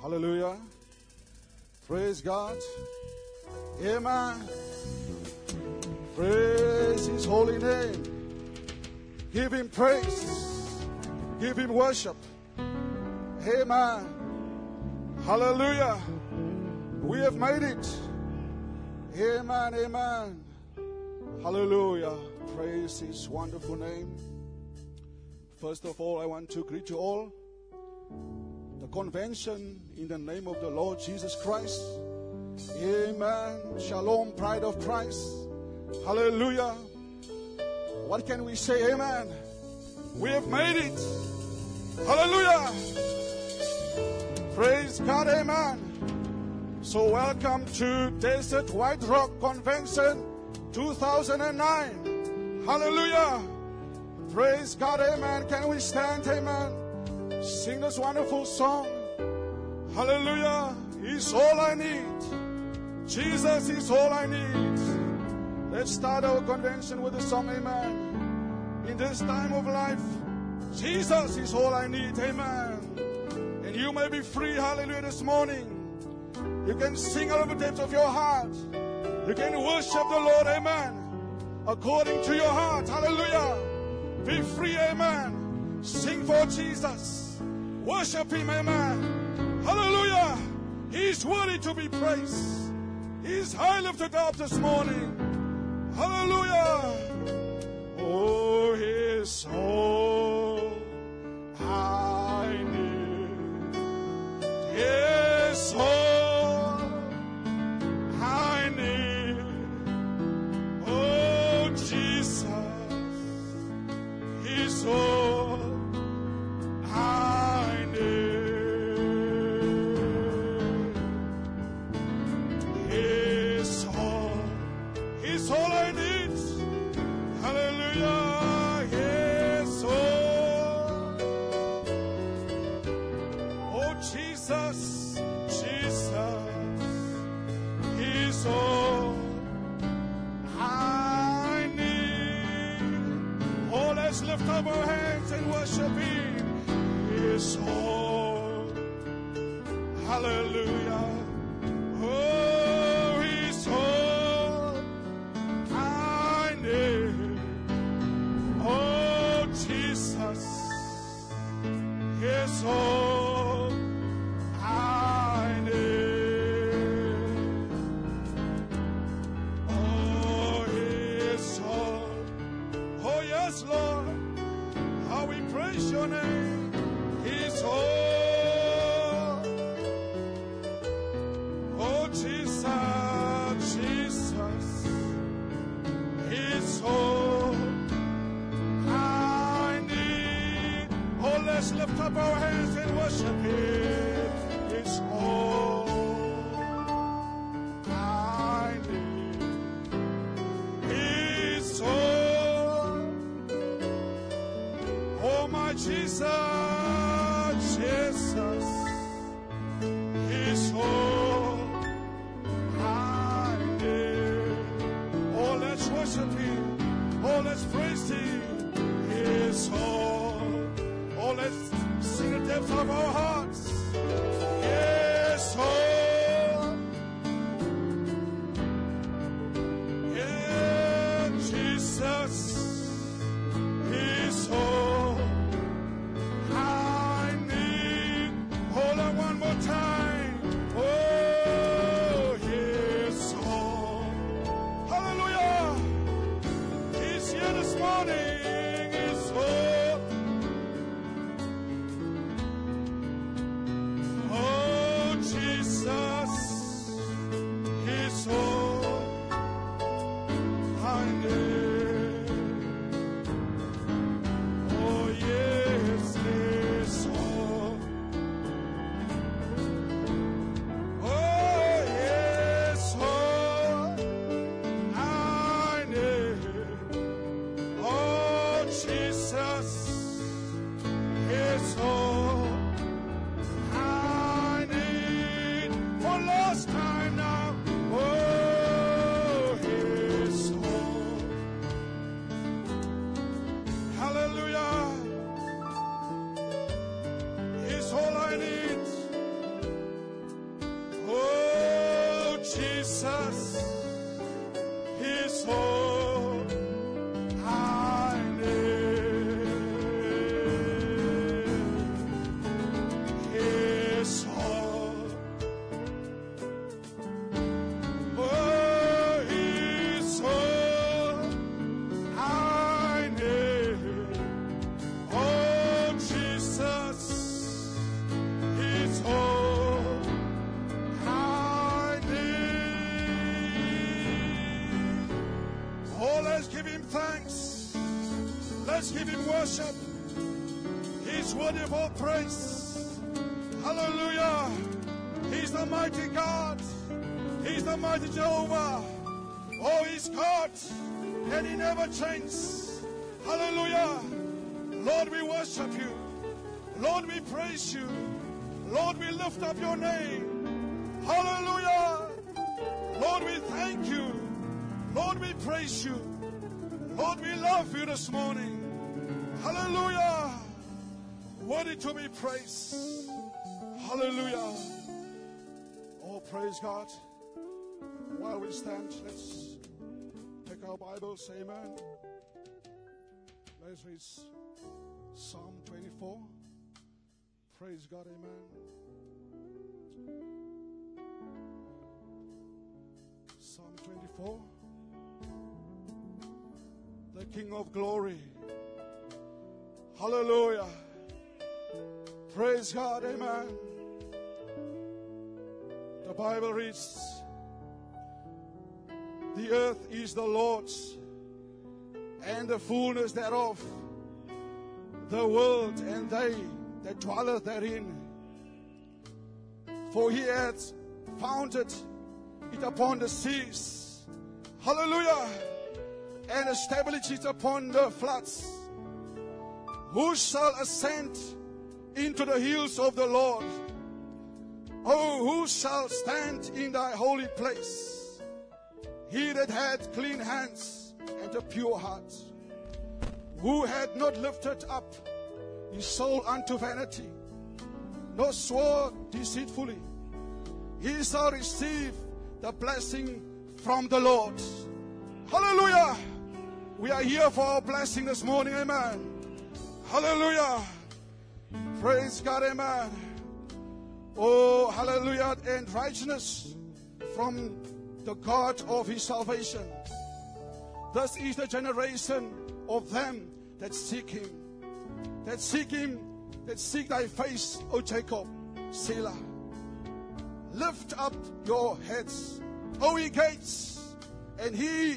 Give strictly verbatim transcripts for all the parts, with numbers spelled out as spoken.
Hallelujah. Praise God. Amen. Praise His holy name. Give Him praise. Give Him worship. Amen. Hallelujah. We have made it. Amen. Amen. Hallelujah. Praise His wonderful name. First of all, I want to greet you all. The convention in the name of the Lord Jesus Christ. Amen. Shalom, pride of Christ. Hallelujah. What can we say? Amen. We have made it. Hallelujah. Praise God. Amen. So welcome to Desert White Rock Convention two thousand nine. Hallelujah. Praise God. Amen. Can we stand? Amen. Sing this wonderful song. Hallelujah. He's all I need. Jesus is all I need. Let's start our convention with a song. Amen. In this time of life, Jesus is all I need. Amen. And you may be free. Hallelujah. This morning, you can sing out of the depths of your heart. You can worship the Lord. Amen. According to your heart. Hallelujah. Be free. Amen. Sing for Jesus. Worship Him, amen. Hallelujah. He's worthy to be praised. He's high lifted up this morning. Hallelujah. Oh, His all I need. His all I need. Oh, Jesus. His all I need. He's all, He's all I need. Hallelujah. He's all. Oh Jesus, Jesus, He's all I need. Oh, let's lift up our hands and worship Him. His all, hallelujah. Oh, His all I need. Oh, Jesus, His all I need. Oh, His all. Oh, yes, Lord, how we praise your name. His all. Oh, Jesus, Jesus, His all I need. Oh, let's lift up our hands and worship Him. His all I need. His all. Oh, my Jesus. Jesus, His all I need. Oh, let's worship Him. Oh, let's praise Him. His all. Oh, let's sing the depths of our hearts. His all. Yeah, Jesus, His all. Jesus, His whole high name, His whole, oh, His whole high name, oh, Jesus, His whole high name. Oh, let's give Him thanks. Let's give Him worship. He's worthy of all praise. Hallelujah. He's the mighty God. He's the mighty Jehovah. Oh, He's God, and He never changes. Hallelujah. Lord, we worship You. Lord, we praise You. Lord, we lift up Your name. Hallelujah. Lord, we thank You. Lord, we praise You. Lord, we love You this morning. Hallelujah. Worthy to be praised. Hallelujah. Oh, praise God. While we stand, let's take our Bibles. Amen. Let's read Psalm twenty-four. Praise God. Amen. Psalm twenty-four. The King of Glory. Hallelujah. Praise God. Amen. The Bible reads, the earth is the Lord's, and the fullness thereof, the world and they that dwelleth therein. For He hath founded it upon the seas. Hallelujah. And established it upon the floods. Who shall ascend into the hills of the Lord? Oh, who shall stand in thy holy place? He that had clean hands and a pure heart, who had not lifted up his soul unto vanity, nor swore deceitfully, he shall receive the blessing from the Lord. Hallelujah. We are here for our blessing this morning. Amen. Hallelujah. Praise God. Amen. Oh, hallelujah. And righteousness from the God of His salvation. Thus is the generation of them that seek Him. That seek Him, that seek Thy face, O Jacob. Selah. Lift up your heads, O ye gates, and He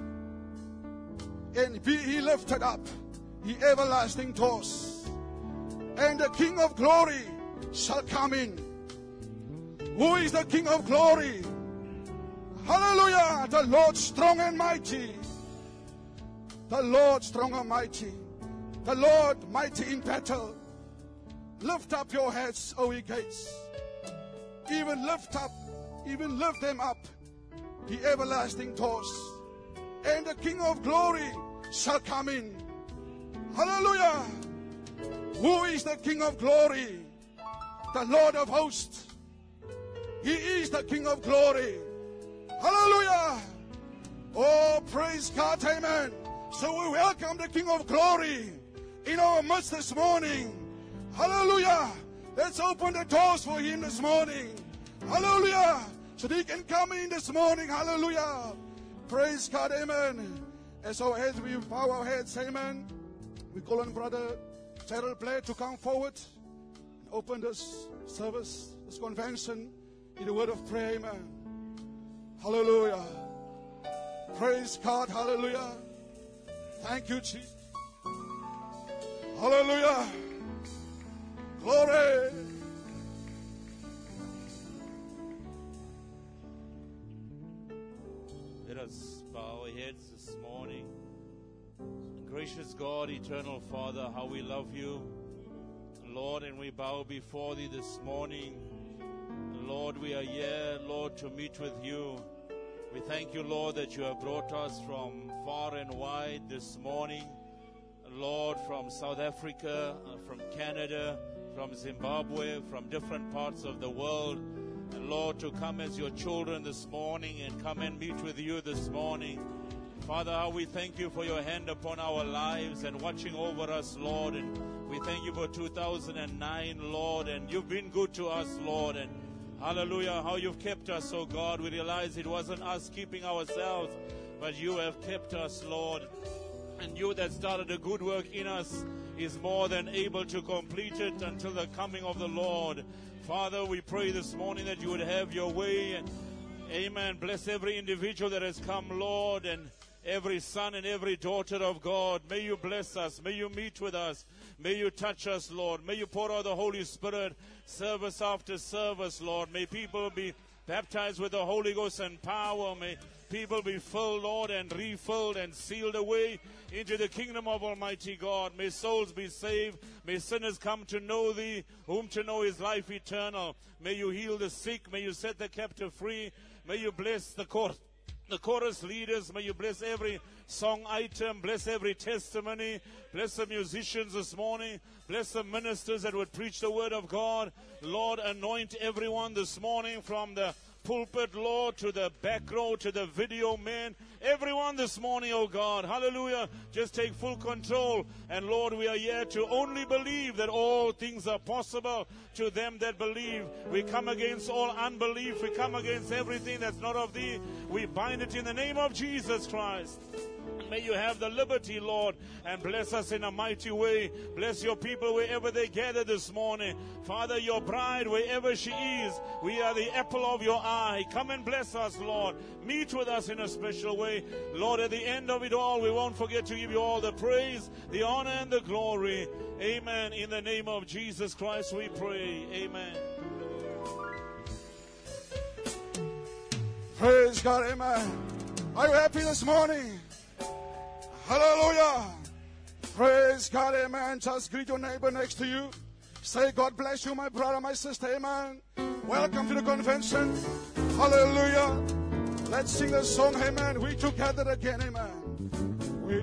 and be He lifted up, ye everlasting doors, and the King of glory shall come in. Who is the King of glory? Hallelujah. The Lord strong and mighty. The Lord strong and mighty. The Lord mighty in battle. Lift up your heads, O ye gates. Even lift up, even lift them up, the everlasting doors. And the King of glory shall come in. Hallelujah. Who is the King of glory? The Lord of hosts. He is the King of glory. Hallelujah. Oh, praise God. Amen. So we welcome the King of glory in our midst this morning. Hallelujah. Let's open the doors for Him this morning. Hallelujah. So that He can come in this morning. Hallelujah. Praise God. Amen. As our heads, we bow our heads. Amen. We call on Brother Gerald Blair to come forward and open this service, this convention, in the word of prayer. Amen. Hallelujah. Praise God. Hallelujah. Thank you, Jesus. Hallelujah. Glory. Let us bow our heads this morning. Gracious God, eternal Father, how we love You, Lord, and we bow before Thee this morning. Lord, we are here, Lord, to meet with You. We thank You, Lord, that You have brought us from far and wide this morning. Lord, from South Africa, from Canada, from Zimbabwe, from different parts of the world. and Lord, to come as your children this morning and come and meet with you this morning. Father, how we thank you for your hand upon our lives and watching over us, Lord. And we thank you for two thousand nine, Lord. And you've been good to us, Lord. And hallelujah, how you've kept us, oh God. We realize it wasn't us keeping ourselves, but you have kept us, Lord. And you that started a good work in us is more than able to complete it until the coming of the Lord. Father, we pray this morning that you would have your way. And amen. Bless every individual that has come, Lord, and every son and every daughter of God. May you bless us. May you meet with us. May you touch us, Lord. May you pour out the Holy Spirit service after service, Lord. May people be baptized with the Holy Ghost and power. May people be filled, Lord, and refilled and sealed away into the kingdom of Almighty God. May souls be saved. May sinners come to know thee, whom to know is life eternal. May you heal the sick. May you set the captive free. May you bless the court. The chorus leaders, may you bless every song item, bless every testimony, bless the musicians this morning, bless the ministers that would preach the word of God. Lord, anoint everyone this morning from the pulpit, Lord, to the back row, to the video man, everyone this morning, oh God, hallelujah, just take full control. And Lord, we are here to only believe that all things are possible to them that believe. We come against all unbelief, we come against everything that's not of thee. We bind it in the name of Jesus Christ. May you have the liberty, Lord, and bless us in a mighty way. Bless your people wherever they gather this morning. Father, your bride, wherever she is, we are the apple of your eye. Come and bless us, Lord. Meet with us in a special way. Lord, at the end of it all, we won't forget to give you all the praise, the honor, and the glory. Amen. In the name of Jesus Christ, we pray. Amen. Praise God. Amen. Are you happy this morning? Hallelujah. Praise God. Amen. Just greet your neighbor next to you. Say, God bless you, my brother, my sister. Amen. Welcome to the convention. Hallelujah. Let's sing the song. Amen. We together again. Amen. We,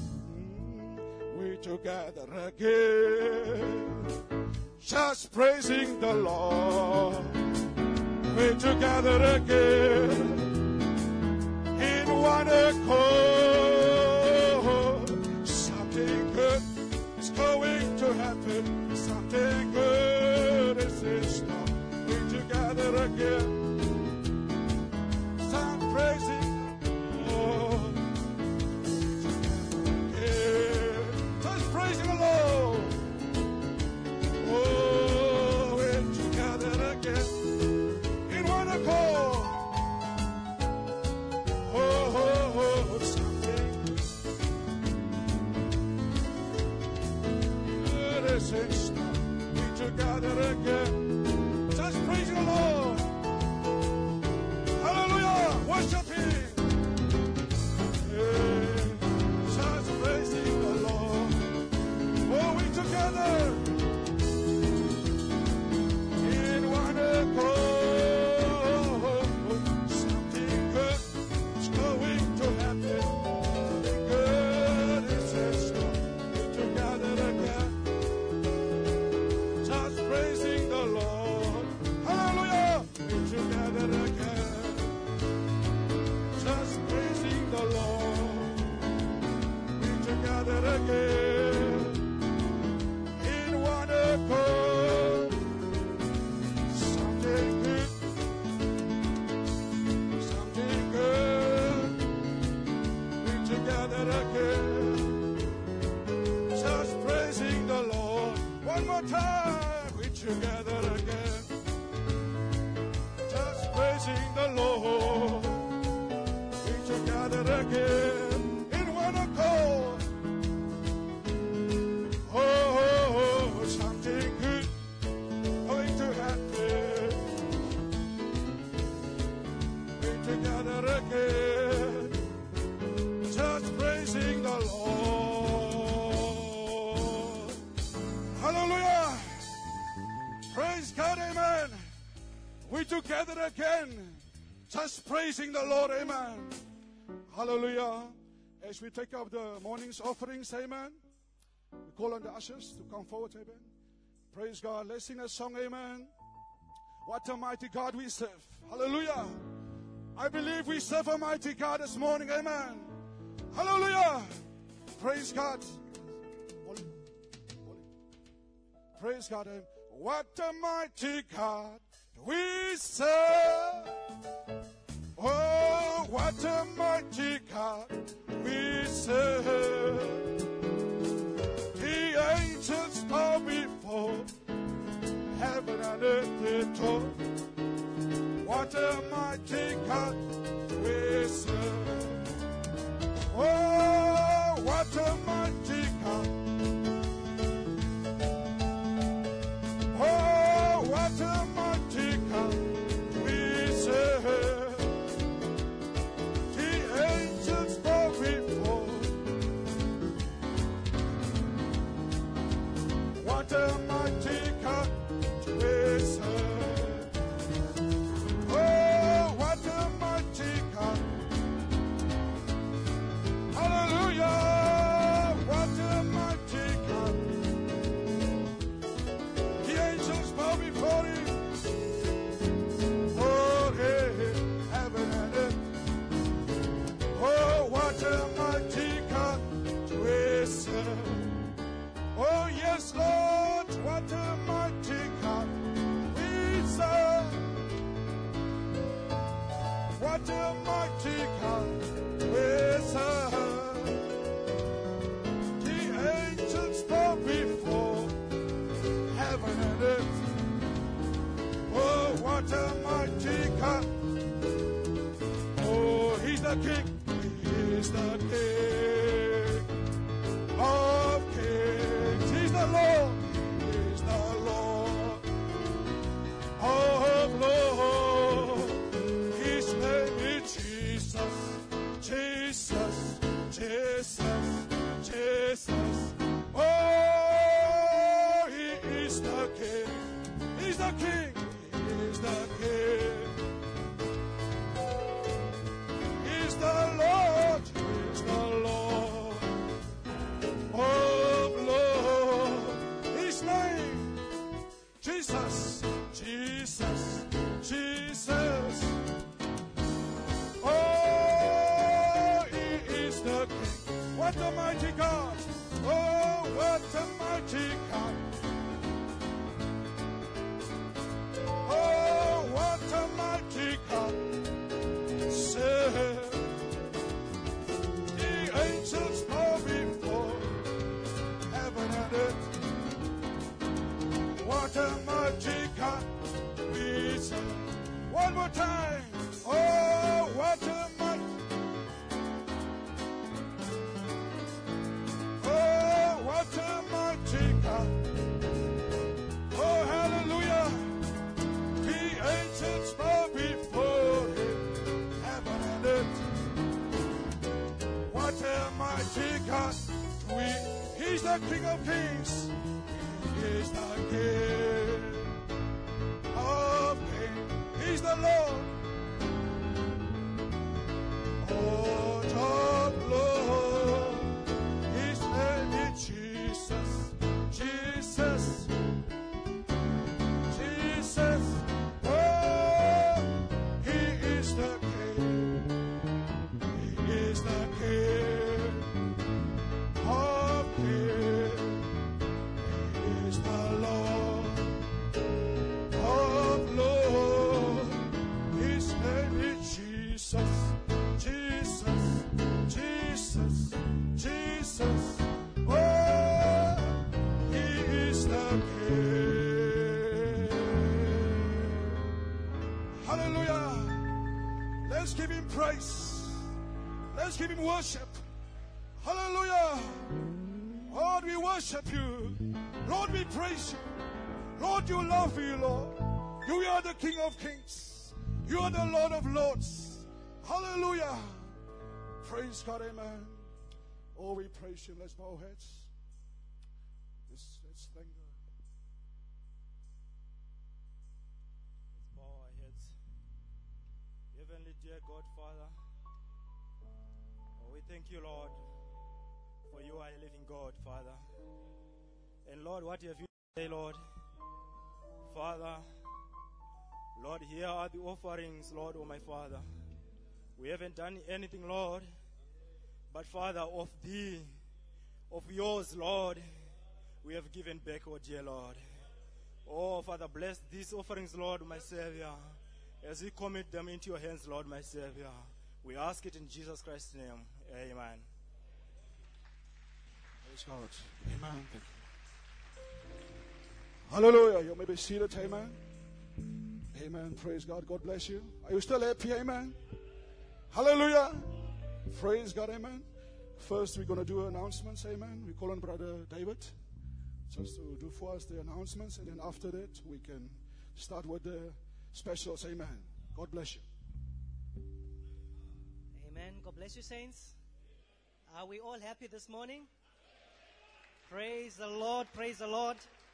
we together again. Just praising the Lord. We together again. In one accord. Something good is going to happen. Something good is in store. We together again. Start praising the Lord. Together again. Just praising the Lord. Oh, we're together again. In one accord. Oh, oh, oh, something good is in store. We together again. Just praising the Lord. Hallelujah. Worship Him. Yeah. Just praising the Lord. Oh, we together in one accord. Something good is going to happen. Something good is in store. We together again. Just praising the Lord. Hallelujah. We together again. Just praising the Lord. We together again. In one accord. Something good. Something good. We together again. Just praising the Lord. One more time. We together again. Just praising the Lord. We together again. In one accord. Oh, oh, oh, something good going to happen. We together again. Just praising the Lord. Hallelujah. Praise God. Amen. We together again. Just praising the Lord. Amen. Hallelujah. As we take up the morning's offerings. Amen. We call on the ushers to come forward. Amen. Praise God. Let's sing a song. Amen. What a mighty God we serve. Hallelujah. I believe we serve a mighty God this morning. Amen. Hallelujah. Praise God. Holy, holy. Praise God. What a mighty God we serve. Oh, what a mighty God we serve. The angels bow before, heaven and earth adore. What a mighty God we serve. Oh, what a mighty God. Oh, what a mighty God we serve. The angels bow before. What a mighty God we serve. Oh, what a mighty God. Hallelujah. What a mighty God. The angels bow before him. Oh, hey, heaven and earth. Oh, what a mighty God we serve. Oh, yes, Lord, what a mighty God we serve. What a mighty God we serve. The angels bow before, heaven and earth. Oh, what a mighty God. Oh, he's the King. He's the King of kings. He's the Lord. He's the Lord of lords. His name is Jesus. Jesus. Jesus. Jesus. Oh, he is the King. He's the King. He's the King. He's the Lord. He's the Lord of Lord. His name, Jesus, Jesus, Jesus. Oh, he is the King. What a mighty God. Oh, what a mighty God. Oh, what a mighty God. Serve. The angels bow before, heaven and earth. What a mighty God we serve. One more time. Oh, what a mighty. Oh, what a mighty God. Oh, hallelujah. The angels bow before him, heaven and earth. What a mighty God we. He's the King of kings. He's the King of kings. He's the Lord. Lord of lords. His name is Jesus. Jesus. Jesus. Oh, he is the King. He is the King of kings. He is the Lord of lords. His name is Jesus. Jesus. Jesus. Jesus. Oh, he is the King. Hallelujah. Let's give him praise. Let's give him worship. Hallelujah. Lord, we worship you. Lord, we praise you. Lord, you love you, Lord. You are the King of kings. You are the Lord of lords. Hallelujah. Praise God, amen. Oh, we praise him. Let's bow our heads. Let's, let's thank God. Let's bow our heads. Heavenly dear God, Father, oh, we thank you, Lord, for you are a living God, Father. And Lord, what have you say, Lord? Father, Lord, here are the offerings, Lord, oh my Father. We haven't done anything, Lord, but Father, of thee, of yours, Lord, we have given back, oh dear Lord. Oh, Father, bless these offerings, Lord, my Savior, as we commit them into your hands, Lord, my Savior. We ask it in Jesus Christ's name. Amen. Praise God. Amen. Thank you. Hallelujah. You may be seated. Amen. Amen. Praise God. God bless you. Are you still happy? Amen. Hallelujah. Praise God. Amen. First, we're going to do announcements. Amen. We call on Brother David just to do for us the announcements. And then after that, we can start with the specials. Amen. God bless you. Amen. God bless you, saints. Are we all happy this morning? Praise the Lord. Praise the Lord.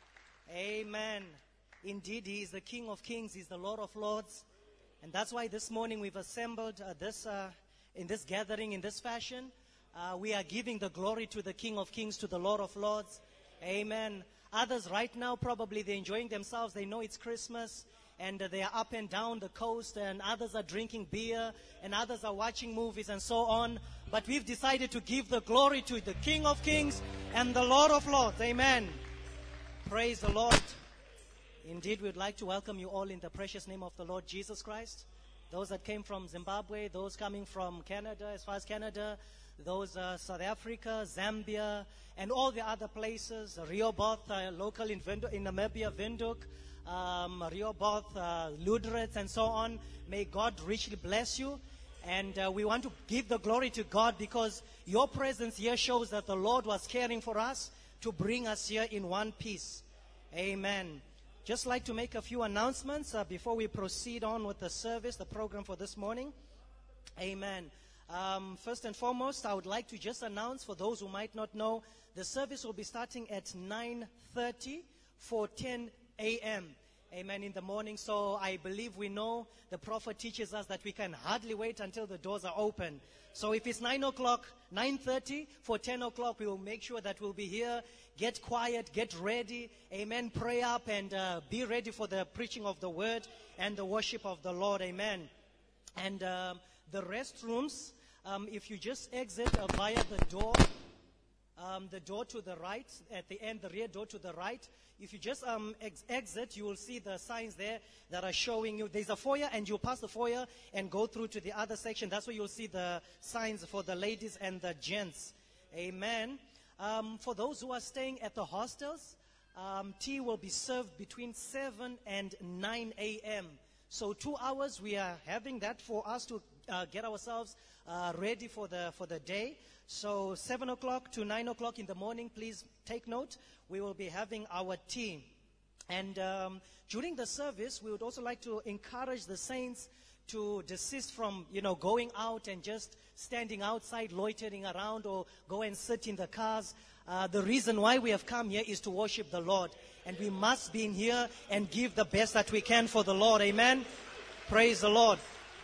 Amen. Indeed, He is the King of Kings. He's the Lord of Lords. And that's why this morning we've assembled uh, this uh, in this gathering in this fashion. Uh, we are giving the glory to the King of Kings, to the Lord of Lords. Amen. Others right now, probably they're enjoying themselves. They know it's Christmas. And uh, they are up and down the coast. And others are drinking beer. And others are watching movies and so on. But we've decided to give the glory to the King of Kings and the Lord of Lords. Amen. Praise the Lord. Indeed, we'd like to welcome you all in the precious name of the Lord Jesus Christ. Those that came from Zimbabwe, those coming from Canada, as far as Canada, those uh, South Africa, Zambia, and all the other places, Rehoboth, uh, local in, Vindu- in Namibia, Windhoek, um, Rehoboth, uh, Ludretz, and so on. May God richly bless you. And uh, we want to give the glory to God because your presence here shows that the Lord was caring for us to bring us here in one piece. Amen. Just like to make a few announcements uh, before we proceed on with the service, the program for this morning. Amen. Um, first and foremost, I would like to just announce for those who might not know, the service will be starting at nine thirty for ten a.m. Amen, in the morning. So I believe we know the prophet teaches us that we can hardly wait until the doors are open. So if it's nine o'clock, nine thirty for ten o'clock, we will make sure that we'll be here. Get quiet, get ready. Amen. Pray up and uh, be ready for the preaching of the word and the worship of the Lord. Amen. And um, the restrooms, um, if you just exit uh, via the door, um, the door to the right, at the end, the rear door to the right, if you just um, ex- exit, you will see the signs there that are showing you. There's a foyer, and you'll pass the foyer and go through to the other section. That's where you'll see the signs for the ladies and the gents. Amen. Um, for those who are staying at the hostels, um, tea will be served between seven and nine a.m. So two hours we are having that for us to uh, get ourselves uh, ready for the for the day. So seven o'clock to nine o'clock in the morning, please take note. We will be having our tea. And um, during the service, we would also like to encourage the saints to desist from, you know, going out and just standing outside, loitering around, or go and sit in the cars. Uh, the reason why we have come here is to worship the Lord. And we must be in here and give the best that we can for the Lord. Amen. Praise the Lord.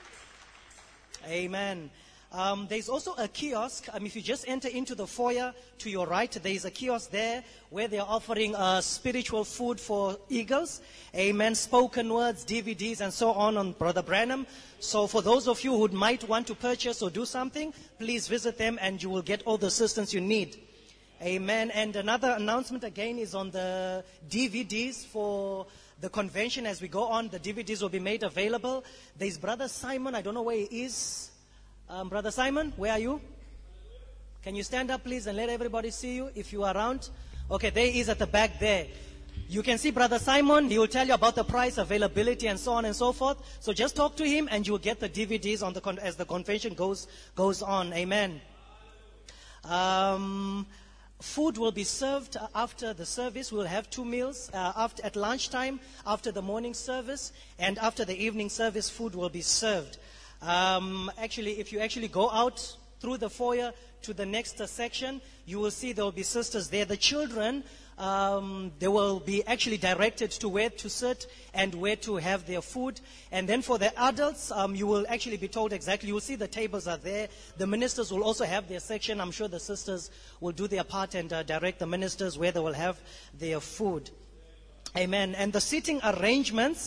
Amen. Um, there's also a kiosk. Um, if you just enter into the foyer to your right, there's a kiosk there where they're offering uh, spiritual food for eagles. Amen. Spoken words, D V Ds, and so on on Brother Branham. So for those of you who might want to purchase or do something, please visit them and you will get all the assistance you need. Amen. And another announcement again is on the D V Ds for the convention. As we go on, the D V Ds will be made available. There's Brother Simon. I don't know where he is. Um, Brother Simon, where are you? Can you stand up, please, and let everybody see you if you are around? Okay, there he is at the back there. You can see Brother Simon. He will tell you about the price, availability, and so on and so forth. So just talk to him, and you will get the D V Ds on the con- as the convention goes goes on. Amen. Um, food will be served after the service. We'll have two meals uh, after at lunchtime, after the morning service, and after the evening service. Food will be served. Um, actually, if you actually go out through the foyer to the next uh, section, you will see there will be sisters there. The children, um, they will be actually directed to where to sit and where to have their food. And then for the adults, um, you will actually be told exactly. You will see the tables are there. The ministers will also have their section. I'm sure the sisters will do their part and uh, direct the ministers where they will have their food. Amen. And the seating arrangements,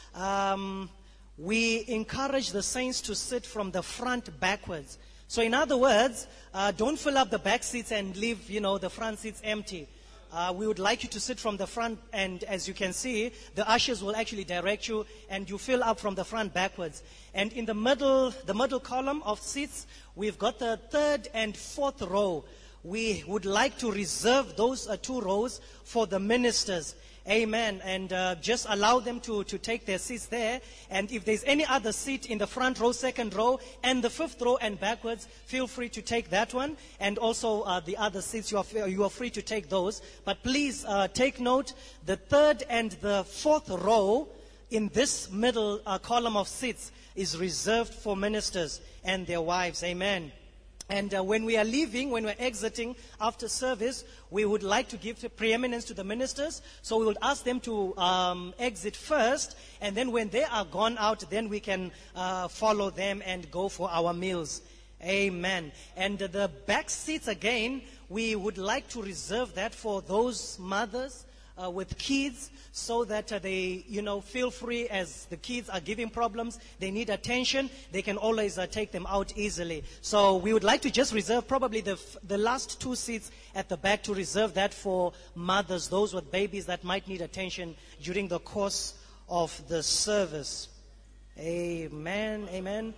um, we encourage the saints to sit from the front backwards. So in other words, uh, don't fill up the back seats and leave, you know, the front seats empty. Uh, we would like you to sit from the front, and as you can see, the ushers will actually direct you, and you fill up from the front backwards. And in the middle, the middle column of seats, we've got the third and fourth row. We would like to reserve those uh, two rows for the ministers. Amen. And uh, just allow them to, to take their seats there. And if there's any other seat in the front row, second row, and the fifth row and backwards, feel free to take that one. And also uh, the other seats, you are, you are free to take those. But please uh, take note, the third and the fourth row in this middle uh, column of seats is reserved for ministers and their wives. Amen. And uh, when we are leaving, when we're exiting after service, we would like to give the preeminence to the ministers. So we would ask them to um, exit first. And then when they are gone out, then we can uh, follow them and go for our meals. Amen. And uh, the back seats again, we would like to reserve that for those mothers uh, with kids, so that uh, they, you know, feel free as the kids are giving problems, they need attention, they can always uh, take them out easily. So we would like to just reserve probably the, f- the last two seats at the back, to reserve that for mothers, those with babies that might need attention during the course of the service. Amen, amen.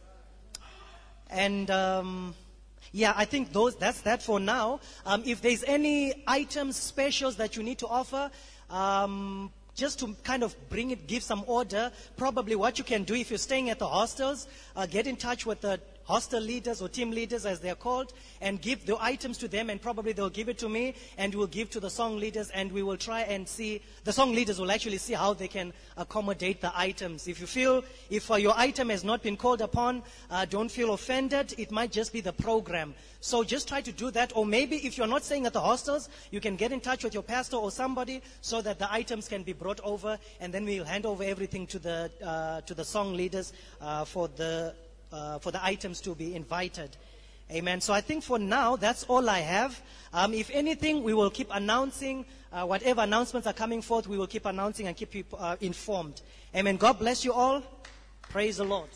And um, yeah, I think those that's that for now. Um, if there's any items, specials that you need to offer, um, just to kind of bring it, give some order, probably what you can do if you're staying at the hostels, uh, get in touch with the hostel leaders or team leaders as they're called, and give the items to them, and probably they'll give it to me, and we'll give to the song leaders, and we will try and see, the song leaders will actually see how they can accommodate the items. If you feel, if uh, your item has not been called upon, uh, don't feel offended. It might just be the program. So just try to do that. Or maybe if you're not staying at the hostels, you can get in touch with your pastor or somebody so that the items can be brought over, and then we'll hand over everything to the uh, to the song leaders uh, for the uh, for the items to be invited. Amen. So I think for now, that's all I have. Um, if anything, we will keep announcing. Uh, whatever announcements are coming forth, we will keep announcing and keep people uh, informed. Amen. God bless you all. Praise the Lord.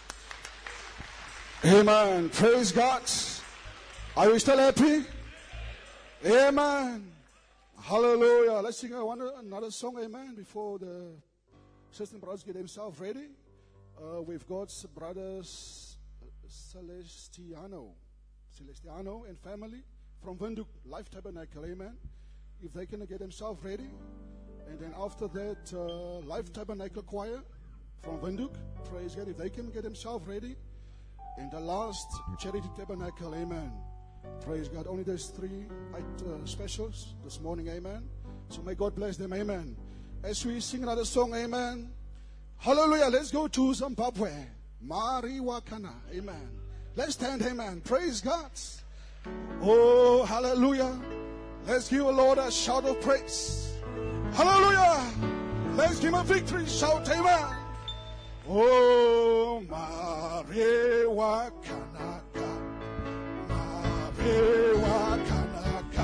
Amen. Praise God. Are you still happy? Amen. Hallelujah. Let's sing one, another song, amen, before the sisters and brothers get themselves ready. Uh, we've got brothers Celestiano, Celestiano and family from Windhoek Life Tabernacle, amen. If they can get themselves ready. And then after that, uh, Life Tabernacle Choir from Windhoek, praise God, if they can get themselves ready. And the last, Charity Tabernacle, amen. Praise God. Only there's three uh, specials this morning, amen. So may God bless them, amen. As we sing another song, amen. Hallelujah. Let's go to Zimbabwe. Mari Wakana, amen. Let's stand, amen. Praise God. Oh, hallelujah. Let's give the Lord a shout of praise. Hallelujah. Let's give him a victory shout, amen. Oh, Mari Wakana. Mare wakanaka,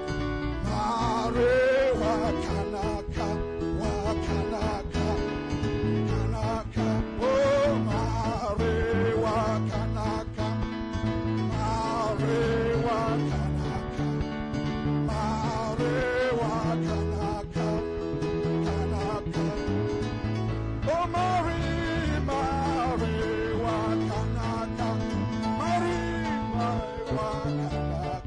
mare wakanaka, wakanaka, kanaka. Oh, mare wakanaka, mare wakanaka, mare wakanaka, kanaka. Oh, mare, mare wakanaka, mare wakanaka.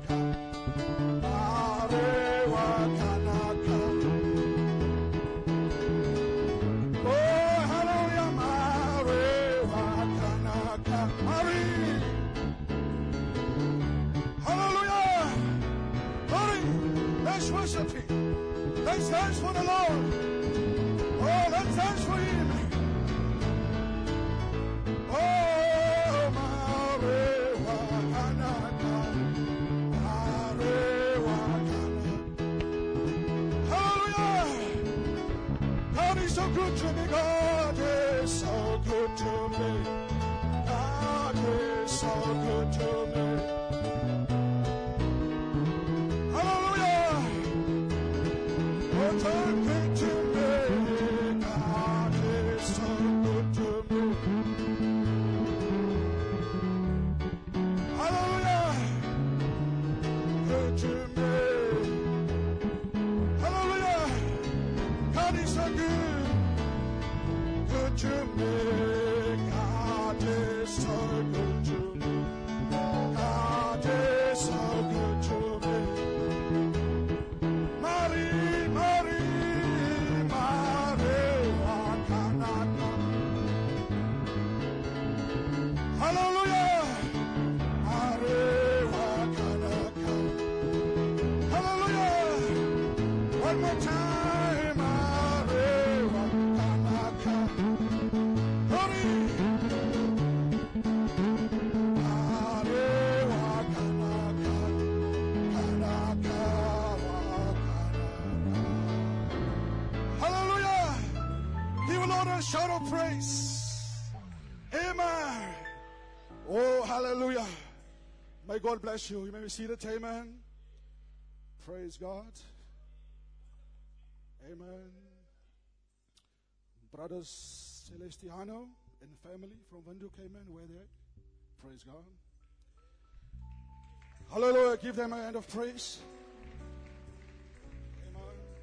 Let's worship him. Let's dance for the Lord. Oh, let's dance for him. Oh, Mare Wakanaka, Mare Wakana. Hallelujah. God is so good to me. God is so good to me. God is so good to me. Hallelujah. What a good to me. God is shout of praise. Amen. Oh, hallelujah. May God bless you. You may be seated. Amen. Praise God. Amen. Brothers Celestiano and family from Windhoek came in. Where they? Praise God. Hallelujah. Give them a hand of praise. Amen.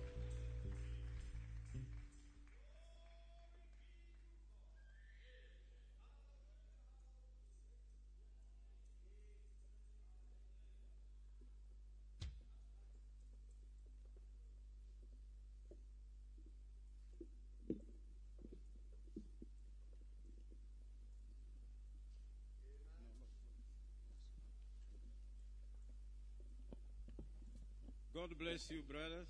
God bless you, brothers.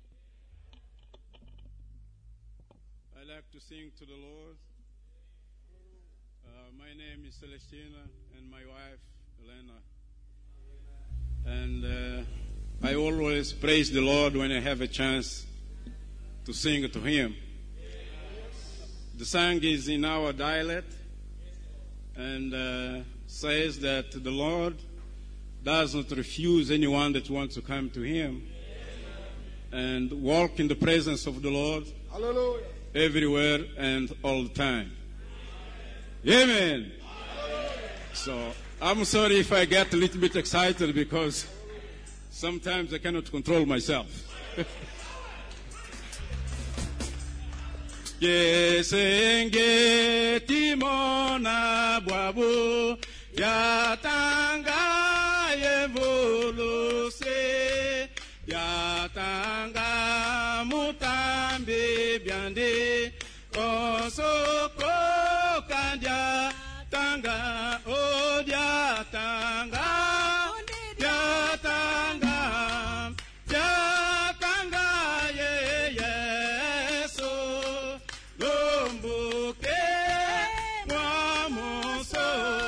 I like to sing to the Lord. Uh, my name is Celestina and my wife, Elena. And uh, I always praise the Lord when I have a chance to sing to Him. The song is in our dialect and uh, says that the Lord does not refuse anyone that wants to come to Him and walk in the presence of the Lord. Hallelujah. Everywhere and all the time. Amen. So I'm sorry if I get a little bit excited because sometimes I cannot control myself. Yesenge timona bwabu yatanga yevolose yatanga mutambe byande kosoko kandya tanga odya tanga yatanga yatanga ye yeso lombuke mwamoso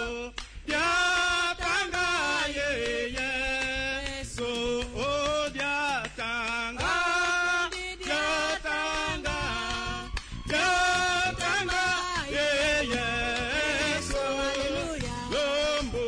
yatanga ye yeso odya tanga yatanga yatanga ye yeso lombuke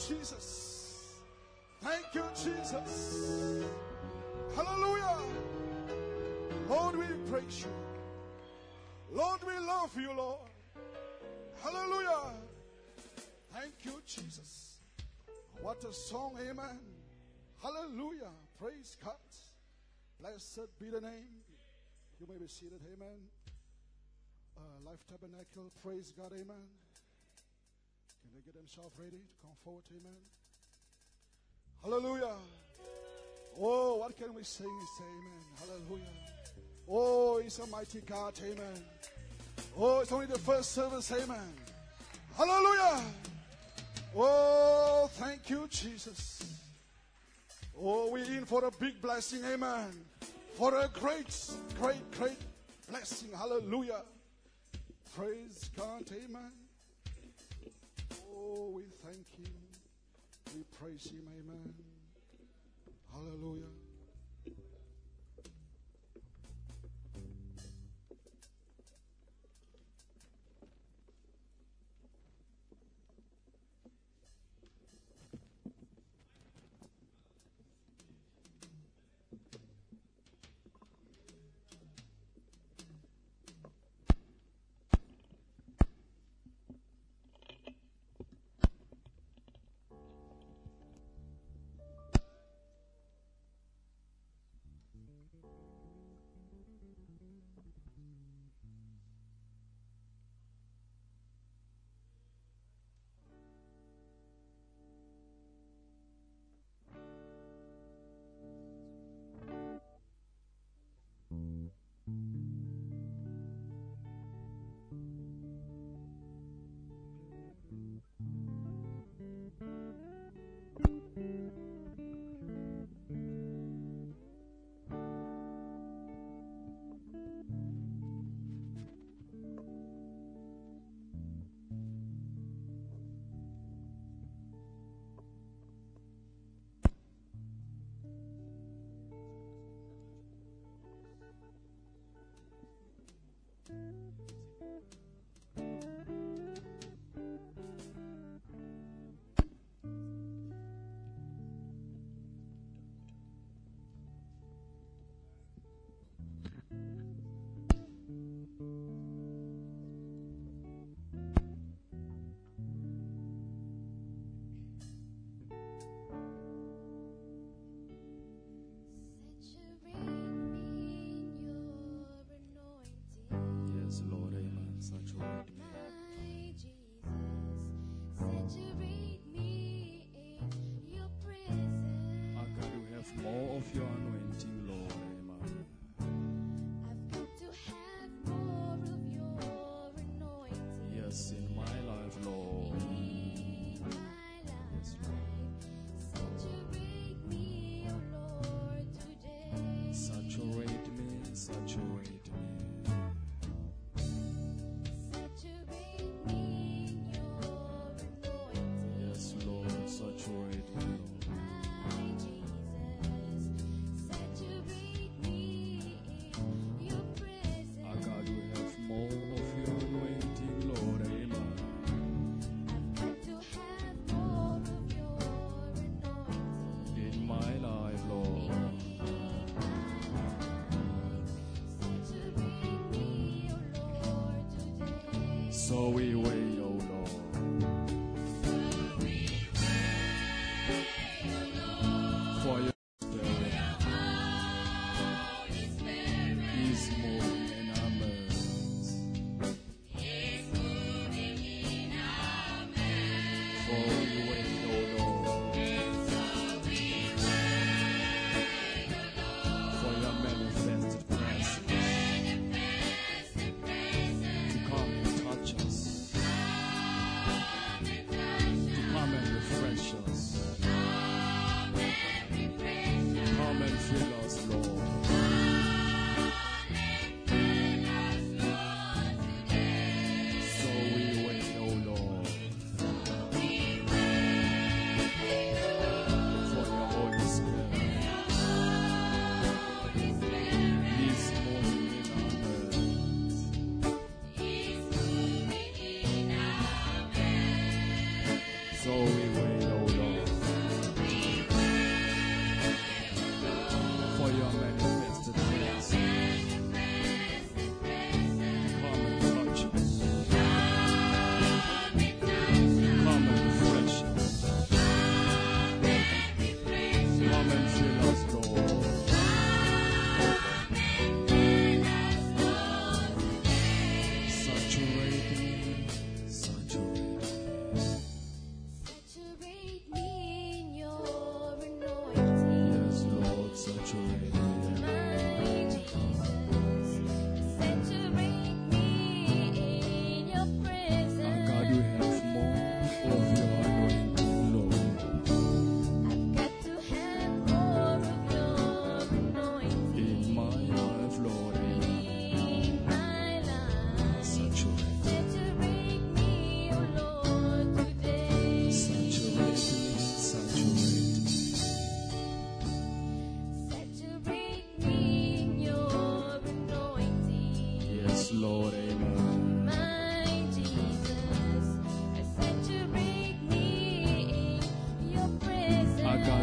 Jesus. Thank you, Jesus. Hallelujah. Lord, we praise you. Lord, we love you, Lord. Hallelujah. Thank you, Jesus. What a song, amen. Hallelujah. Praise God. Blessed be the name. You may be seated, amen. Uh, Life Tabernacle, praise God, amen. Can they get themselves ready to come forward, amen? Hallelujah. Oh, what can we sing and say, amen? Hallelujah. Oh, he's a mighty God, amen. Oh, it's only the first service, amen. Hallelujah. Oh, thank you, Jesus. Oh, we're in for a big blessing, amen. For a great, great, great blessing, hallelujah. Praise God, amen. Oh, we thank him. We praise him, amen. Hallelujah. More of your anointing, Lord, amen. I've got to have more of your anointing. Yes, in my life, Lord. In my life. Yes, Lord. Saturate me, oh Lord, today. Saturate me, saturate me. Saturate me in your anointing. Yes, Lord, saturate me, Lord. So we wait, oh Lord. So we wait, oh Lord. For your Spirit. Holy Spirit. He's moving in our midst. He's moving in our midst. For we wait, oh Lord. So we wait, oh Lord. For your manifested presence. Manifested presence. To come and touch us.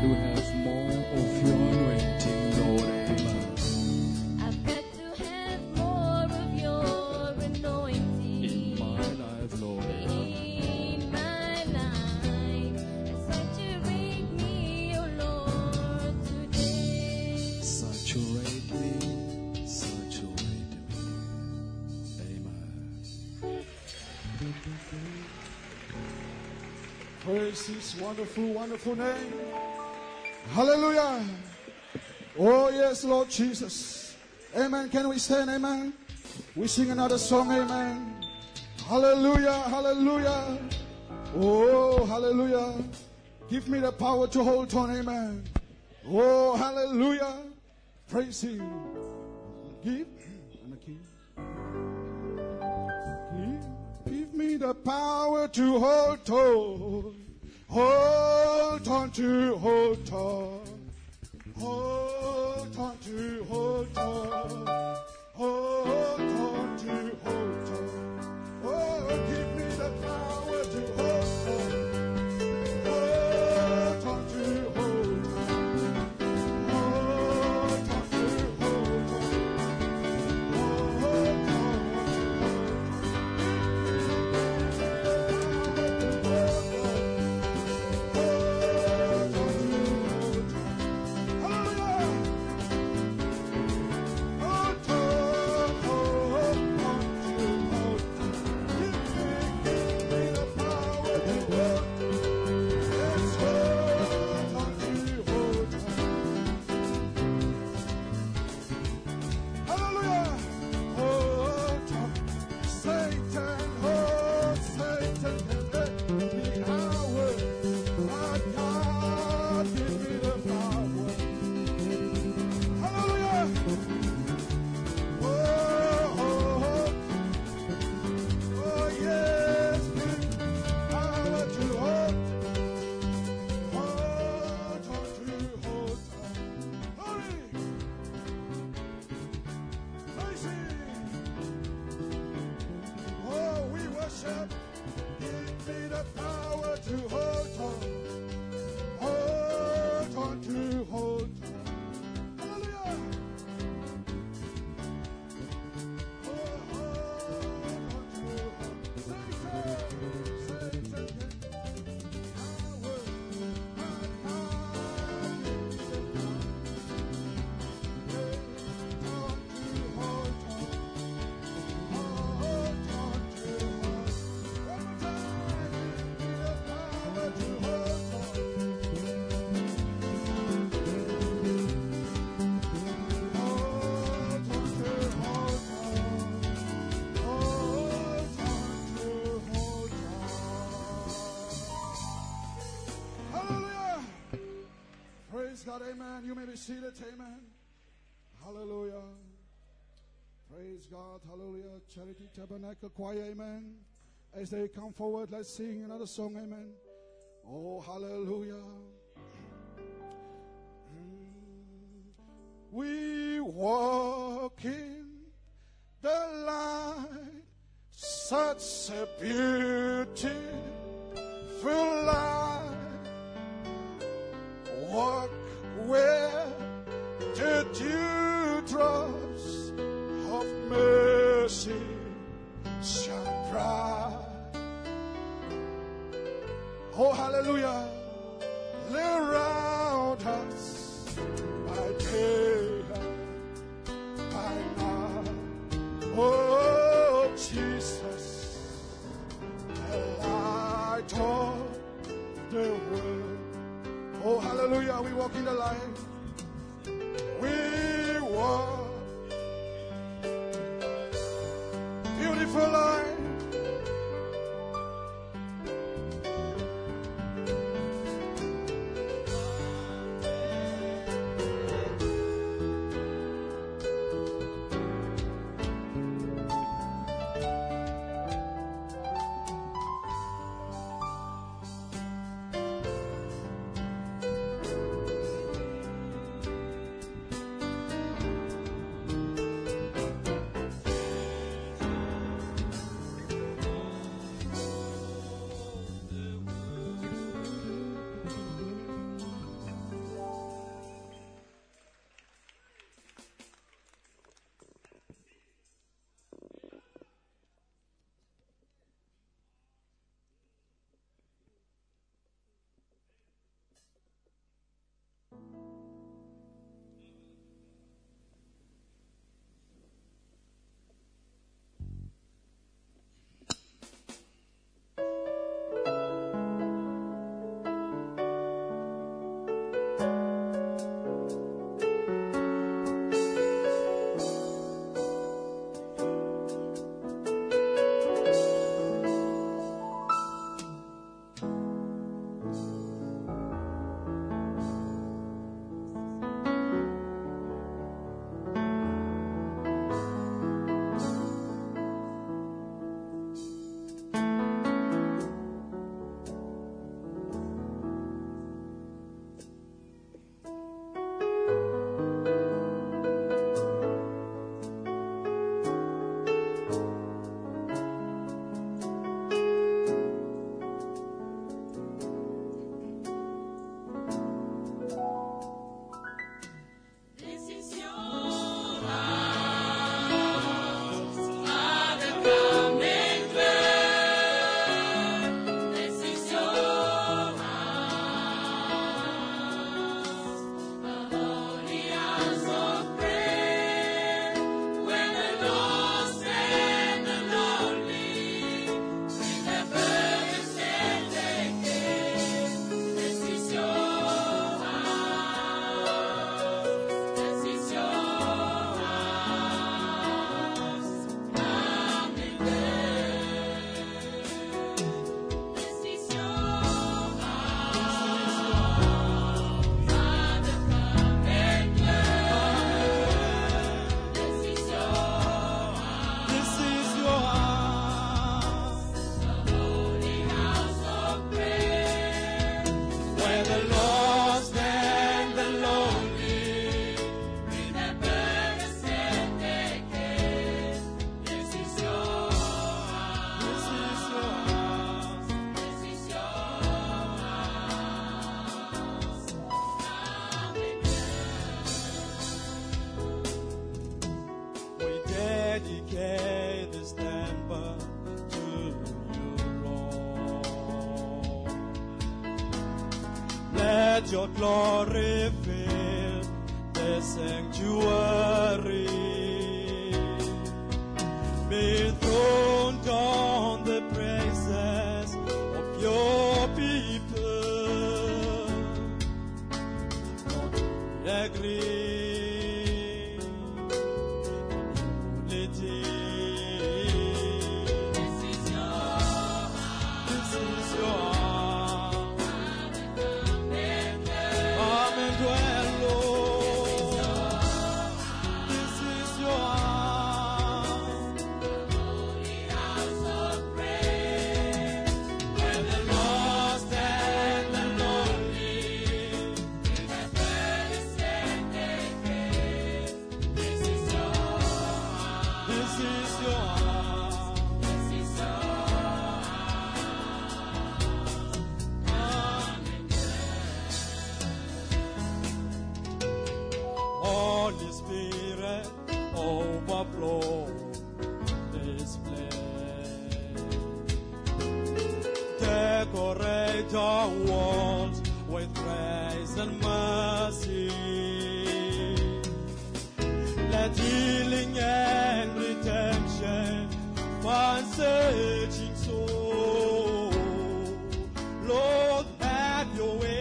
to have more of your anointing, Lord. Amen. I've got to have more of your anointing In my life, Lord. in my life. Saturate me, oh Lord, today. Saturate me, saturate me. Amen. Praise His wonderful, wonderful name. Hallelujah. Oh, yes, Lord Jesus. Amen. Can we stand? Amen. We sing another song. Amen. Hallelujah. Hallelujah. Oh, hallelujah. Give me the power to hold on. Amen. Oh, hallelujah. Praise Him. Give. And the key. Give, give me the power to hold on. Hold on to hold on. Hold on to hold on. Hold on to hold on. Oh, give me the power to hold on. Hold on to hold on. Hold on to hold on. Hold on. Praise God, amen. You may be seated, amen. Hallelujah. Praise God, hallelujah. Charity Tabernacle Choir, amen. As they come forward, let's sing another song, amen. Oh, hallelujah. We walk in the light, such a beautiful light. Walk where the dewdrops of mercy shine bright. Oh, hallelujah. Lay around us by day and by night. Oh, Jesus, the light of the world. Oh, hallelujah, we walk in the light. We walk. Beautiful light. your glory fill the sanctuary. Be thrown down the praises of your people. Lord, we agree in unity. This is your heart. This is your heart. Come and dwell, Lord. This is your heart. Holy Spirit, overflow this place. Decorate our walls with grace and mercy. Let healing and redemption find searching soul. Lord, have your way.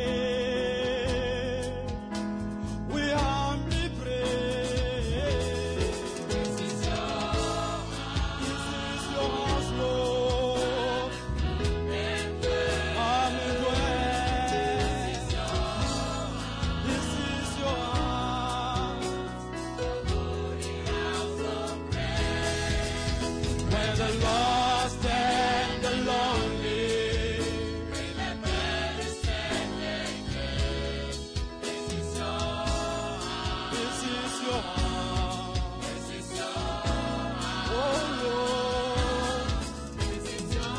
We humbly pray. This is your house. This is your house, Lord. Come and dwell. This is your house. Where the lost and the lonely This is your heart. This is your heart. Oh Lord. This is your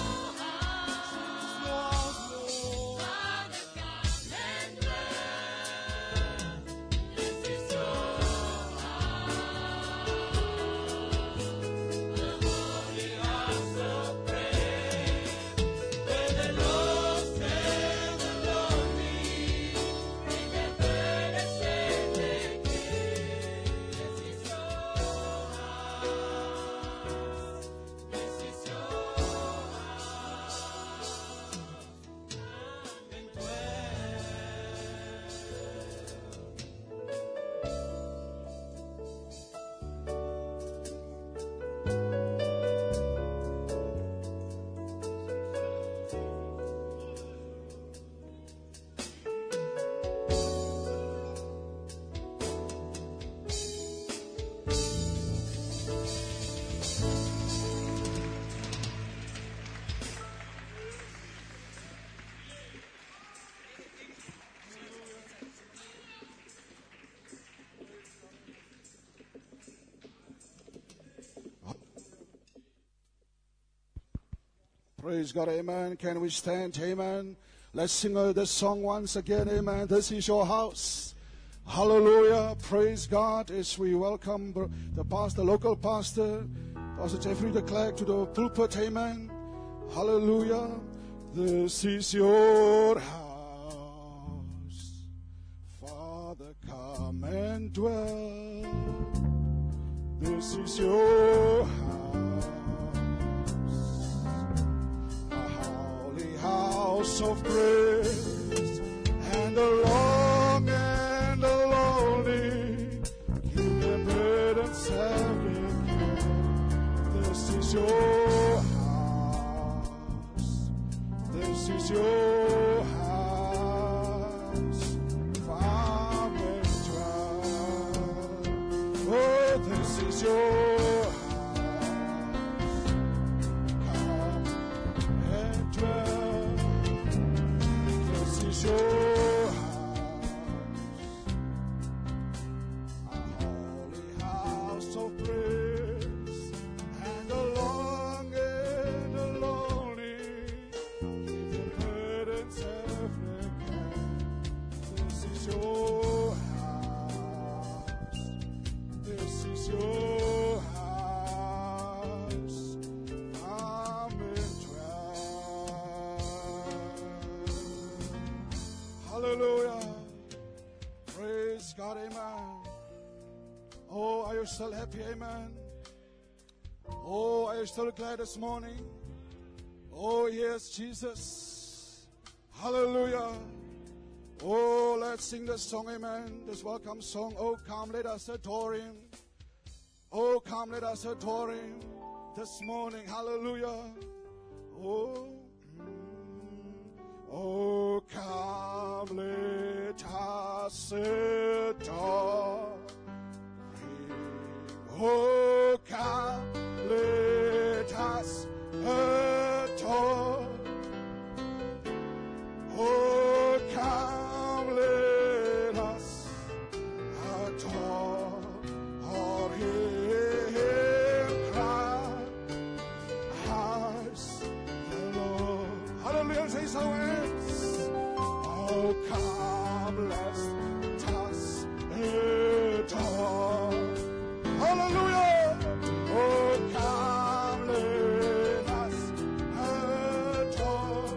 heart. This is your heart, Lord. Come and dwell. This is your heart. The holy house of praise. Where the lost and the lonely bring their burdens and their cares. This is your house. This is your house. Come and dwell. Praise God, amen. Can we stand, amen? Let's sing uh, this song once again, amen. This is your house. Hallelujah. Praise God as we welcome br- the pastor, local pastor, Pastor Jeffrey de Klerk, to the pulpit, amen. Hallelujah. This is your house. Father, come and dwell. This is your house. House of praise, and the long and the lonely keep their burdens heavy. This is your house. This is your house. Farm and dry. Oh, this is your house. Come and dwell. This is your house, a holy house of praise, and the long and the lonely keep their burdens every care. This is your house. This is your house. Come and dwell. Hallelujah. you still happy? Amen. Oh, are you still glad this morning? Oh, yes, Jesus. Hallelujah. Oh, let's sing this song, amen. This welcome song. Oh, come, let us adore Him. Oh, come, let us adore Him this morning. Hallelujah. Oh, mm, oh, come, let us adore Him. Oh, come, let us adore. Oh, come, let us adore Him. Christ the Lord. Hallelujah. Say so, hands. Oh, come, let us adore. Hallelujah. Oh, come, let us adore.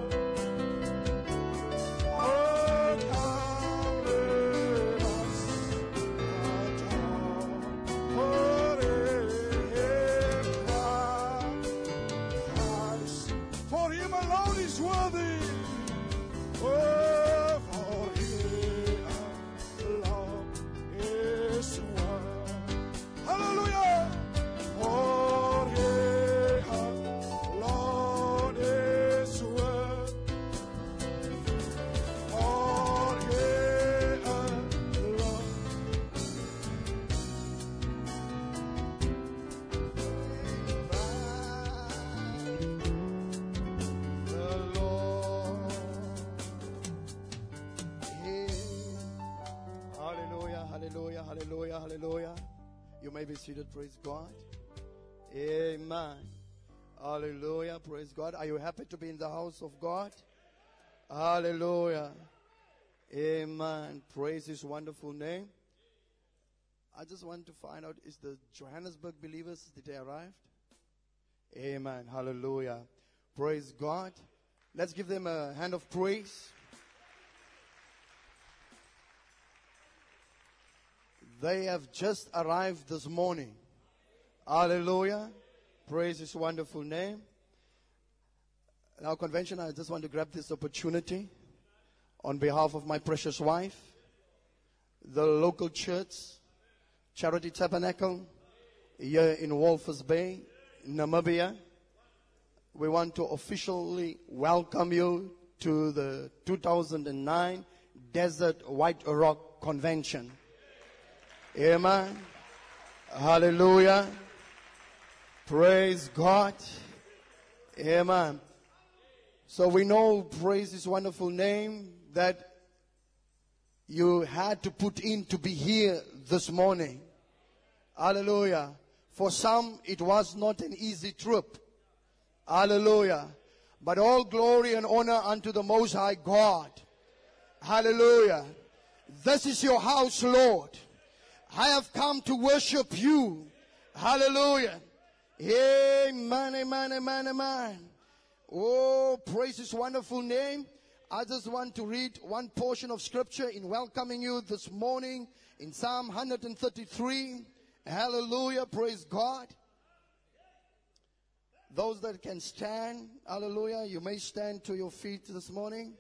Oh, come, let us adore. For Him alone is worthy. Oh, for Him alone is worthy. Hallelujah. For Him alone is worthy. For Him alone. The Lord. Hallelujah, hallelujah, hallelujah, hallelujah. You may be seated, praise God. Amen. Hallelujah, praise God. Are you happy to be in the house of God? Hallelujah. Amen. Praise His wonderful name. I just want to find out, is the Johannesburg believers, did they arrive? Amen. Hallelujah. Praise God. Let's give them a hand of praise. They have just arrived this morning. Hallelujah. Praise His wonderful name. In our convention, I just want to grab this opportunity on behalf of my precious wife, the local church, Charity Tabernacle, here in Walvis Bay, Namibia. We want to officially welcome you to the two thousand nine Desert White Rock Convention. Amen. Hallelujah. Praise God. Amen. So we know, praise His wonderful name, that you had to put in to be here this morning. Hallelujah. For some, it was not an easy trip. Hallelujah. But all glory and honor unto the Most High God. Hallelujah. This is your house, Lord. I have come to worship you. Hallelujah. Amen, amen, amen, amen. Oh, praise His wonderful name. I just want to read one portion of scripture in welcoming you this morning in Psalm one thirty-three. Hallelujah, praise God. Those that can stand, hallelujah, you may stand to your feet this morning.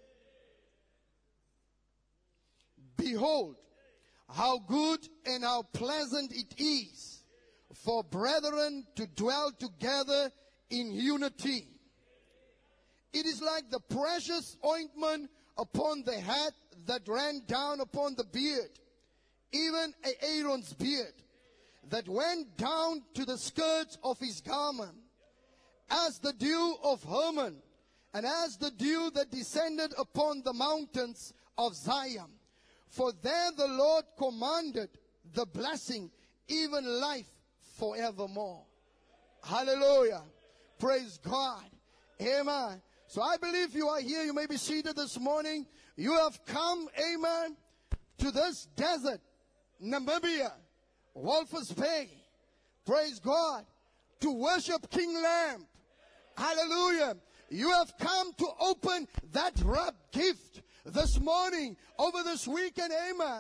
Behold, how good and how pleasant it is for brethren to dwell together in unity. It is like the precious ointment upon the head that ran down upon the beard, even Aaron's beard, that went down to the skirts of his garment, as the dew of Hermon, and as the dew that descended upon the mountains of Zion. For there the Lord commanded the blessing, even life forevermore. Hallelujah. Praise God. Amen. So I believe you are here. You may be seated this morning. You have come, amen, to this desert, Namibia, Walvis Bay. Praise God. To worship King Lamb. Hallelujah. You have come to open that wrapped gift this morning, over this weekend, amen.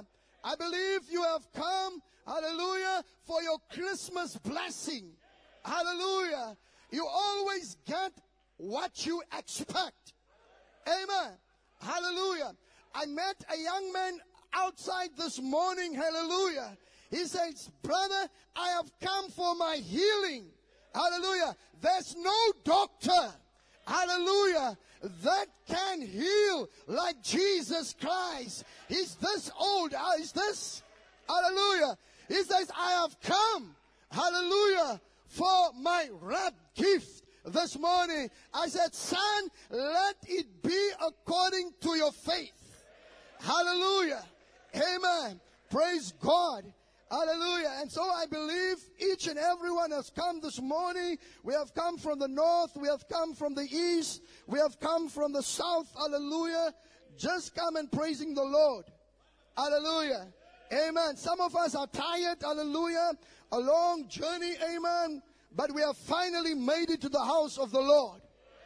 I believe you have come, hallelujah, for your Christmas blessing. Hallelujah. You always get what you expect. Amen. Hallelujah. I met a young man outside this morning. Hallelujah. He says, brother, I have come for my healing. Hallelujah. There's no doctor, hallelujah, that can heal like Jesus Christ. He's this old. Is this? Hallelujah. He says, I have come, hallelujah, for my rap gift this morning. I said, son, let it be according to your faith. Hallelujah. Amen. Praise God. Hallelujah. And so I believe each and everyone has come this morning. We have come from the north. We have come from the east. We have come from the south. Hallelujah. Just come and praising the Lord. Hallelujah. Amen. Some of us are tired. Hallelujah. A long journey. Amen. But we have finally made it to the house of the Lord.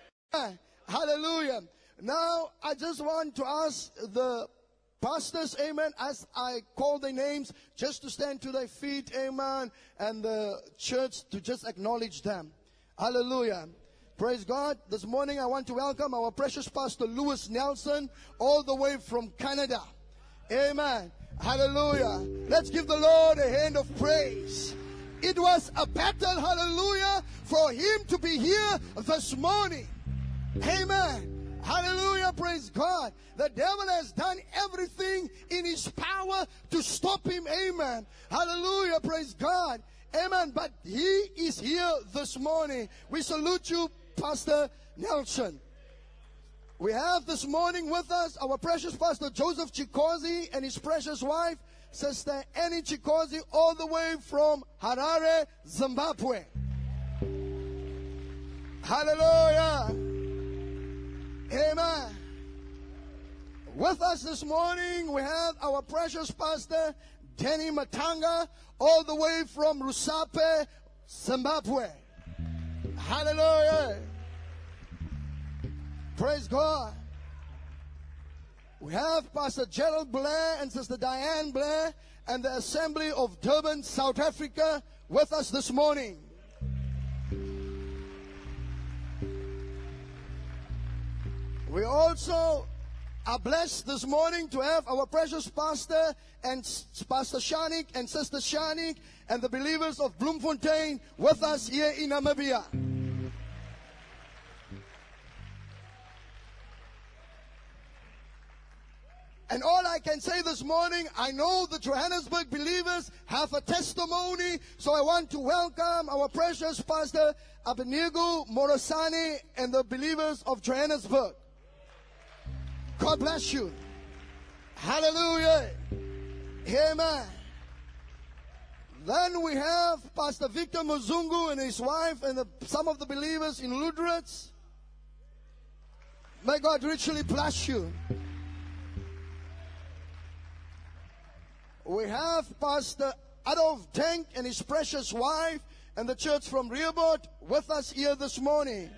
Hallelujah. Now, I just want to ask the pastors, amen, as I call their names, just to stand to their feet, amen, and the church to just acknowledge them. Hallelujah. Praise God. This morning I want to welcome our precious pastor, Lewis Nelson, all the way from Canada. Amen. Hallelujah. Let's give the Lord a hand of praise. It was a battle, hallelujah, for him to be here this morning. Amen. Hallelujah, praise God. The devil has done everything in his power to stop him. Amen. Hallelujah, praise God. Amen. But he is here this morning. We salute you, Pastor Nelson. We have this morning with us our precious Pastor Joseph Chikozi and his precious wife, Sister Annie Chikozi, all the way from Harare, Zimbabwe. Hallelujah. Amen. With us this morning, we have our precious pastor, Danny Matanga, all the way from Rusape, Zimbabwe. Hallelujah. Praise God. We have Pastor Gerald Blair and Sister Diane Blair and the Assembly of Durban, South Africa, with us this morning. We also are blessed this morning to have our precious pastor and Pastor Shanik and Sister Shanik and the believers of Bloemfontein with us here in Namibia. And all I can say this morning, I know the Johannesburg believers have a testimony, so I want to welcome our precious pastor Abednego Morosani and the believers of Johannesburg. God bless you. Hallelujah. Amen. Then we have Pastor Victor Muzungu and his wife and the, some of the believers in Lutherans. May God richly bless you. We have Pastor Adolf Denk and his precious wife and the church from Rehoboth with us here this morning.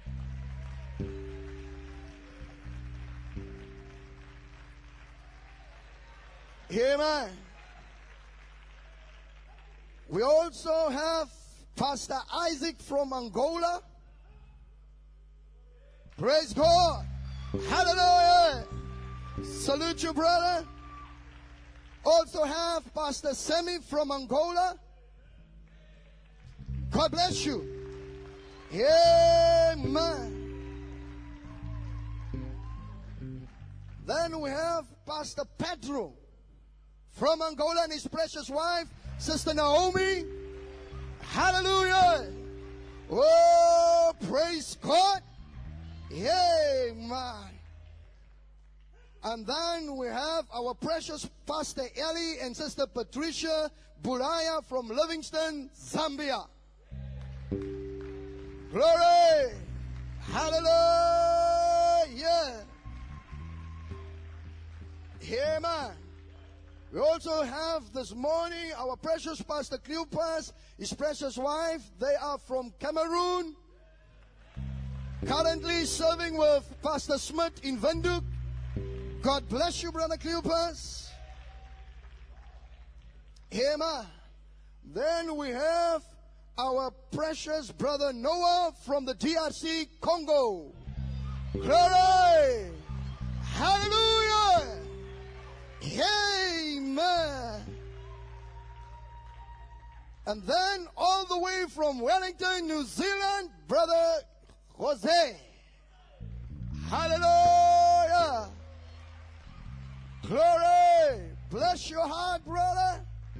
Amen. We also have Pastor Isaac from Angola. Praise God. Hallelujah. Salute you, brother. Also have Pastor Semi from Angola. God bless you. Amen. Then we have Pastor Pedro from Angola and his precious wife, Sister Naomi. Hallelujah. Oh, praise God. Amen. And then we have our precious Pastor Ellie and Sister Patricia Bulaya from Livingston, Zambia. Glory. Hallelujah. Amen. We also have this morning our precious Pastor Cleopas, his precious wife. They are from Cameroon. Currently serving with Pastor Smith in Windhoek. God bless you, Brother Cleopas. Amen. Then we have our precious brother Noah from the D R C Congo. Glory. Hallelujah. Amen. And then all the way from Wellington, New Zealand, brother Jose. Hallelujah. Glory. Bless your heart, brother.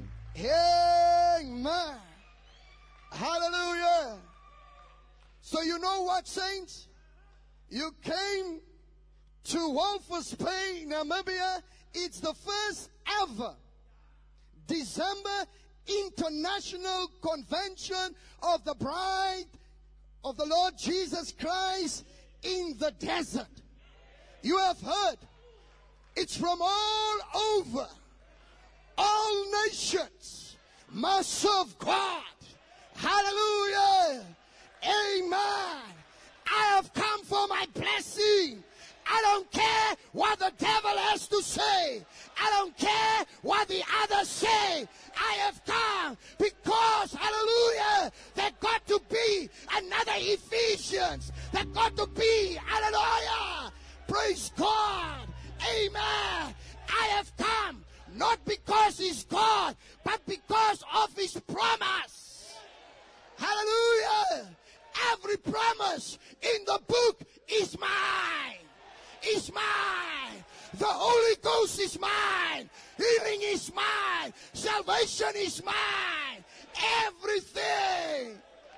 Amen. Hallelujah. So you know what, saints? You came to Walvis Bay, Namibia. It's the first ever December International Convention of the Bride of the Lord Jesus Christ in the desert. You have heard. It's from all over. All nations must serve God. Hallelujah. Amen. I have come for my blessing. I don't care what the devil has to say. I don't care what the others say. I have come because, hallelujah, there got to be another Ephesians. There got to be, hallelujah, praise God. Amen. I have come not because he's God, but because of his promise. Hallelujah. Every promise in the book is mine. Is mine. The Holy Ghost is mine. Healing is mine. Salvation is mine. Everything.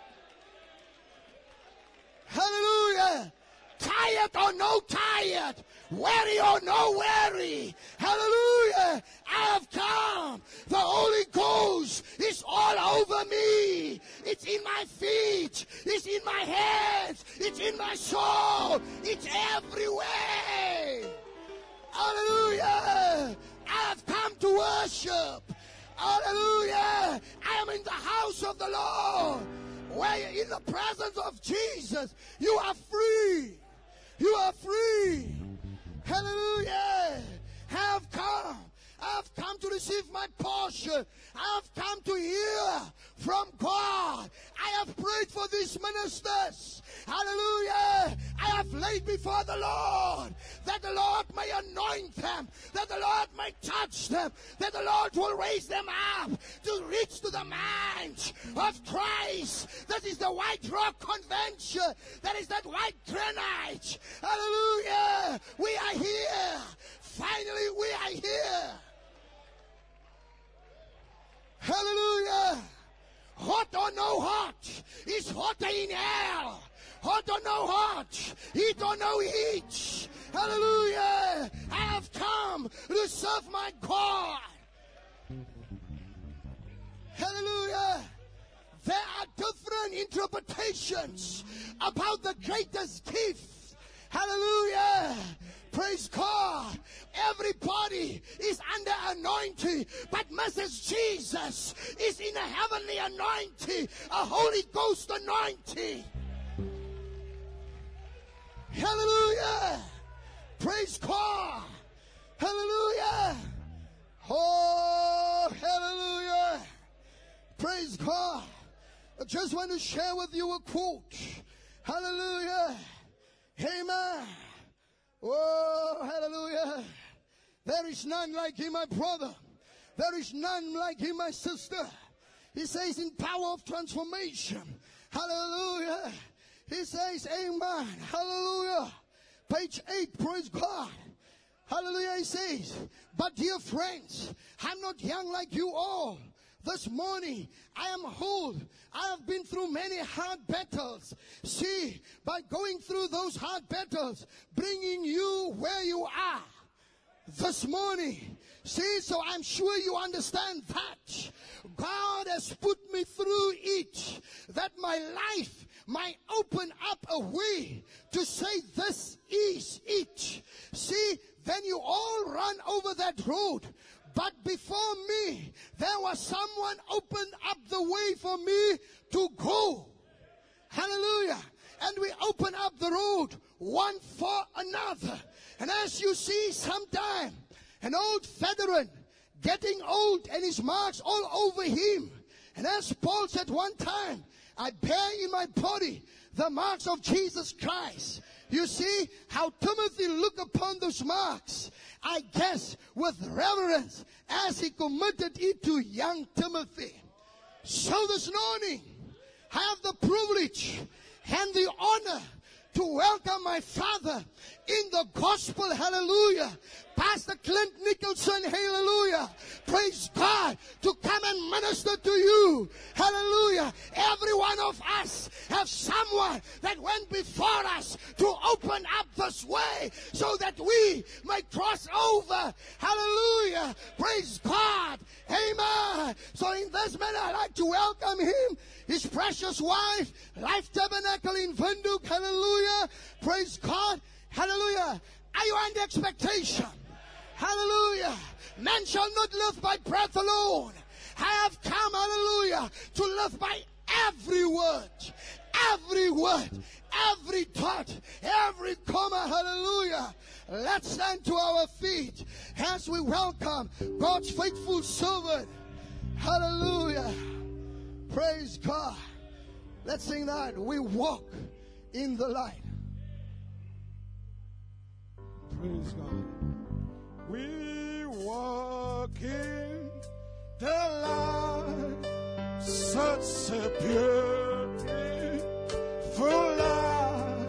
Hallelujah. Tired or no tired. Weary or no weary. Hallelujah. I have come. The Holy Ghost is all over me. It's in my feet. It's in my hands. It's in my soul. It's everywhere. Hallelujah. I have come to worship. Hallelujah. I am in the house of the Lord. Where in the presence of Jesus, you are free. You are free. Hallelujah. I have come. I have come to receive my portion. I have come to hear from God. I have prayed for these ministers. Hallelujah. I have laid before the Lord that the Lord may anoint them, that the Lord may touch them, that the Lord will raise them up to reach to the mind of Christ. That is the White Rock Convention. That is that white granite. Hallelujah. We are here. Finally, we are here. Hallelujah. Hot or no hot, it's hotter in hell. Hot or no hot, heat or no heat. Hallelujah. I have come to serve my God. Hallelujah. There are different interpretations about the greatest gift. Hallelujah. Praise God. Everybody is under anointing, but Missus Jesus is in a heavenly anointing, a Holy Ghost anointing. Hallelujah. Praise God. Hallelujah. Oh, hallelujah. Praise God. I just want to share with you a quote. Hallelujah. Amen. Oh, hallelujah. There is none like him, my brother. There is none like him, my sister. He says in power of transformation. Hallelujah. He says, amen. Hallelujah. Page eight, praise God. Hallelujah. He says, but dear friends, I'm not young like you all. This morning, I am old. I have been through many hard battles. See, by going through those hard battles, bringing you where you are this morning. See, so I'm sure you understand that. God has put me through it, that my life might open up a way to say this is it. See, then you all run over that road. But before me, there was someone opened up the way for me to go. Hallelujah. And we open up the road one for another. And as you see, sometime an old veteran getting old and his marks all over him. And as Paul said one time, I bear in my body the marks of Jesus Christ. You see how Timothy looked upon those marks, I guess, with reverence as he committed it to young Timothy. So this morning, I have the privilege and the honor to welcome my father in the gospel, hallelujah, Pastor Clint Nicholson, hallelujah, praise God, to come and minister to you, hallelujah. Every one of us have someone that went before us to open up this way so that we may cross over, hallelujah, praise God, amen. So in this manner, I'd like to welcome him, his precious wife, Life Tabernacle in Windhoek, hallelujah, praise God, hallelujah. Are you under expectation? Hallelujah. Man shall not live by bread alone. I have come, hallelujah, to live by every word, every word, every thought, every comma, hallelujah. Let's stand to our feet as we welcome God's faithful servant. Hallelujah. Praise God. Let's sing that. We walk in the light. Praise God. We walk in the light, such a beautiful light.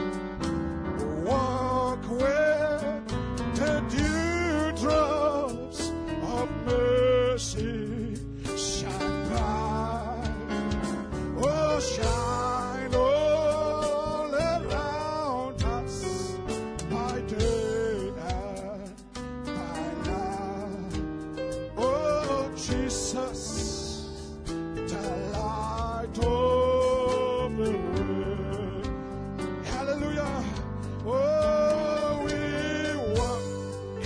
Walk where the dewdrops of mercy shine bright. Oh, shine all around us by day and by night. Oh, Jesus, the light of the world. Hallelujah. Oh, we walk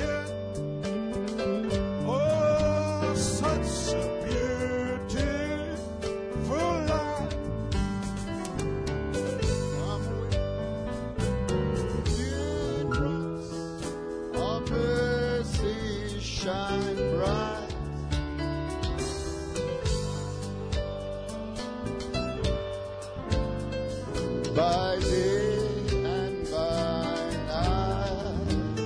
in, oh, such a beautiful light. Dewdrops of mercy shine bright. By day and by night,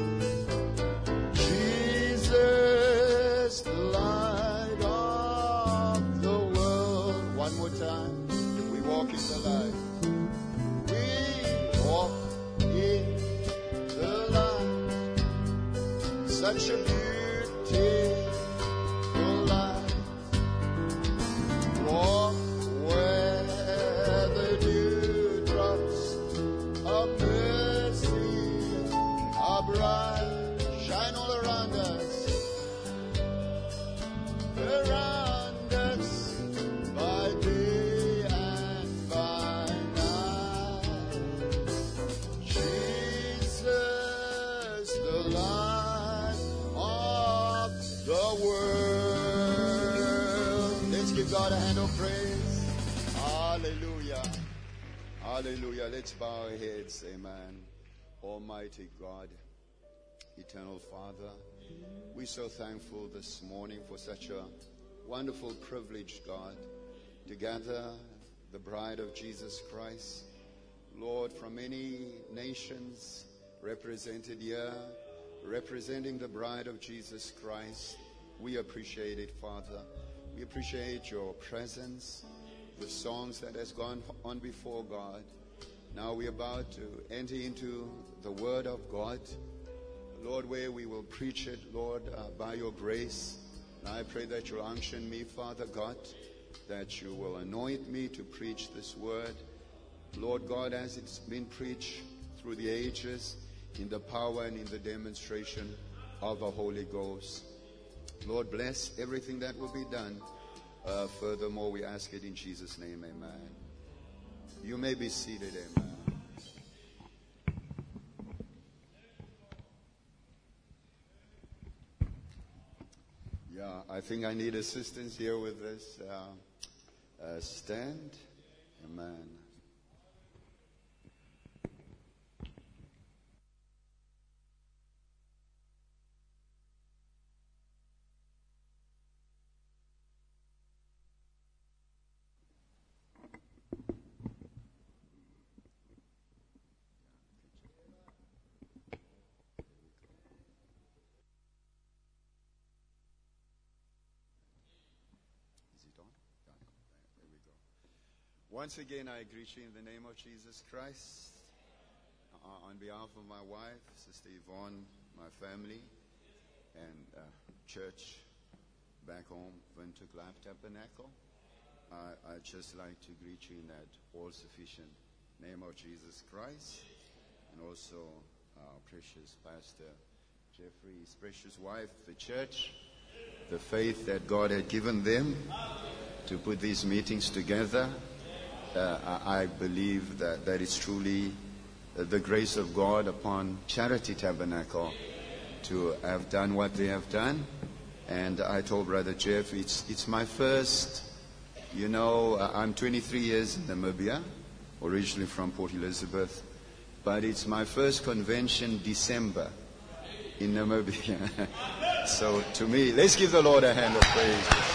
Jesus, the light of the world. One more time, we walk in the light. We walk in the light. Such a beautiful light. Walk where the dewdrops of mercy are bright. Shine all around us, around us, by day and by night. Jesus, the light of the world. Let's give God a hand of praise. Hallelujah. Hallelujah. Let's bow our heads. Amen. Almighty God, eternal Father, we're so thankful this morning for such a wonderful privilege, God, to gather the bride of Jesus Christ. Lord, from many nations represented here, representing the bride of Jesus Christ, we appreciate it, Father. We appreciate your presence, the songs that has gone on before, God. Now we're about to enter into the Word of God, Lord, where we will preach it, Lord, uh, by your grace. And I pray that you'll unction me, Father God, that you will anoint me to preach this Word, Lord God, as it's been preached through the ages, in the power and in the demonstration of the Holy Ghost. Lord, bless everything that will be done. Uh, furthermore, we ask it in Jesus' name, amen. You may be seated, amen. Yeah, I think I need assistance here with this uh, uh, stand. Amen. Once again, I greet you in the name of Jesus Christ. Uh, on behalf of my wife, Sister Yvonne, my family, and uh, church back home, Windhoek Life Tabernacle, I, I'd just like to greet you in that all-sufficient name of Jesus Christ, and also our precious Pastor Jeffrey, his precious wife, the church, the faith that God had given them to put these meetings together. Uh, I, I believe that that is truly uh, the grace of God upon Charity Tabernacle to have done what they have done. And I told Brother Jeff, it's it's my first, you know, uh, I'm twenty-three years in Namibia, originally from Port Elizabeth, but it's my first convention December in Namibia. So to me, let's give the Lord a hand of praise.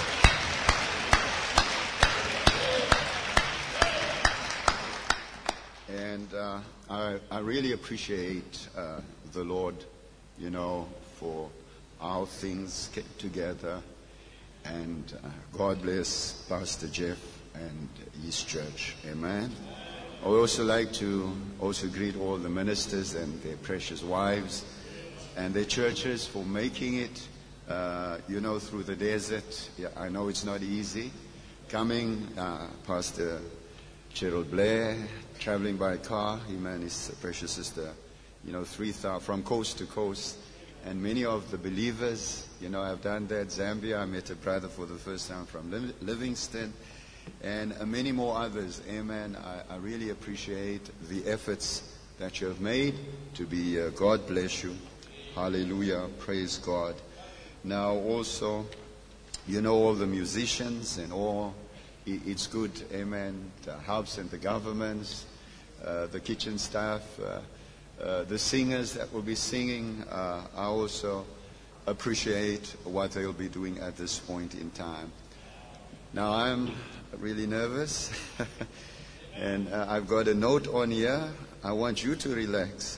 And uh, I, I really appreciate uh, the Lord, you know, for how things came together. And uh, God bless Pastor Jeff and his church. Amen. I would also like to also greet all the ministers and their precious wives and their churches for making it, uh, you know, through the desert. Yeah, I know it's not easy. Coming, uh, Pastor Gerald Blair, traveling by car, him and his precious sister, you know, three thousand from coast to coast. And many of the believers, you know, have done that. Zambia, I met a brother for the first time from Livingston, and uh, many more others. Amen. I, I really appreciate the efforts that you have made to be, uh, God bless you. Hallelujah. Praise God. Now also, you know, all the musicians and all, it, it's good, amen, the helps and the governments, uh, the kitchen staff, uh, uh, the singers that will be singing. Uh, I also appreciate what they'll be doing at this point in time. Now, I'm really nervous, and uh, I've got a note on here. I want you to relax.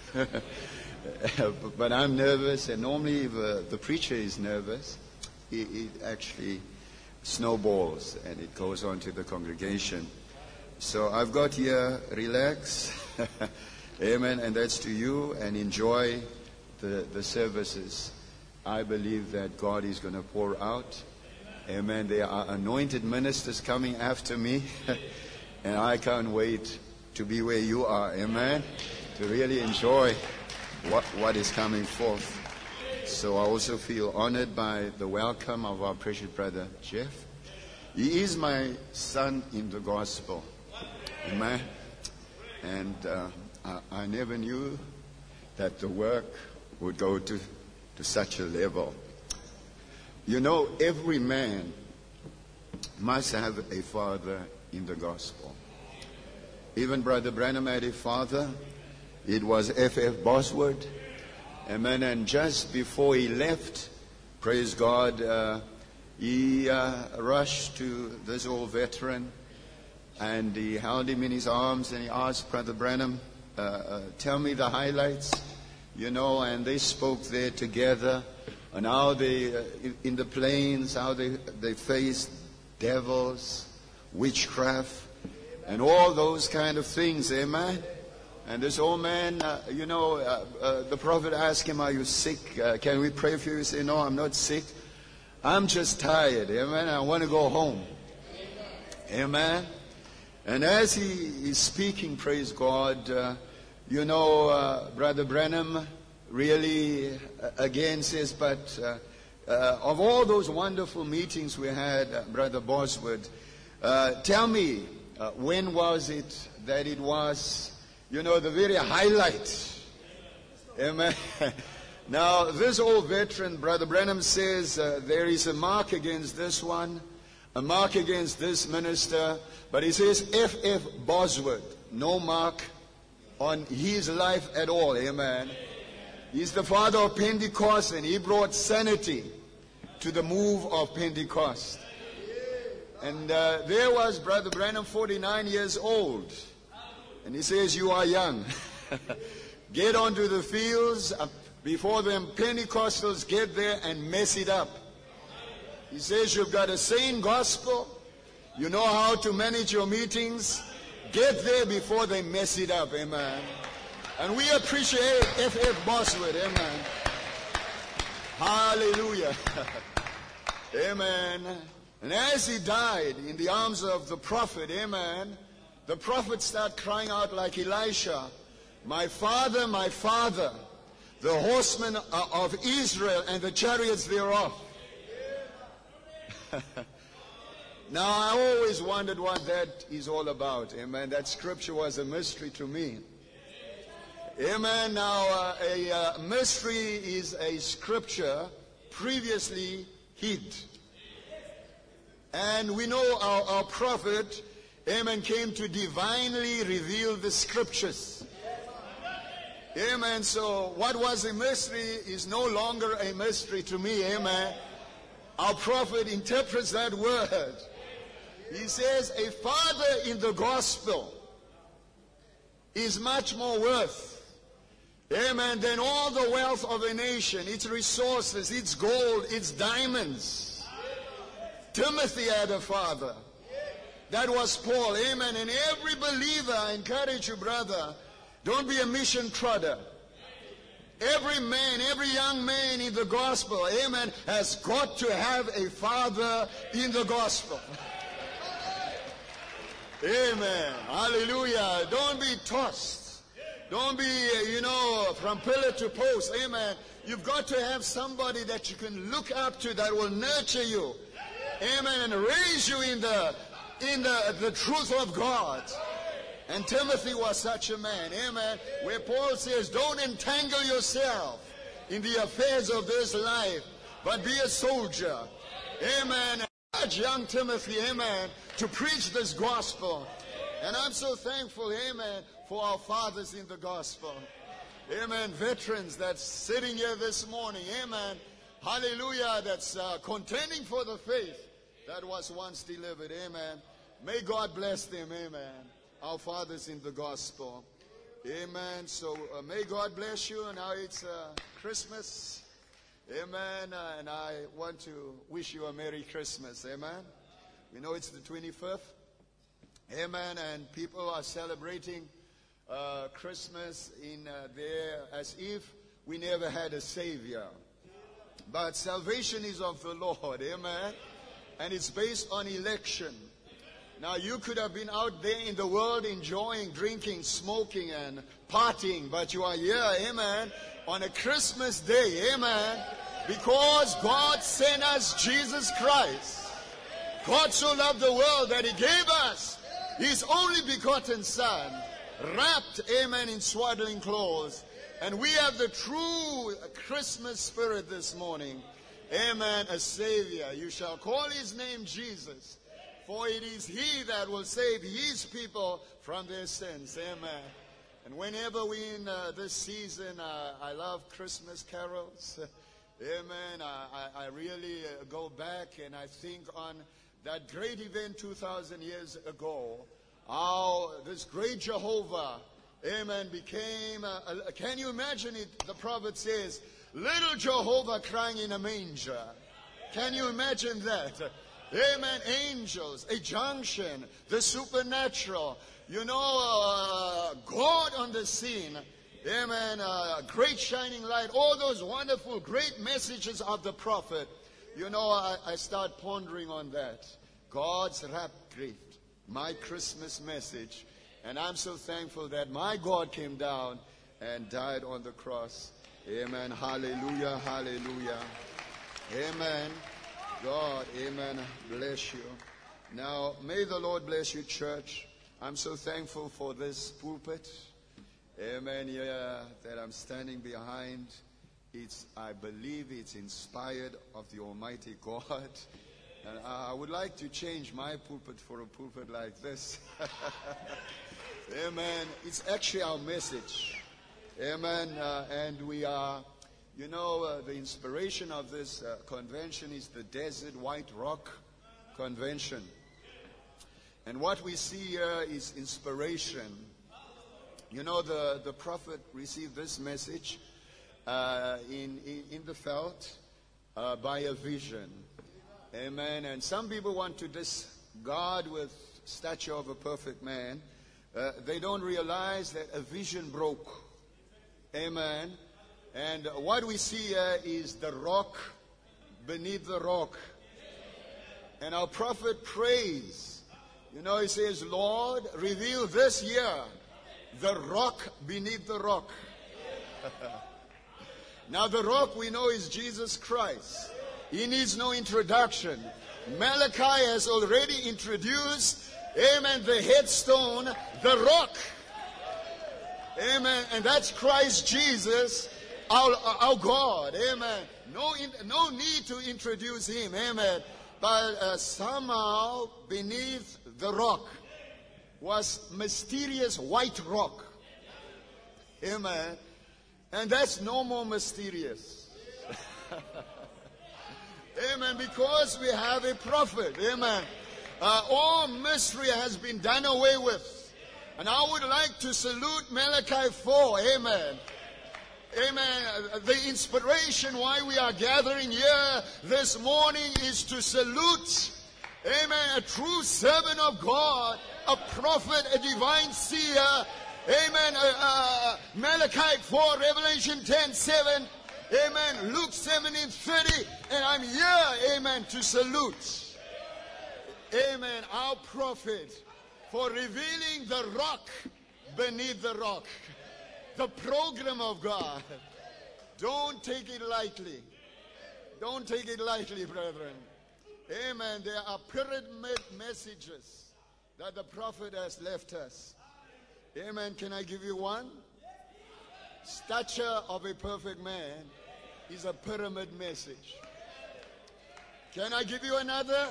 But I'm nervous, and normally if uh, the preacher is nervous, it, it actually snowballs, and it goes on to the congregation. So I've got here, relax, amen, and that's to you, and enjoy the, the services. I believe that God is going to pour out. Amen. There are anointed ministers coming after me, and I can't wait to be where you are. Amen. To really enjoy what, what is coming forth. So I also feel honored by the welcome of our precious brother Jeff. He is my son in the gospel. Amen. And uh, I, I never knew that the work would go to, to such a level. You know, every man must have a father in the gospel. Even Brother Branham had a father. It was F F Bosworth. Amen. And just before he left, praise God, uh, he uh, rushed to this old veteran, and he held him in his arms, and he asked Brother Branham, uh, uh, tell me the highlights, you know, and they spoke there together. And how they, uh, in the plains, how they, they faced devils, witchcraft, and all those kind of things, amen? And this old man, uh, you know, uh, uh, the prophet asked him, are you sick? Uh, can we pray for you? He said, no, I'm not sick. I'm just tired, amen? I want to go home. Amen? And as he is speaking, praise God, uh, you know, uh, Brother Branham really, uh, again, says, but uh, uh, of all those wonderful meetings we had, uh, Brother Bosworth, uh, tell me, uh, when was it that it was, you know, the very highlight? Amen. Now, this old veteran, Brother Branham, says uh, there is a mark against this one, a mark against this minister, but he says F F Bosworth, no mark on his life at all. Amen. He's the father of Pentecost, and he brought sanity to the move of Pentecost. And uh, there was Brother Branham, forty-nine years old. And he says, you are young. Get onto the fields uh, before them Pentecostals get there and mess it up. He says, you've got a sane gospel. You know how to manage your meetings? Get there before they mess it up. Amen. And we appreciate F F Bosworth. Amen. Hallelujah. Amen. And as he died in the arms of the prophet, amen, the prophet started crying out like Elisha, "My father, my father, the horsemen of Israel and the chariots thereof." Now, I always wondered what that is all about. Amen. That scripture was a mystery to me. Amen. Now, uh, a uh, mystery is a scripture previously hid. And we know our, our prophet, amen, came to divinely reveal the scriptures. Amen. So what was a mystery is no longer a mystery to me. Amen. Our prophet interprets that word. He says, a father in the gospel is much more worth, amen, than all the wealth of a nation, its resources, its gold, its diamonds. Timothy had a father. That was Paul. Amen. And every believer, I encourage you, brother, don't be a mission trodder. Every man, every young man in the gospel, amen, has got to have a father in the gospel. Amen. Hallelujah. Don't be tossed. Don't be, you know, from pillar to post. Amen. You've got to have somebody that you can look up to that will nurture you. Amen. And raise you in the in the, the truth of God. And Timothy was such a man. Amen. Where Paul says, don't entangle yourself in the affairs of this life, but be a soldier. Amen. And urge young Timothy, amen, to preach this gospel. And I'm so thankful, amen, for our fathers in the gospel. Amen. Veterans that's sitting here this morning. Amen. Hallelujah. That's uh, contending for the faith that was once delivered. Amen. May God bless them. Amen. Our fathers in the gospel. Amen. So uh, may God bless you. Now it's uh, Christmas. Amen. Uh, and I want to wish you a Merry Christmas. Amen. We know it's the twenty-fifth. Amen. And people are celebrating uh, Christmas in uh, there as if we never had a Savior. But salvation is of the Lord. Amen. And it's based on election. Now, you could have been out there in the world enjoying, drinking, smoking, and partying, but you are here, amen, on a Christmas day, amen, because God sent us Jesus Christ. God so loved the world that He gave us His only begotten Son, wrapped, amen, in swaddling clothes. And we have the true Christmas spirit this morning. Amen, a Savior. You shall call His name Jesus. For it is He that will save His people from their sins. Amen. And whenever we in uh, this season, uh, I love Christmas carols. Amen. I, I, I really uh, go back and I think on that great event two thousand years ago. How this great Jehovah, amen, became, uh, uh, can you imagine it? The prophet says, little Jehovah crying in a manger. Can you imagine that? Amen. Angels, a junction, the supernatural. You know, uh, God on the scene. Amen. Uh, great shining light. All those wonderful, great messages of the prophet. You know, I, I start pondering on that. God's wrapped gift. My Christmas message. And I'm so thankful that my God came down and died on the cross. Amen. Hallelujah. Hallelujah. Amen. God, amen, bless you. Now, may the Lord bless you, church. I'm so thankful for this pulpit. Amen, yeah, that I'm standing behind. It's, I believe it's inspired of the Almighty God. And I would like to change my pulpit for a pulpit like this. Amen. It's actually our message. Amen. Uh, and we are... You know, uh, the inspiration of this uh, convention is the Desert White Rock Convention. And what we see here is inspiration. You know, the, the prophet received this message uh, in, in, in the veld uh, by a vision. Amen. And some people want to dis, God with stature of a perfect man, uh, they don't realize that a vision broke. Amen. And what we see here is the rock beneath the rock. And our prophet prays. You know, he says, Lord, reveal this year the rock beneath the rock. Now the rock we know is Jesus Christ. He needs no introduction. Malachi has already introduced, amen, the headstone, the rock. Amen. And that's Christ Jesus, our, our God. Amen. No, no need to introduce him. Amen. But uh, somehow beneath the rock was mysterious white rock. Amen. And that's no more mysterious. Amen. Because we have a prophet. Amen. Uh, all mystery has been done away with. And I would like to salute Malachi four. Amen. Amen. Uh, the inspiration why we are gathering here this morning is to salute, amen, a true servant of God, a prophet, a divine seer. Amen. Uh, uh, Malachi four, Revelation ten, seven. Amen. Luke seventeen, thirty. And I'm here, amen, to salute, amen, our prophet for revealing the rock beneath the rock. The program of God. Don't take it lightly. Don't take it lightly, brethren. Amen. There are pyramid messages that the prophet has left us. Amen. Can I give you one? Stature of a perfect man is a pyramid message. Can I give you another?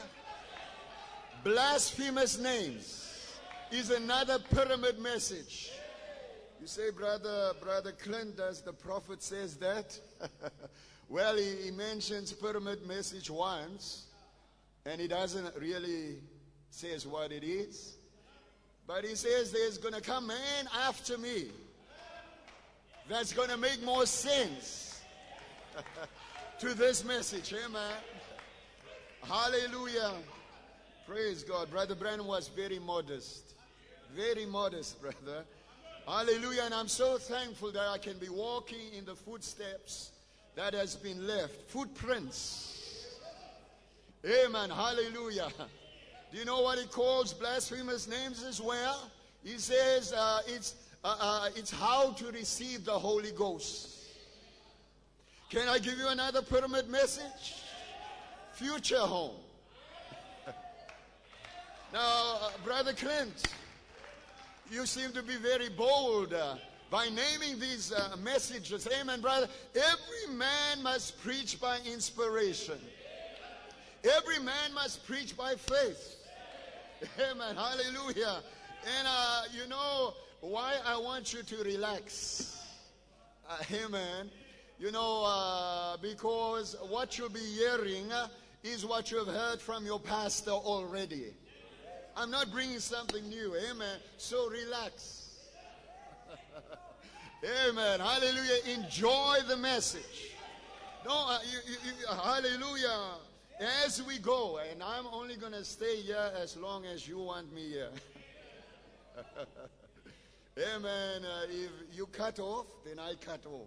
Blasphemous names is another pyramid message. You say, brother, brother Clint, does the prophet says that? Well, he, he mentions pyramid message once, and he doesn't really says what it is. But he says there's going to come man after me that's going to make more sense to this message. Amen. Hallelujah. Praise God. Brother Branham was very modest. Very modest, brother. Hallelujah. And I'm so thankful that I can be walking in the footsteps that has been left. Footprints. Amen. Hallelujah. Do you know what he calls blasphemous names as well? He says uh, it's, uh, uh, it's how to receive the Holy Ghost. Can I give you another pyramid message? Future home. Now, uh, Brother Clint, you seem to be very bold uh, by naming these uh, messages. Amen, brother. Every man must preach by inspiration. Every man must preach by faith. Amen. Hallelujah. And uh, you know why I want you to relax. Uh, amen. You know, uh, because what you'll be hearing uh, is what you've heard from your pastor already. I'm not bringing something new. Amen. So relax. Amen. Hallelujah. Enjoy the message. No, uh, you, you, you, hallelujah. As we go, and I'm only going to stay here as long as you want me here. Amen. Uh, if you cut off, then I cut off.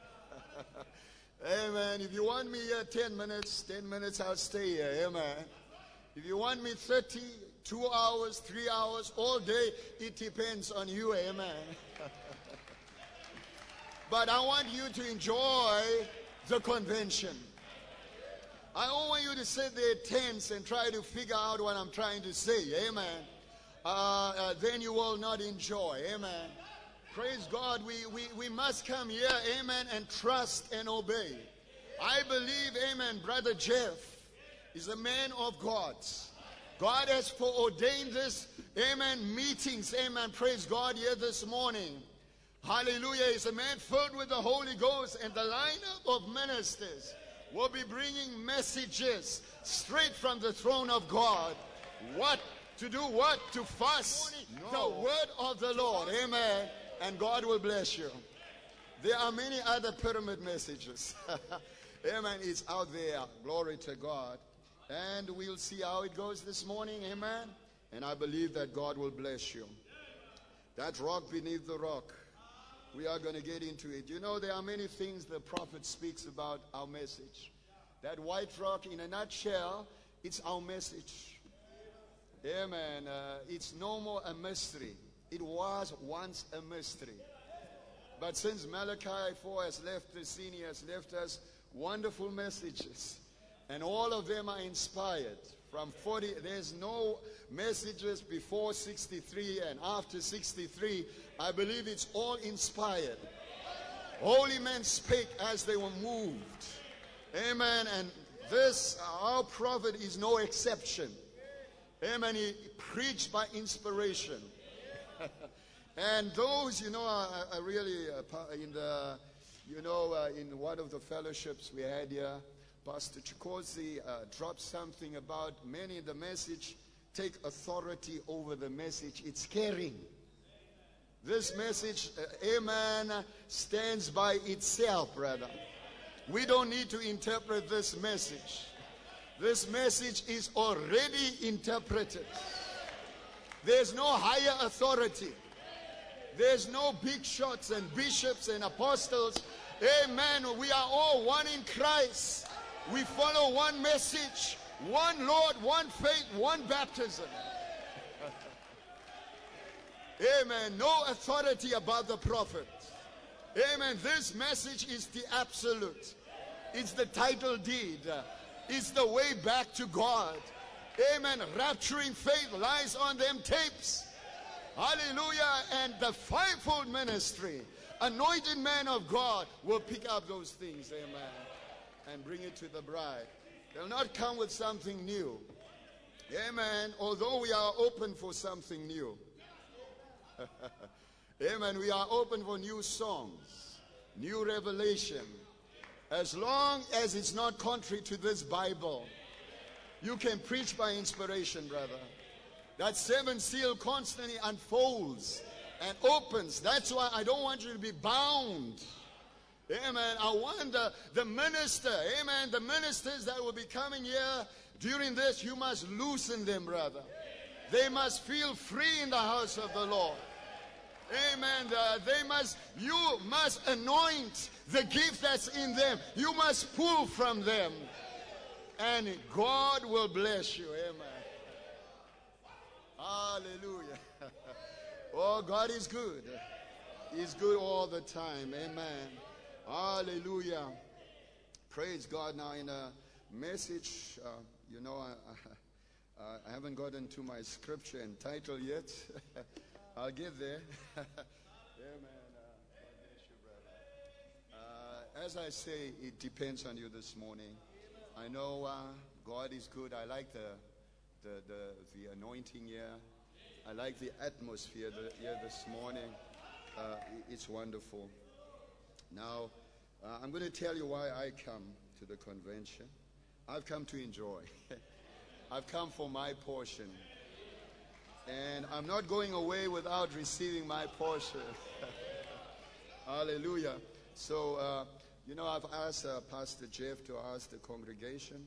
Amen. If you want me here ten minutes, ten minutes, I'll stay here. Amen. If you want me thirty, two hours, three hours, all day, it depends on you. Amen. But I want you to enjoy the convention. I don't want you to sit there tense and try to figure out what I'm trying to say. Amen. Uh, uh, then you will not enjoy. Amen. Praise God. We, we, we must come here, amen, and trust and obey. I believe, amen, Brother Jeff is a man of God. God has foreordained this, amen, meetings, amen, praise God, here this morning. Hallelujah. He's a man filled with the Holy Ghost, and the lineup of ministers will be bringing messages straight from the throne of God. What to do, what to fast, no. The word of the Lord. Amen. And God will bless you. There are many other pyramid messages. Amen. It's out there. Glory to God. And we'll see how it goes this morning. Amen. And I believe that God will bless you. That rock beneath the rock. We are going to get into it. You know, there are many things the prophet speaks about our message. That white rock, in a nutshell, it's our message. Amen. Uh, it's no more a mystery. It was once a mystery. But since Malachi four has left the scene, he has left us wonderful messages. And all of them are inspired. From forty, there's no messages before sixty-three and after sixty-three. I believe it's all inspired. Holy men spake as they were moved. Amen. And this, our prophet, is no exception. Amen. He preached by inspiration. And those, you know, are, are really uh, in the, you know, uh, in one of the fellowships we had here, Pastor Chikosi uh, dropped something about many in the message take authority over the message it's carrying. This message, uh, amen, stands by itself, brother. We don't need to interpret this message. This message is already interpreted. There's no higher authority. There's no big shots and bishops and apostles. Amen. We are all one in Christ. We follow one message, one Lord, one faith, one baptism. Amen. No authority above the prophet. Amen. This message is the absolute. It's the title deed. It's the way back to God. Amen. Rapturing faith lies on them tapes. Hallelujah. And the fivefold ministry, anointed man of God, will pick up those things. Amen. And bring it to the bride. They'll not come with something new. Amen. Although we are open for something new. Amen. We are open for new songs, new revelation. As long as it's not contrary to this Bible, you can preach by inspiration, brother. That seven seal constantly unfolds and opens. That's why I don't want you to be bound. Amen. I want the, the minister, amen, the ministers that will be coming here during this, you must loosen them, brother. They must feel free in the house of the Lord. Amen. Uh, they must, you must anoint the gift that's in them. You must pull from them. And God will bless you. Amen. Hallelujah. Oh, God is good. He's good all the time. Amen. Hallelujah. Praise God. Now in a message, uh, you know, I, I, I haven't gotten to my scripture and title yet. I'll get there. Amen. Uh, God bless you, brother. Uh, as I say, it depends on you this morning. I know uh, God is good. I like the, the, the, the anointing here. I like the atmosphere the, here this morning. Uh, it's wonderful. Now, uh, I'm going to tell you why I come to the convention. I've come to enjoy. I've come for my portion. And I'm not going away without receiving my portion. Hallelujah. So, uh, you know, I've asked uh, Pastor Jeff to ask the congregation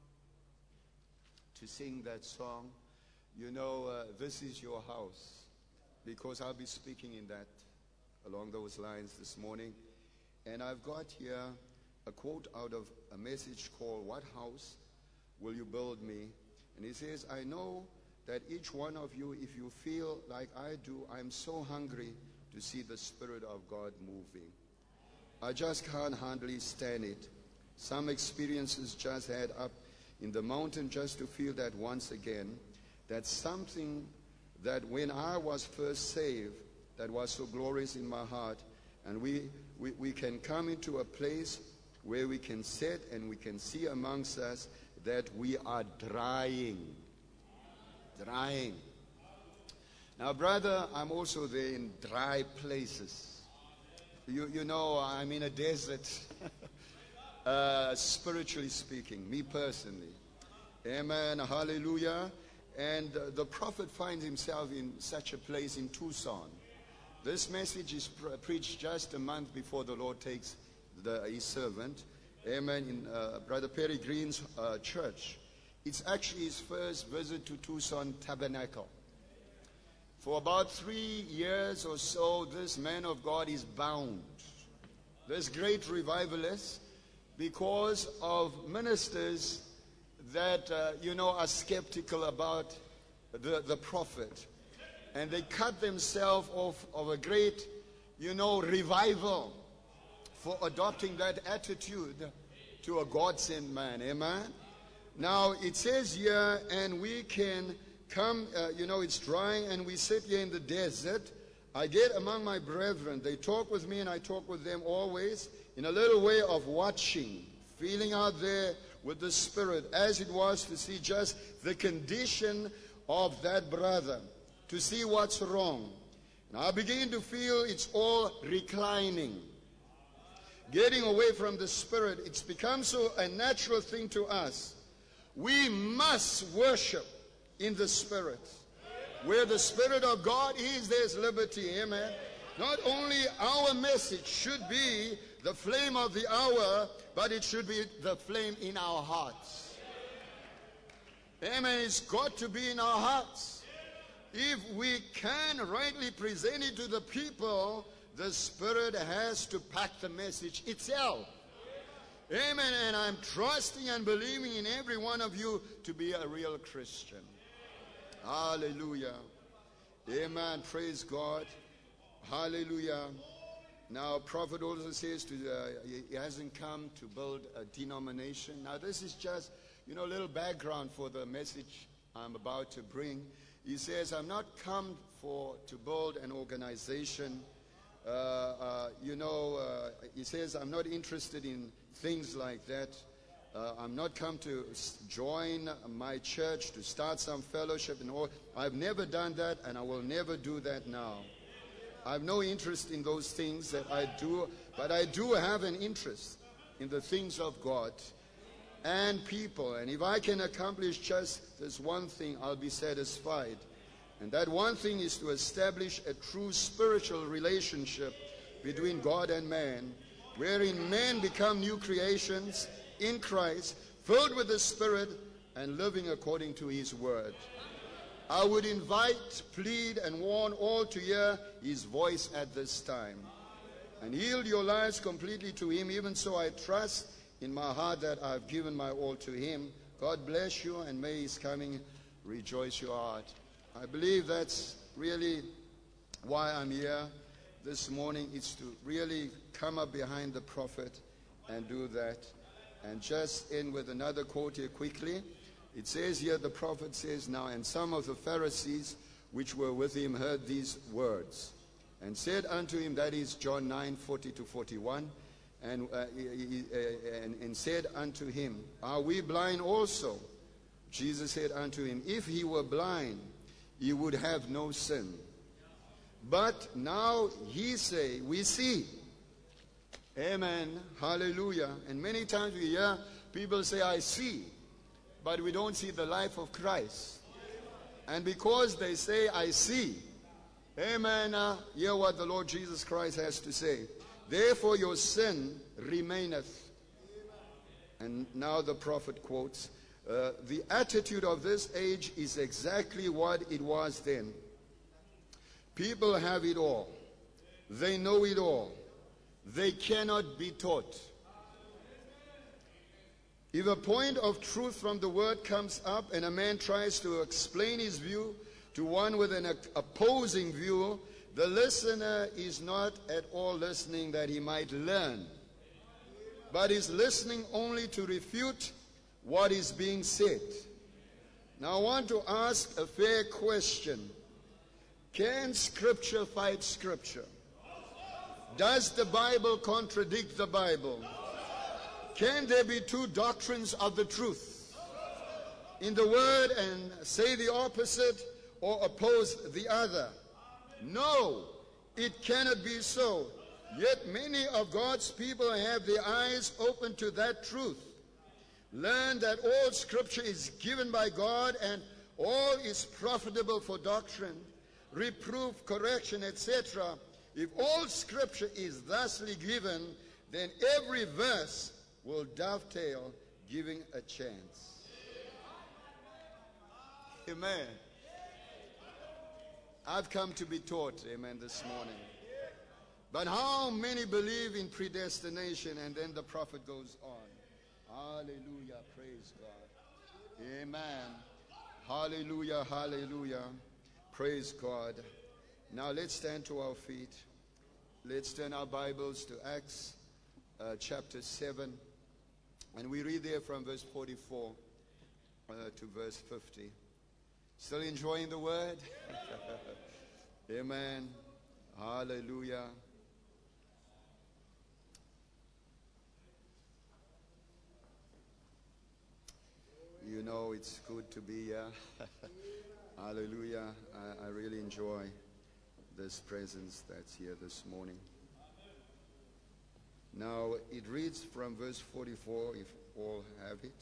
to sing that song. You know, uh, this is your house. Because I'll be speaking in that, along those lines this morning. And I've got here a quote out of a message called, "What House Will You Build Me?" And he says, "I know that each one of you, if you feel like I do, I'm so hungry to see the Spirit of God moving. I just can't hardly stand it. Some experiences just had up in the mountain just to feel that once again, that something that when I was first saved, that was so glorious in my heart, and we, we, we can come into a place where we can sit and we can see amongst us that we are drying. Drying. Now, brother, I'm also there in dry places. You, you know, I'm in a desert, uh, spiritually speaking, me personally. Amen, hallelujah. And uh, the prophet finds himself in such a place in Tucson. This message is pre- preached just a month before the Lord takes the, his servant, amen, in uh, Brother Perry Green's uh, church It's actually his first visit to Tucson Tabernacle. For about three years or so, this man of God is bound. This great revivalist, because of ministers that, uh, you know, are skeptical about the, the prophet. And they cut themselves off of a great, you know, revival for adopting that attitude to a God-sent man. Amen? Now, it says here, and we can come, uh, you know, it's dry, and we sit here in the desert. I get among my brethren. They talk with me, and I talk with them always in a little way of watching, feeling out there with the Spirit, as it was to see just the condition of that brother, to see what's wrong. And I begin to feel it's all reclining, getting away from the Spirit. It's become so a natural thing to us. We must worship in the Spirit. Where the Spirit of God is, there's liberty. Amen. Not only our message should be the flame of the hour, but it should be the flame in our hearts. Amen. It's got to be in our hearts. If we can rightly present it to the people, the Spirit has to pack the message itself. Amen. And I'm trusting and believing in every one of you to be a real Christian. Hallelujah. Amen. Praise God. Hallelujah. Now, prophet also says to, uh, he hasn't come to build a denomination. Now, this is just, you know, a little background for the message I'm about to bring. He says, I'm not come for to build an organization. Uh, uh, you know, uh, he says, I'm not interested in things like that. Uh, I'm not come to join my church, to start some fellowship and all. I've never done that, and I will never do that now. I have no interest in those things that I do, but I do have an interest in the things of God and people. And if I can accomplish just this one thing, I'll be satisfied. And that one thing is to establish a true spiritual relationship between God and man, wherein men become new creations in Christ, filled with the Spirit and living according to His word. I would invite, plead, and warn all to hear His voice at this time and yield your lives completely to Him. Even so, I trust in my heart that I've given my all to Him. God bless you, and may His coming rejoice your heart. I believe that's really why I'm here this morning. It's to really come up behind the prophet and do that. And just end with another quote here quickly. It says here, the prophet says, now, and some of the Pharisees which were with him heard these words, and said unto him, that is John nine, forty to forty-one, and, uh, he, uh, and, and said unto him, are we blind also? Jesus said unto him, if he were blind, he would have no sin. But now he say, we see. Amen. Hallelujah. And many times we hear people say, I see, but we don't see the life of Christ. And because they say, I see, amen, uh, hear what the Lord Jesus Christ has to say. Therefore your sin remaineth. And now the prophet quotes, uh, the attitude of this age is exactly what it was then. People have it all. They know it all. They cannot be taught. If a point of truth from the word comes up and a man tries to explain his view to one with an opposing view, the listener is not at all listening that he might learn, but is listening only to refute what is being said. Now I want to ask a fair question. Can Scripture fight Scripture? Does the Bible contradict the Bible? Can there be two doctrines of the truth in the Word and say the opposite or oppose the other? No, it cannot be so. Yet many of God's people have their eyes open to that truth. Learn that all Scripture is given by God and all is profitable for doctrine, reproof, correction, et cetera. If all Scripture is thusly given, then every verse will dovetail, giving a chance. Amen. I've come to be taught, amen, this morning. But how many believe in predestination? And then the prophet goes on. Hallelujah. Praise God. Amen. Hallelujah. Hallelujah. Praise God. Now let's stand to our feet. Let's turn our Bibles to Acts uh, chapter seven. And we read there from verse forty-four uh, to verse fifty. Still enjoying the word? Amen. Hallelujah. You know, it's good to be here. Hallelujah. I, I really enjoy this presence that's here this morning. Now, it reads from verse forty-four, if all have it.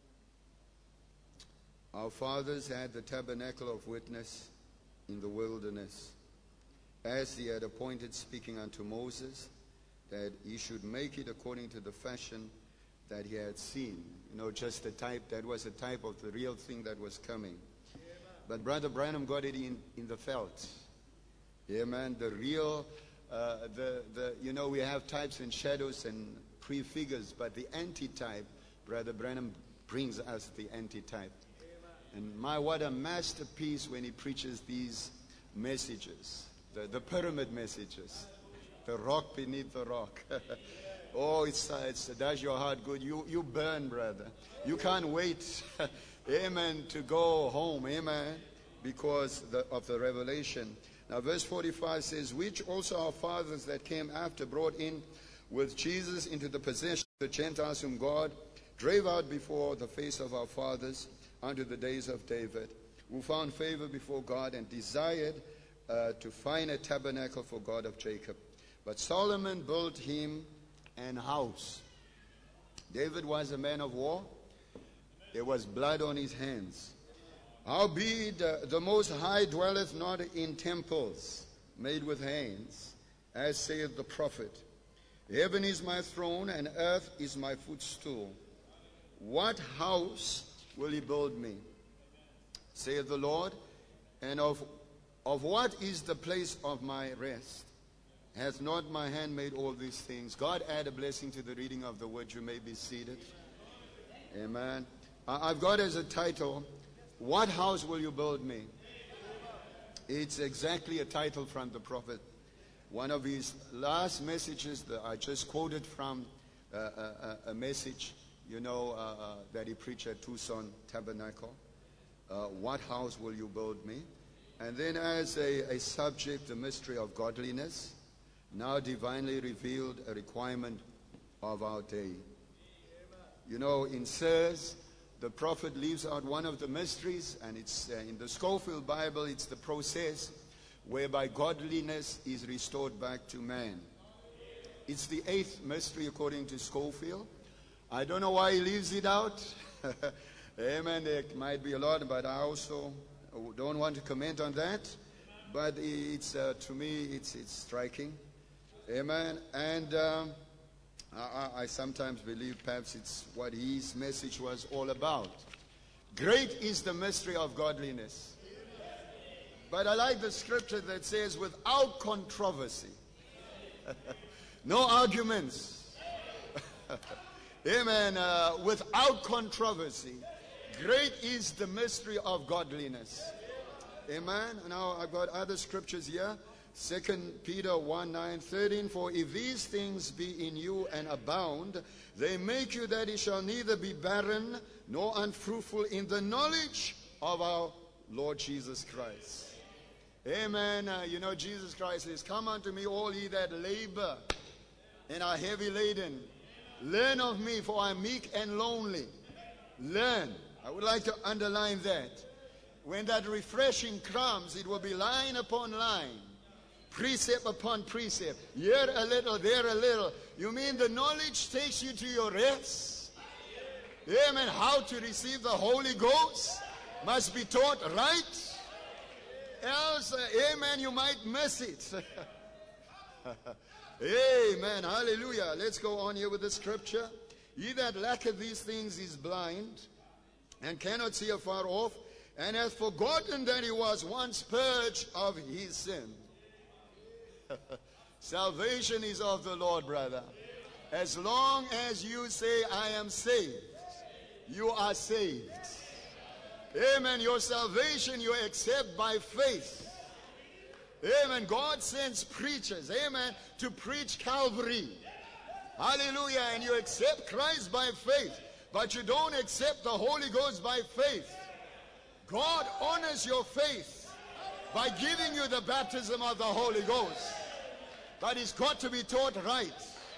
Our fathers had the tabernacle of witness in the wilderness, as he had appointed, speaking unto Moses, that he should make it according to the fashion that he had seen. You know, just a type, that was a type of the real thing that was coming. But Brother Branham got it in, in the felt. Amen. The real, uh, the, the, you know, we have types and shadows and prefigures, but the antitype, Brother Branham brings us the antitype. And my, what a masterpiece when he preaches these messages, the, the pyramid messages, the rock beneath the rock. Oh, it's, uh, it's, it does your heart good. You, you burn, brother. You can't wait, amen, to go home, amen, because the, of the revelation. Now, verse forty-five says, which also our fathers that came after brought in with Jesus into the possession of the Gentiles, whom God drave out before the face of our fathers, unto the days of David, who found favor before God and desired uh, to find a tabernacle for God of Jacob. But Solomon built him an house. David was a man of war. There was blood on his hands. Howbeit uh, the Most High dwelleth not in temples made with hands, as saith the prophet. Heaven is my throne, and earth is my footstool. What house will he build me, saith the Lord? And of, of what is the place of my rest? Hath not my hand made all these things? God add a blessing to the reading of the word. You may be seated. Amen. I've got as a title, what house will you build me? It's exactly a title from the prophet. One of his last messages that I just quoted from uh, a, a message, you know, uh, uh, that he preached at Tucson Tabernacle. Uh, what house will you build me? And then as a, a subject, the mystery of godliness, now divinely revealed, a requirement of our day. You know, in Sirs, the prophet leaves out one of the mysteries, and it's uh, in the Scofield Bible, it's the process whereby godliness is restored back to man. It's the eighth mystery according to Scofield. I don't know why he leaves it out. Amen. There might be a lot, but I also don't want to comment on that. But it's uh, to me, it's it's striking. Amen. And um, I, I sometimes believe perhaps it's what his message was all about. Great is the mystery of godliness. But I like the scripture that says, without controversy. No arguments. Amen. Uh, without controversy. Great is the mystery of godliness. Amen. Now I've got other scriptures here. Second Peter one nine thirteen. For if these things be in you and abound, they make you that ye shall neither be barren nor unfruitful in the knowledge of our Lord Jesus Christ. Amen. Uh, you know, Jesus Christ says, come unto me all ye that labor and are heavy laden. Learn of me, for I am meek and lonely. Learn. I would like to underline that. When that refreshing comes, it will be line upon line, precept upon precept, here a little, there a little. You mean the knowledge takes you to your rest? Amen. How to receive the Holy Ghost must be taught right. Else, uh, amen, you might miss it. Amen. Hallelujah. Let's go on here with the scripture. He that lacketh these things is blind and cannot see afar off, and hath forgotten that he was once purged of his sin. Salvation is of the Lord, brother. As long as you say, I am saved, you are saved. Amen. Your salvation you accept by faith. Amen. God sends preachers, amen, to preach Calvary. Hallelujah. And you accept Christ by faith, but you don't accept the Holy Ghost by faith. God honors your faith by giving you the baptism of the Holy Ghost. But it's got to be taught right.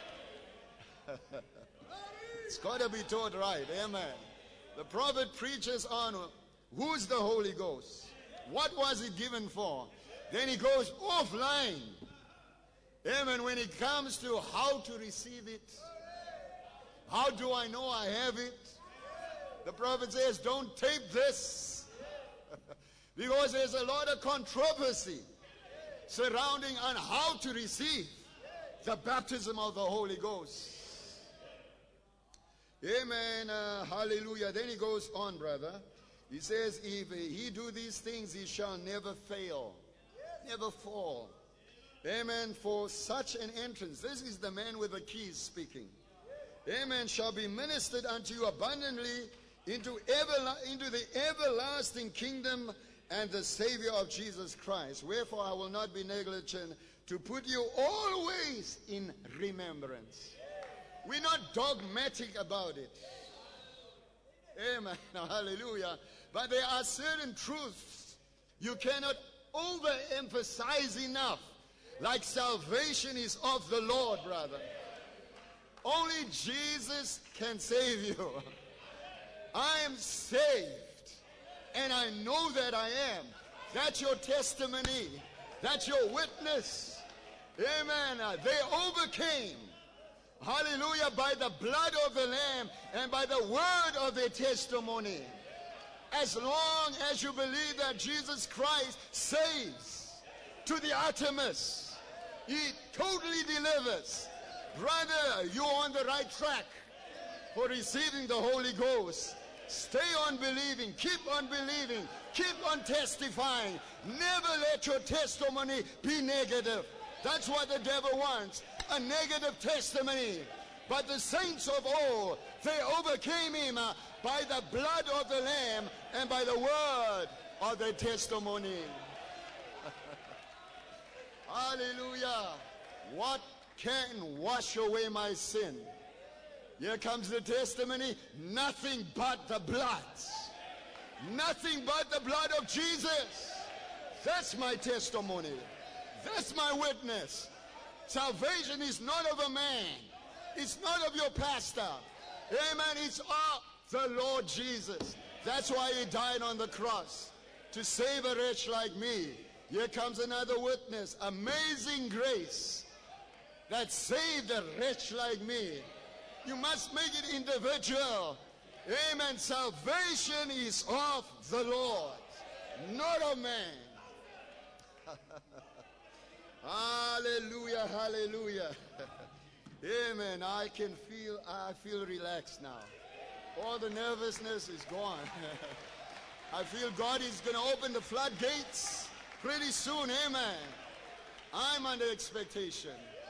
It's got to be taught right. Amen. The prophet preaches on who's the Holy Ghost. What was it given for? Then he goes offline. Amen. When it comes to how to receive it, how do I know I have it? The prophet says, don't tape this. Because there's a lot of controversy surrounding on how to receive the baptism of the Holy Ghost. Amen. Uh, hallelujah. Then he goes on, brother. He says, if he do these things, he shall never fail, never fall. Amen. For such an entrance, this is the man with the keys speaking. Amen. Shall be ministered unto you abundantly into, everla- into the everlasting kingdom and the Savior of Jesus Christ. Wherefore I will not be negligent to put you always in remembrance. We're not dogmatic about it. Amen. Hallelujah. But there are certain truths you cannot overemphasize enough. Like salvation is of the Lord, brother. Only Jesus can save you. I am saved. And I know that I am. That's your testimony. That's your witness. Amen. Uh, They overcame. Hallelujah. By the blood of the Lamb and by the word of their testimony. As long as you believe that Jesus Christ saves to the uttermost, He totally delivers. Brother, you're on the right track for receiving the Holy Ghost. Stay on believing. Keep on believing. Keep on testifying. Never let your testimony be negative. That's what the devil wants. A negative testimony. But the saints of old, they overcame him uh, by the blood of the Lamb and by the word of their testimony. Hallelujah. What can wash away my sin? Here comes the testimony. Nothing but the blood. Nothing but the blood of Jesus. That's my testimony. That's my witness. Salvation is not of a man. It's not of your pastor. Amen. It's of the Lord Jesus. That's why He died on the cross. To save a wretch like me. Here comes another witness. Amazing grace that saved a wretch like me. You must make it individual. Amen. Salvation is of the Lord, not of man. Hallelujah, hallelujah. Amen. I can feel, I feel relaxed now. All the nervousness is gone. I feel God is going to open the floodgates pretty soon. Amen. I'm under expectation.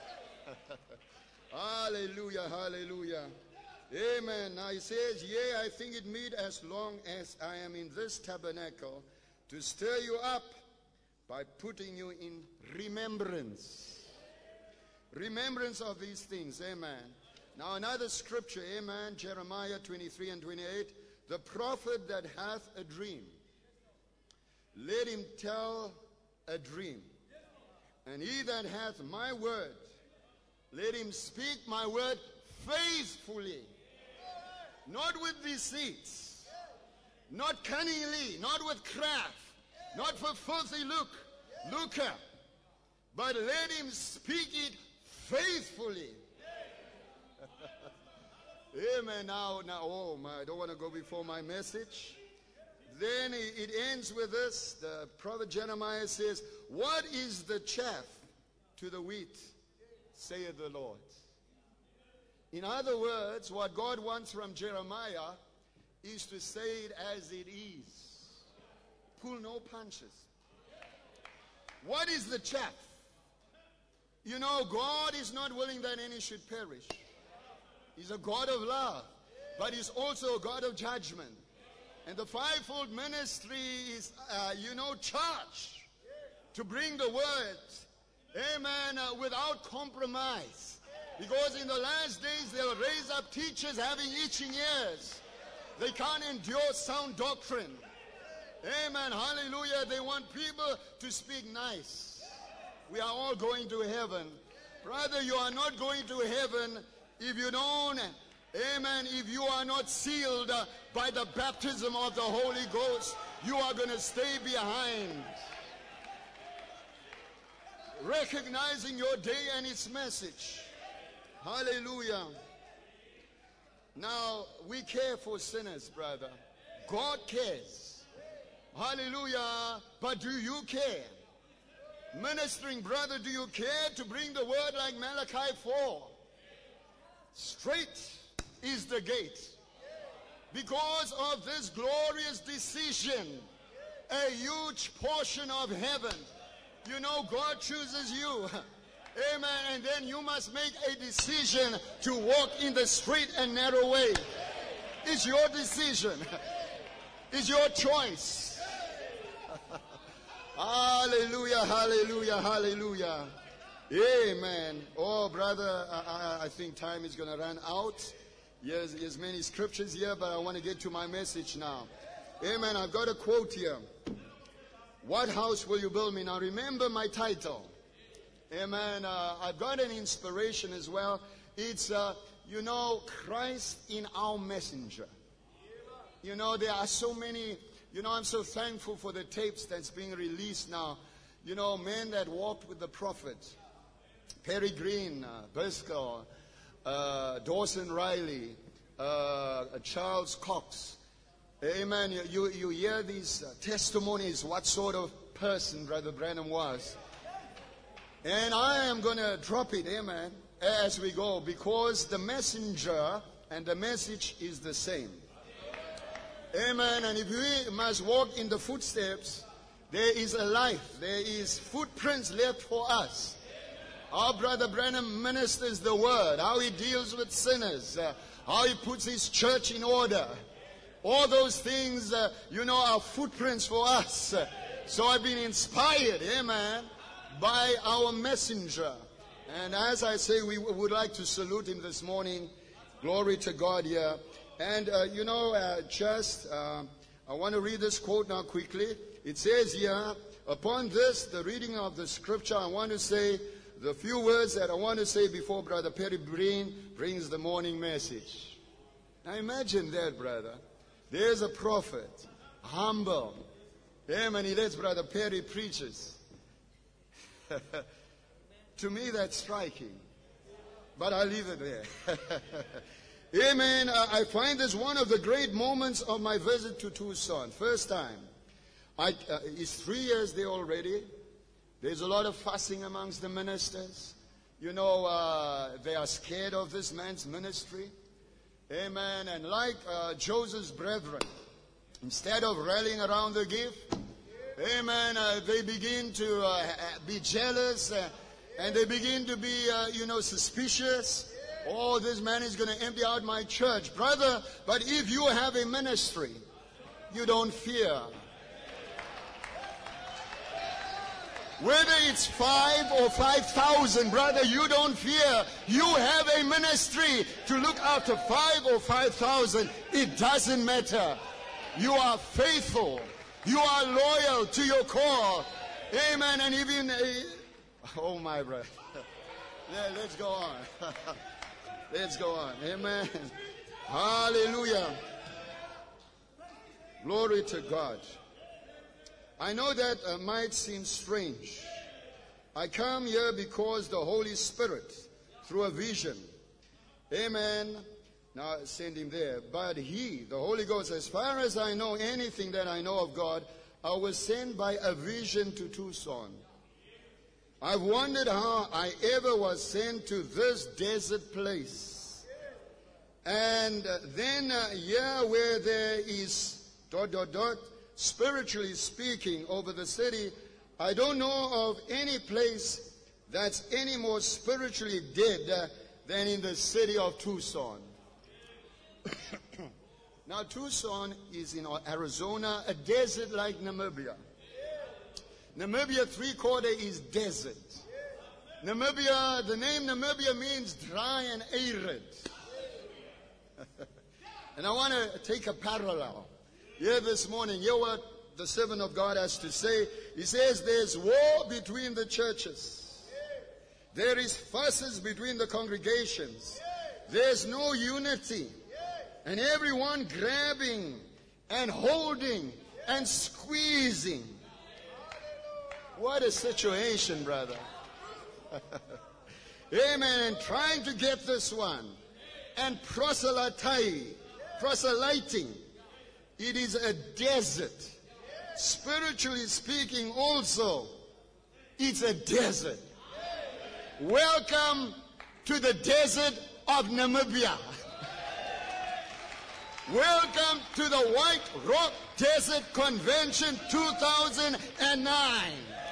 Hallelujah, hallelujah. Amen. Now he says, yea, I think it meet as long as I am in this tabernacle to stir you up by putting you in remembrance. Remembrance of these things. Amen. Now another scripture. Amen. Jeremiah twenty-three and twenty-eight. The prophet that hath a dream, let him tell a dream. And he that hath my word, let him speak my word faithfully. Not with deceits, not cunningly, not with craft, not for filthy look, lucre, but let him speak it faithfully. Amen. Now, now, oh my, I don't want to go before my message. Then it ends with this. The prophet Jeremiah says, what is the chaff to the wheat, saith the Lord? In other words, what God wants from Jeremiah is to say it as it is. pull no punches. What is the chaff? You know, God is not willing that any should perish. He's a God of love, but He's also a God of judgment. And the fivefold ministry is, uh, you know, charged to bring the word, amen, uh, without compromise. Because in the last days, they'll raise up teachers having itching ears. They can't endure sound doctrine. Amen, hallelujah. They want people to speak nice. We are all going to heaven. Brother, you are not going to heaven if you don't, amen, if you are not sealed uh, by the baptism of the Holy Ghost. You are going to stay behind. Recognizing your day and its message. Hallelujah. Now, we care for sinners, brother. God cares. Hallelujah. But do you care? Ministering brother, do you care to bring the word like Malachi four? Straight is the gate. Because of this glorious decision, a huge portion of heaven, you know, God chooses you. Amen. And then you must make a decision to walk in the straight and narrow way. It's your decision. It's your choice. Hallelujah, hallelujah, hallelujah. Amen. Oh, brother, I, I, I think time is going to run out. Yes, there's many scriptures here, but I want to get to my message now. Amen. I've got a quote here. What house will you build me? Now, remember my title. Amen. Uh, I've got an inspiration as well. It's, uh, you know, Christ in our messenger. You know, there are so many... You know, I'm so thankful for the tapes that's being released now. You know, men that walked with the prophet. Perry Green, uh, Biscoe, uh, Dawson Riley, uh, Charles Cox. Amen. You, you, you hear these uh, testimonies, what sort of person Brother Branham was. And I am going to drop it, amen, as we go. Because the messenger and the message is the same. Amen. And if we must walk in the footsteps, there is a life. There is footprints left for us. Our Brother Branham ministers the word, how he deals with sinners, uh, how he puts his church in order. All those things, uh, you know, are footprints for us. So I've been inspired, amen, by our messenger. And as I say, we would like to salute him this morning. Glory to God here. And, uh, you know, uh, just, uh, I want to read this quote now quickly. It says here, upon this, the reading of the scripture, I want to say the few words that I want to say before Brother Perry Green brings the morning message. Now imagine that, brother. There's a prophet, humble. Amen. He lets Brother Perry preaches. To me, that's striking. But I'll leave it there. Amen. I find this one of the great moments of my visit to Tucson. First time. I, uh, it's three years there already. There's a lot of fussing amongst the ministers. You know, uh, they are scared of this man's ministry. Amen. And like uh, Joseph's brethren, instead of rallying around the gift, amen, uh, they begin to uh, be jealous uh, and they begin to be, uh, you know, suspicious. Oh, this man is going to empty out my church. Brother, but if you have a ministry, you don't fear. Whether it's five or five thousand, brother, you don't fear. You have a ministry to look after five or five thousand. It doesn't matter. You are faithful. You are loyal to your call. Amen. And even, uh, oh my brother. Yeah, let's go on. Let's go on. Amen. Hallelujah. Glory to God. I know that uh, might seem strange. I come here because the Holy Spirit, through a vision, amen, now send him there. But he, the Holy Ghost, as far as I know anything that I know of God, I was sent by a vision to Tucson. I've wondered how I ever was sent to this desert place. And uh, then uh, here where there is dot, dot, dot, spiritually speaking, over the city, I don't know of any place that's any more spiritually dead uh, than in the city of Tucson. Now, Tucson is in Arizona, a desert like Namibia. Namibia, three-quarter is desert. Namibia, the name Namibia means dry and arid. And I want to take a parallel. Here this morning, hear what the servant of God has to say. He says there's war between the churches. There is fusses between the congregations. There's no unity. And everyone grabbing and holding and squeezing. What a situation, brother. Amen. And trying to get this one. And proselyting. Proselyting. It is a desert. Spiritually speaking also, it's a desert. Welcome to the desert of Namibia. Welcome to the White Rock Desert Convention two thousand nine.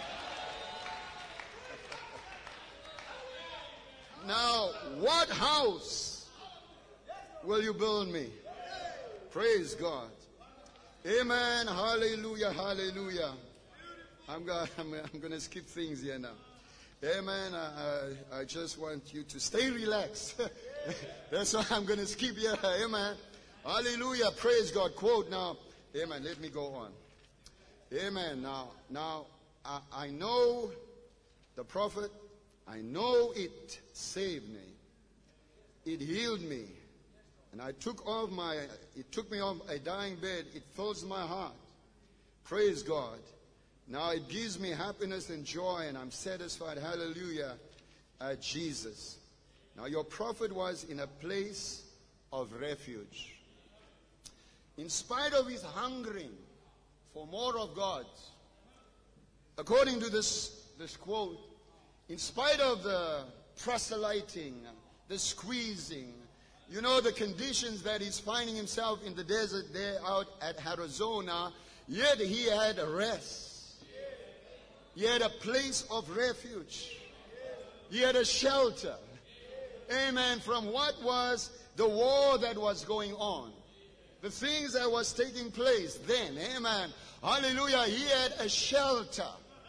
Now, what house will you build me? Praise God. Amen. Hallelujah. Hallelujah. I'm going I'm, I'm going to skip things here now. Amen. I, I, I just want you to stay relaxed. That's why I'm going to skip here. Amen. Hallelujah. Praise God. Quote now. Amen. Let me go on. Amen. Now, now I, I know the prophet. I know it saved me. It healed me. And I took off my, it took me off a dying bed. It fills my heart. Praise God. Now it gives me happiness and joy, and I'm satisfied. Hallelujah. At Jesus. Now your prophet was in a place of refuge. In spite of his hungering for more of God, according to this, this quote, in spite of the proselyting, the squeezing, you know, the conditions that he's finding himself in the desert there out at Arizona, yet he had a rest. He had a place of refuge. He had a shelter. Amen. From what was the war that was going on. The things that was taking place then. Amen. Hallelujah. He had a shelter.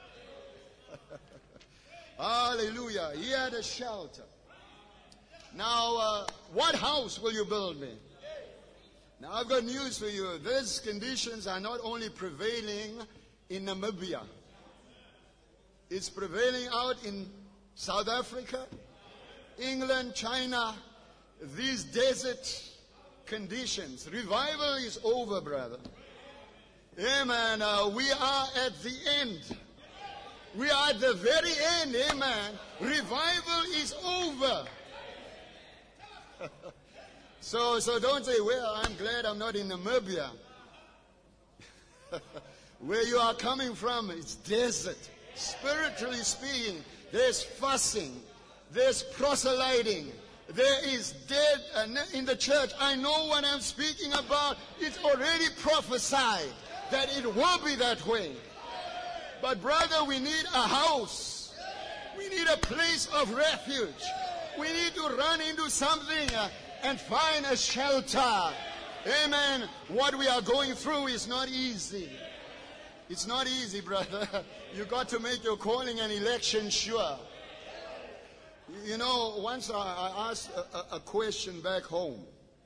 Hallelujah. He had a shelter. Now, uh, what house will you build me? Now, I've got news for you. These conditions are not only prevailing in Namibia. It's prevailing out in South Africa, England, China. These desert conditions. Revival is over, brother. Amen. Uh, we are at the end. We are at the very end. Amen. Revival is over. so, so don't say, well, I'm glad I'm not in Namibia. Where you are coming from, it's desert. Spiritually speaking, there's fussing. There's proselyting. There is dead in the church. I know what I'm speaking about. It's already prophesied that it will be that way. But brother, we need a house. We need a place of refuge. We need to run into something uh, and find a shelter. Amen. What we are going through is not easy. It's not easy, brother. You got to make your calling and election sure. You know, once I, I asked a, a question back home.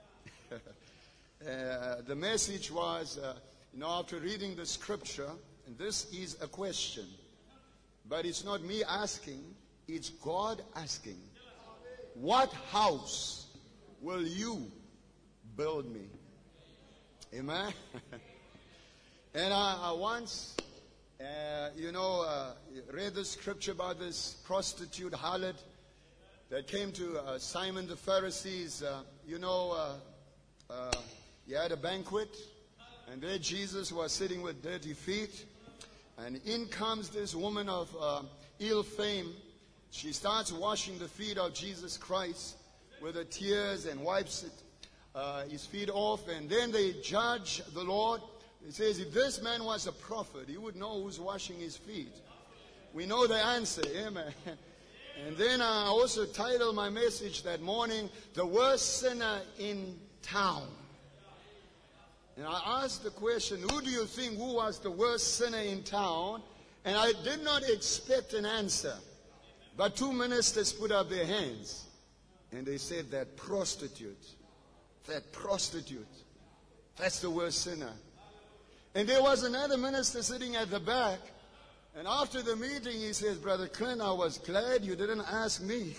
uh, the message was, uh, you know, after reading the scripture, and this is a question, but it's not me asking, it's God asking. What house will you build me? Amen. And I, I once, uh, you know, uh, read the scripture about this prostitute harlot that came to uh, Simon the Pharisees. Uh, you know, uh, uh, he had a banquet, and there Jesus was sitting with dirty feet. And in comes this woman of uh, ill fame. She starts washing the feet of Jesus Christ with her tears and wipes it, uh, his feet off. And then they judge the Lord. It says, if this man was a prophet, he would know who's washing his feet. We know the answer. Amen. And then I also titled my message that morning, The Worst Sinner in Town. And I asked the question, who do you think who was the worst sinner in town? And I did not expect an answer. But two ministers put up their hands. And they said, that prostitute. That prostitute. That's the worst sinner. And there was another minister sitting at the back. And after the meeting, he says, Brother Clint, I was glad you didn't ask me.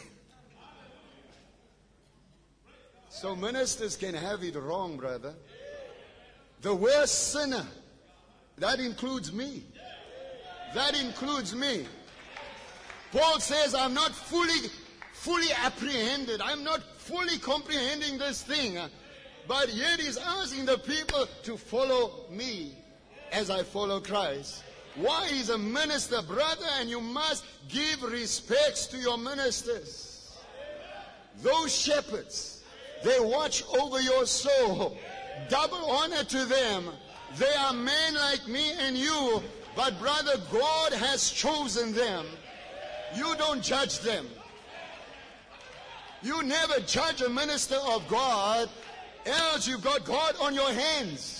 So ministers can have it wrong, brother. The worst sinner, that includes me. That includes me. Paul says, I'm not fully, fully apprehended. I'm not fully comprehending this thing. But yet he's asking the people to follow me as I follow Christ. Why? He's a minister, brother, and you must give respects to your ministers. Those shepherds, they watch over your soul. Double honor to them. They are men like me and you, but brother, God has chosen them. You don't judge them. You never judge a minister of God, else you've got God on your hands.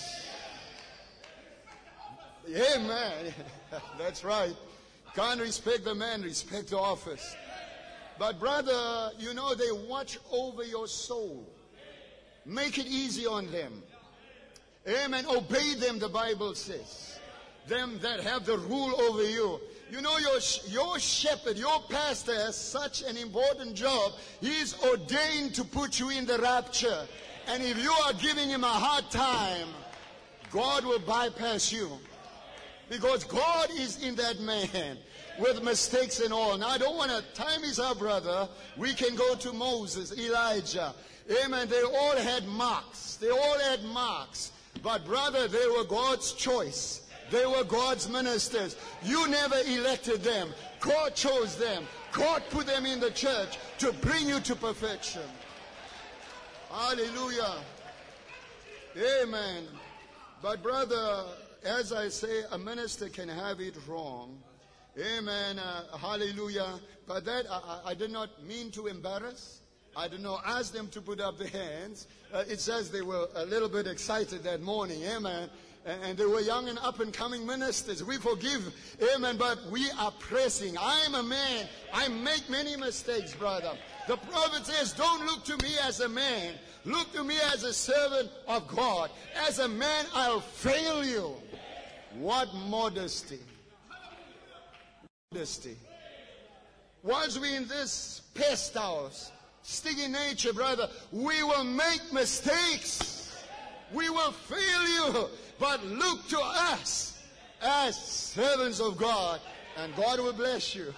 Amen. That's right. Can't respect the man, respect the office. But brother, you know, they watch over your soul. Make it easy on them. Amen. Obey them, the Bible says. Them that have the rule over you. You know, your, your shepherd, your pastor has such an important job. He's ordained to put you in the rapture. And if you are giving him a hard time, God will bypass you. Because God is in that man with mistakes and all. Now, I don't want to, time is up, brother. We can go to Moses, Elijah. Amen. They all had marks. They all had marks. But, brother, they were God's choice. They were God's ministers. You never elected them. God chose them. God put them in the church to bring you to perfection. Hallelujah. Amen. But, brother, as I say, a minister can have it wrong. Amen. Uh, hallelujah. But that I, I did not mean to embarrass. I did not ask them to put up their hands. Uh, it says they were a little bit excited that morning. Amen. And, and they were young and up and coming ministers. We forgive. Amen. But we are pressing. I am a man. I make many mistakes, brother. The prophet says, don't look to me as a man. Look to me as a servant of God. As a man, I'll fail you. What modesty. Modesty. Once we in this pest house, sticky nature, brother, we will make mistakes. We will fail you. But look to us as servants of God, and God will bless you.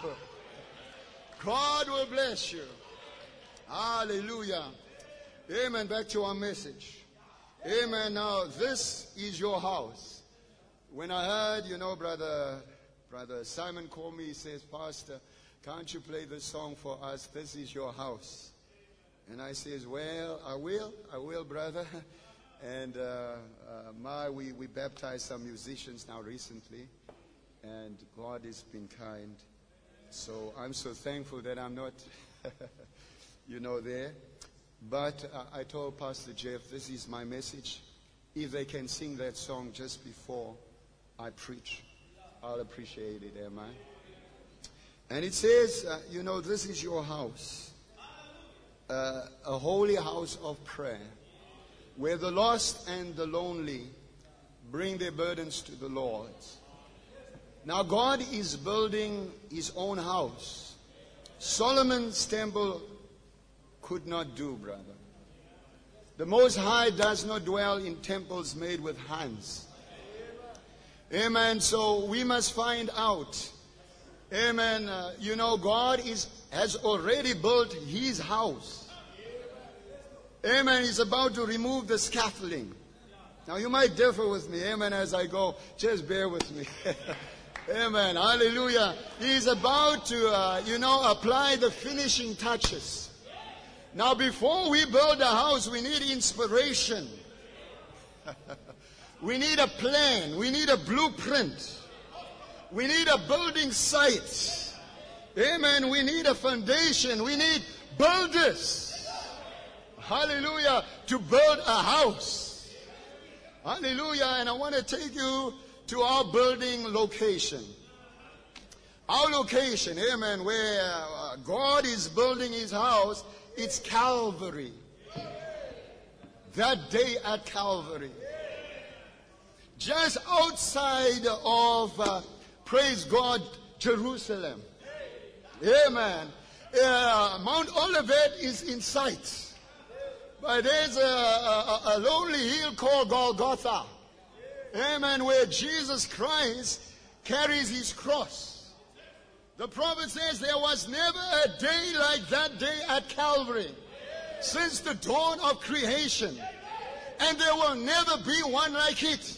God will bless you. Hallelujah. Amen. Back to our message. Amen. Now, this is your house. When I heard, you know, brother, brother Simon called me, he says, Pastor, can't you play this song for us? This is your house. And I says, well, I will, I will, brother. And uh, uh, my, we, we baptized some musicians now recently, and God has been kind. So I'm so thankful that I'm not, you know, there. But uh, I told Pastor Jeff, this is my message. If they can sing that song just before I preach, I'll appreciate it, amen. And it says, uh, you know, this is your house, uh, a holy house of prayer, where the lost and the lonely bring their burdens to the Lord. Now God is building his own house. Solomon's temple could not do, brother. The Most High does not dwell in temples made with hands. Amen. So we must find out. Amen. Uh, you know, God is has already built his house. Amen. He's about to remove the scaffolding. Now you might differ with me. Amen. As I go, just bear with me. Amen. Hallelujah. He's about to, uh, you know, apply the finishing touches. Now, before we build a house, we need inspiration. We need a plan. We need a blueprint. We need a building site. Amen. We need a foundation. We need builders. Hallelujah. To build a house. Hallelujah. And I want to take you to our building location. Our location, amen, where uh, God is building his house, it's Calvary. That day at Calvary. Just outside of, uh, praise God, Jerusalem. Amen. Uh, Mount Olivet is in sight. But there's a, a, a lonely hill called Golgotha. Amen. Where Jesus Christ carries his cross. The prophet says there was never a day like that day at Calvary since the dawn of creation. And there will never be one like it.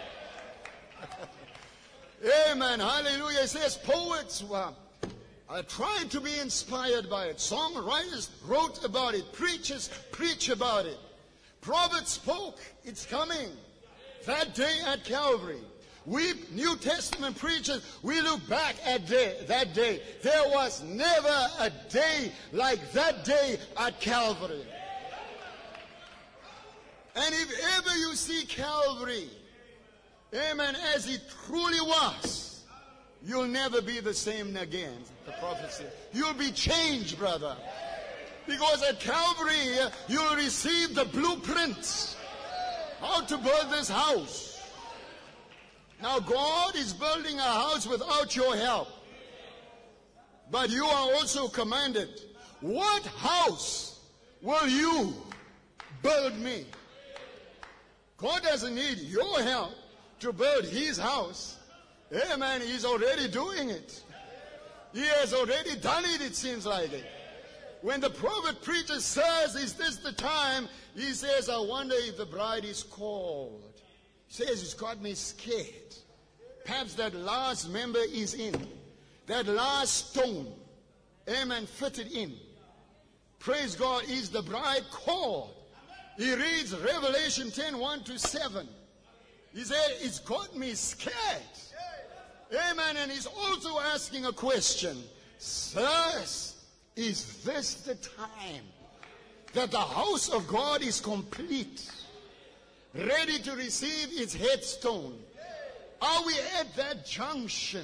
Amen. Hallelujah. It says poets were uh, trying to be inspired by it. Songwriters wrote about it. Preachers preach about it. Prophets spoke. It's coming. That day at Calvary. We New Testament preachers, we look back at day, that day. There was never a day like that day at Calvary. And if ever you see Calvary, amen, as it truly was, you'll never be the same again, the prophet said. You'll be changed, brother. Because at Calvary, you'll receive the blueprints. How to build this house. Now, God is building a house without your help. But you are also commanded, what house will you build me? God doesn't need your help to build his house. Amen. He's already doing it. He has already done it, it seems like it. When the prophet preacher says, is this the time? He says, I wonder if the bride is called. He says, it's got me scared. Perhaps that last member is in. That last stone. Amen. Fitted in. Praise God. Is the bride called? He reads Revelation ten, one to seven. He said, it's got me scared. Amen. And he's also asking a question. Sirs, is this the time that the house of God is complete, ready to receive its headstone? Are we at that junction?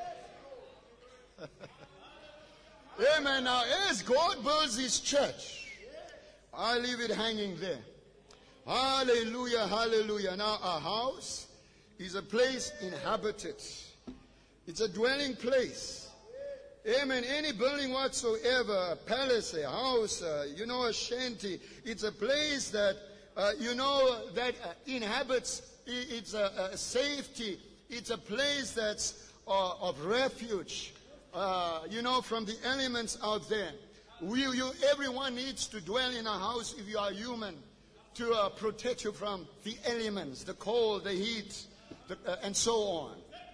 Amen. Now, as God builds his church, I leave it hanging there. Hallelujah, hallelujah. Now, a house is a place inhabited. It's a dwelling place. Amen. Any building whatsoever, a palace, a house, uh, you know, a shanty, it's a place that, uh, you know, that uh, inhabits. It's a, a safety. It's a place that's uh, of refuge, uh, you know, from the elements out there. We, you, everyone needs to dwell in a house if you are human to uh, protect you from the elements, the cold, the heat, the, uh, and so on.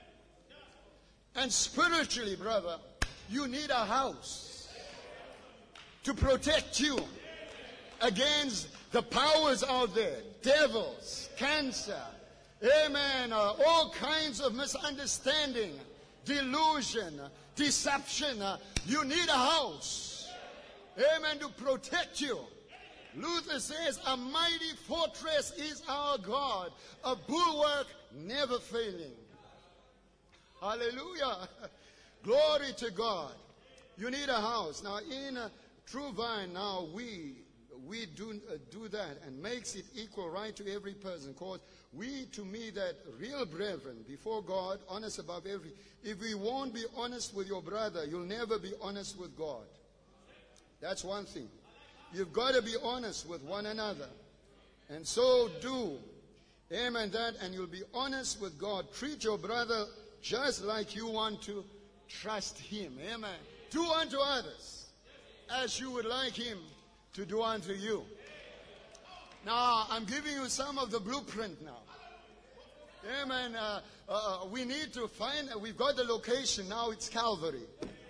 And spiritually, brother, you need a house to protect you against the powers out there, devils, cancer, amen, uh, all kinds of misunderstanding, delusion, deception. Uh, you need a house, amen, to protect you. Luther says, a mighty fortress is our God, a bulwark never failing. Hallelujah. Glory to God. You need a house. Now, in uh, True Vine, now we we do uh, do that and makes it equal right to every person. Cause we, to me, that real brethren before God, honest above every. If we won't be honest with your brother, you'll never be honest with God. That's one thing. You've got to be honest with one another, and so do. Amen. That, and you'll be honest with God. Treat your brother just like you want to trust him. Amen. Do unto others as you would like him to do unto you. Now, I'm giving you some of the blueprint now. Amen. Uh, uh, we need to find, uh, we've got the location now, it's Calvary.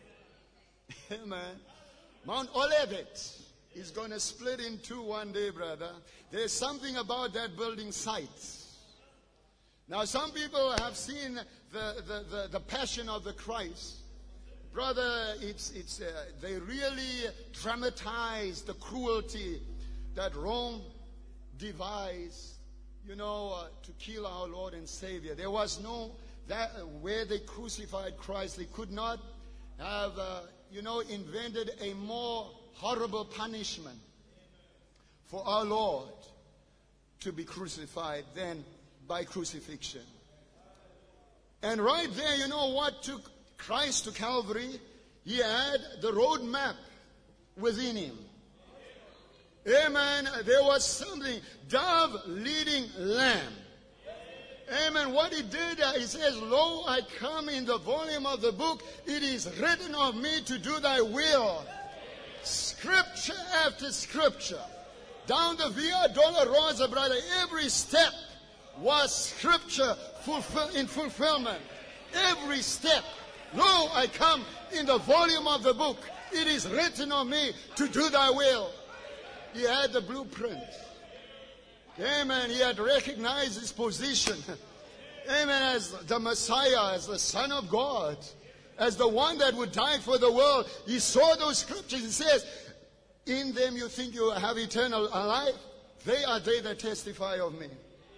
Amen. Mount Olivet is going to split in two one day, brother. There's something about that building site. Now, some people have seen the, the, the, the passion of the Christ. Brother, it's, it's, uh, they really dramatize the cruelty that Rome devised, you know, uh, to kill our Lord and Savior. There was no, that where they crucified Christ, they could not have, uh, you know, invented a more horrible punishment for our Lord to be crucified than by crucifixion. And right there, you know what took Christ to Calvary? He had the roadmap within him. Amen. There was something. Dove leading lamb. Amen. What he did, uh, he says, Lo, I come in the volume of the book. It is written of me to do thy will. Scripture after scripture. Down the Via Dolorosa, brother, every step was scripture fulfill, in fulfillment. Every step. Lo, I come in the volume of the book. It is written of me to do thy will. He had the blueprint. Amen. He had recognized his position. Amen. As the Messiah, as the Son of God, as the one that would die for the world. He saw those scriptures. He says, in them you think you have eternal life. They are they that testify of me.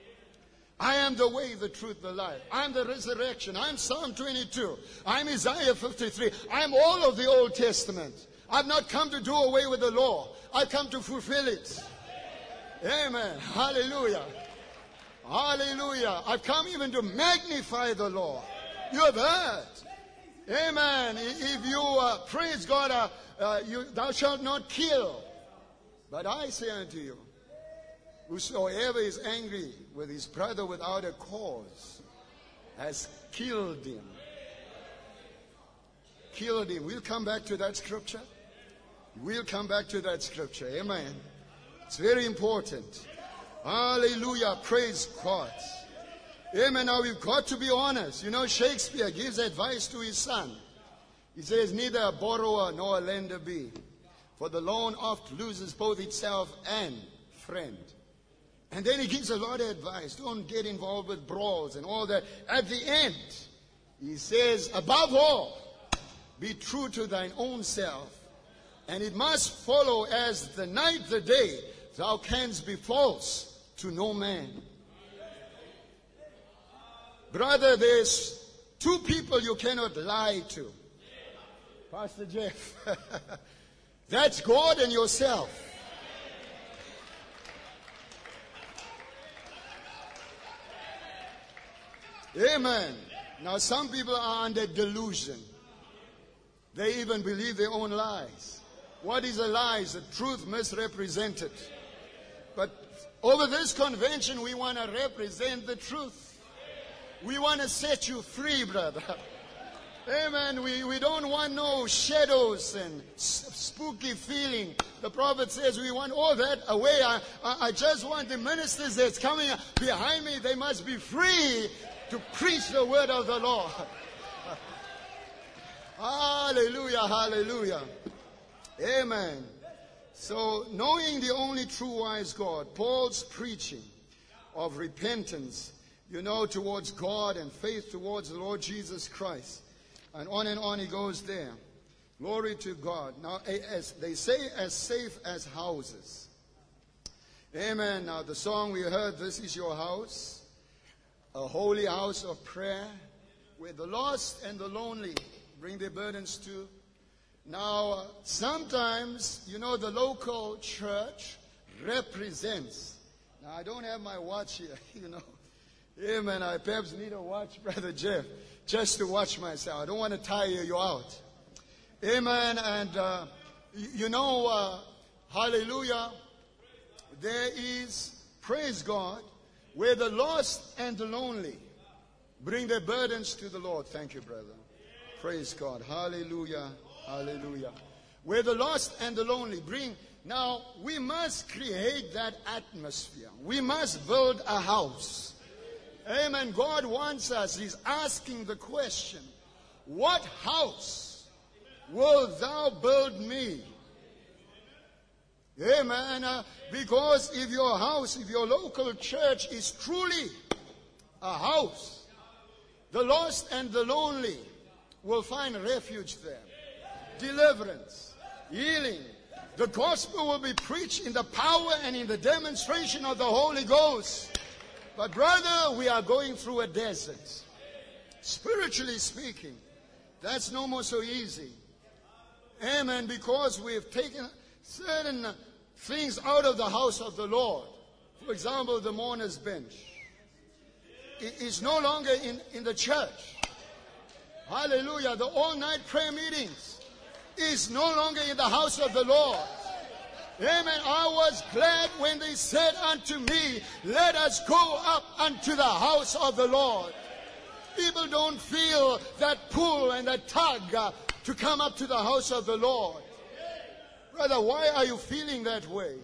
I am the way, the truth, the life. I'm the resurrection. I'm Psalm twenty-two. I'm Isaiah fifty-three. I'm all of the Old Testament. I've not come to do away with the law. I've come to fulfill it. Amen. Hallelujah. Hallelujah. I've come even to magnify the law. You have heard. Amen. If you, uh, praise God, uh, uh, you, thou shalt not kill. But I say unto you, whosoever is angry with his brother without a cause has killed him. Killed him. We'll come back to that scripture. We'll come back to that scripture. Amen. It's very important. Hallelujah. Praise God. Amen. Now we've got to be honest. You know, Shakespeare gives advice to his son. He says, neither a borrower nor a lender be, for the loan oft loses both itself and friend. And then he gives a lot of advice. Don't get involved with brawls and all that. At the end, he says, above all, be true to thine own self. And it must follow as the night the day, thou canst be false to no man. Brother, there's two people you cannot lie to. Pastor Jeff. That's God and yourself. Amen. Now some people are under delusion. They even believe their own lies. What is a lie? Is the truth misrepresented. But over this convention, we want to represent the truth. We want to set you free, brother. Amen. We, we don't want no shadows and spooky feeling. The prophet says we want all that away. I, I, I just want the ministers that's coming behind me, they must be free to preach the word of the Lord. Hallelujah, hallelujah. Amen. So, knowing the only true wise God, Paul's preaching of repentance, you know, towards God and faith towards the Lord Jesus Christ. And on and on he goes there. Glory to God. Now, as they say, as safe as houses. Amen. Now, the song we heard, This Is Your House, a holy house of prayer, where the lost and the lonely bring their burdens to. Now, uh, sometimes, you know, the local church represents. Now, I don't have my watch here, you know. Amen. I perhaps need a watch, Brother Jeff, just to watch myself. I don't want to tire you out. Amen. And, uh, you, you know, uh, hallelujah, there is, praise God, where the lost and the lonely bring their burdens to the Lord. Thank you, brother. Praise God. Hallelujah. Hallelujah. Where the lost and the lonely bring. Now, we must create that atmosphere. We must build a house. Amen. God wants us. He's asking the question, what house will thou build me? Amen. Uh, because if your house, if your local church is truly a house. The lost and the lonely will find refuge there. Deliverance, healing. The gospel will be preached in the power and in the demonstration of the Holy Ghost. But brother, we are going through a desert. Spiritually speaking, that's no more so easy. Amen. Because we've taken certain things out of the house of the Lord. For example, the mourner's bench. It is no longer in, in the church. Hallelujah. The all-night prayer meetings is no longer in the house of the Lord. Amen. I was glad when they said unto me, let us go up unto the house of the Lord. People don't feel that pull and that tug uh, to come up to the house of the Lord. Brother, why are you feeling that way?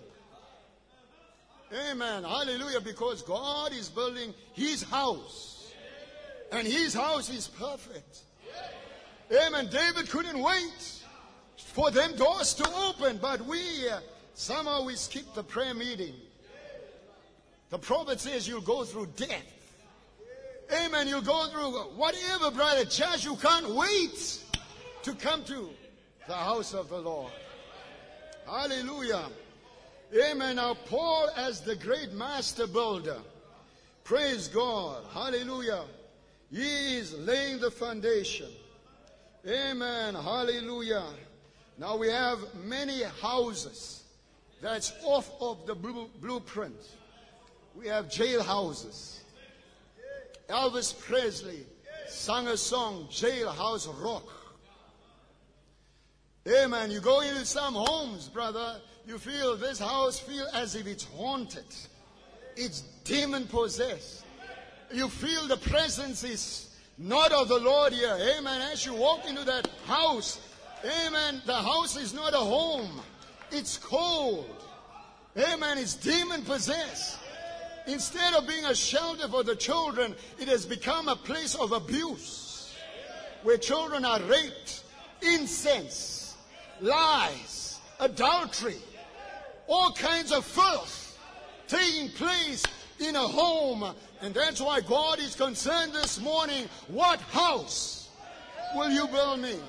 Amen. Hallelujah. Because God is building His house. And His house is perfect. Amen. David couldn't wait for them doors to open. But we, uh, somehow we skip the prayer meeting. The prophet says you'll go through death. Amen. You'll go through whatever, brother. Church, you can't wait to come to the house of the Lord. Hallelujah. Amen. Now, Paul, as the great master builder, praise God. Hallelujah. He is laying the foundation. Amen. Hallelujah. Now, we have many houses that's off of the blue, blueprint. We have jail houses. Elvis Presley sang a song, Jailhouse Rock. Amen. You go into some homes, brother, you feel this house feel as if it's haunted. It's demon possessed. You feel the presence is not of the Lord here. Amen. As you walk into that house, amen, the house is not a home. It's cold. Amen. It's demon possessed. Instead of being a shelter for the children, it has become a place of abuse where children are raped, incense, lies, adultery, all kinds of filth taking place in a home. And that's why God is concerned this morning. What house will you build me?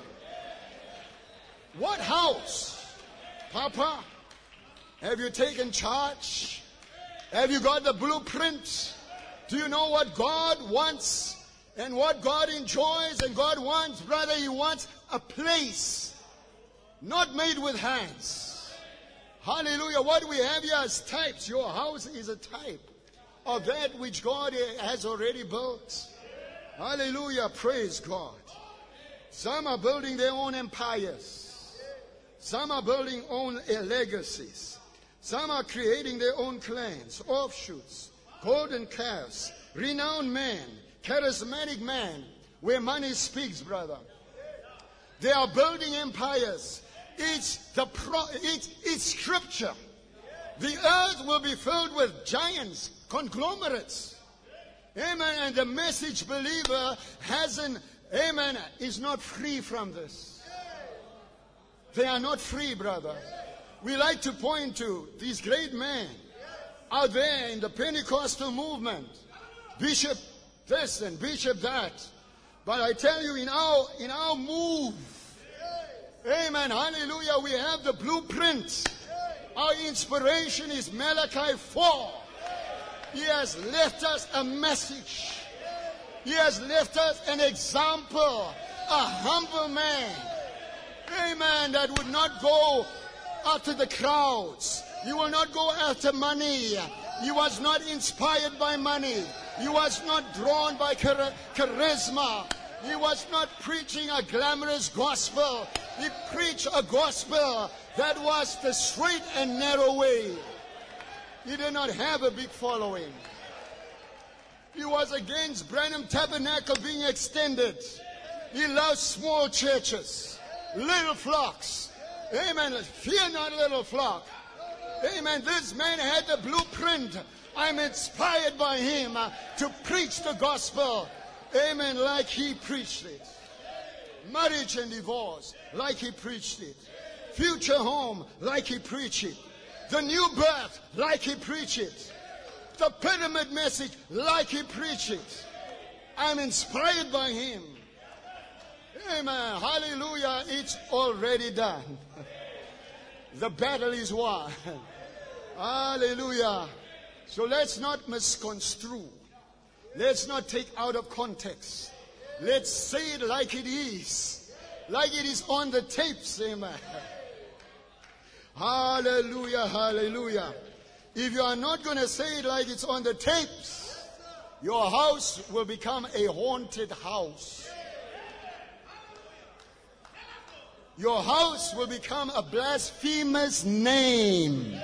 What house? Papa, have you taken charge? Have you got the blueprint? Do you know what God wants and what God enjoys? And God wants, brother, He wants a place not made with hands. Hallelujah. What we have here is types. Your house is a type of that which God has already built. Hallelujah. Praise God. Some are building their own empires. Some are building own legacies. Some are creating their own clans, offshoots, golden calves, renowned men, charismatic men, where money speaks, brother. They are building empires. It's the pro, it's, it's scripture. The earth will be filled with giants, conglomerates. Amen. And the message believer hasn't, amen, is not free from this. They are not free, brother. We like to point to these great men out there in the Pentecostal movement. Bishop this and Bishop that. But I tell you, in our, in our move, amen, hallelujah, we have the blueprint. Our inspiration is Malachi four. He has left us a message. He has left us an example, a humble man. Amen, that would not go after the crowds. He will not go after money. He was not inspired by money. He was not drawn by char- charisma. He was not preaching a glamorous gospel. He preached a gospel that was the straight and narrow way. He did not have a big following. He was against Branham Tabernacle being extended. He loved small churches, little flocks. Amen. Fear not, little flock. Amen. This man had the blueprint. I'm inspired by him uh, to preach the gospel. Amen. Like he preached it. Marriage and divorce, like he preached it. Future home, like he preached it. The new birth, like he preached it. the pyramid message like he preaches. I'm inspired by him. Amen. Hallelujah. It's already done. The battle is won. Hallelujah. So let's not misconstrue. Let's not take out of context. Let's say it like it is. Like it is on the tapes. Amen. Hallelujah. Hallelujah. If you are not going to say it like it's on the tapes, your house will become a haunted house. Your house will become a blasphemous name.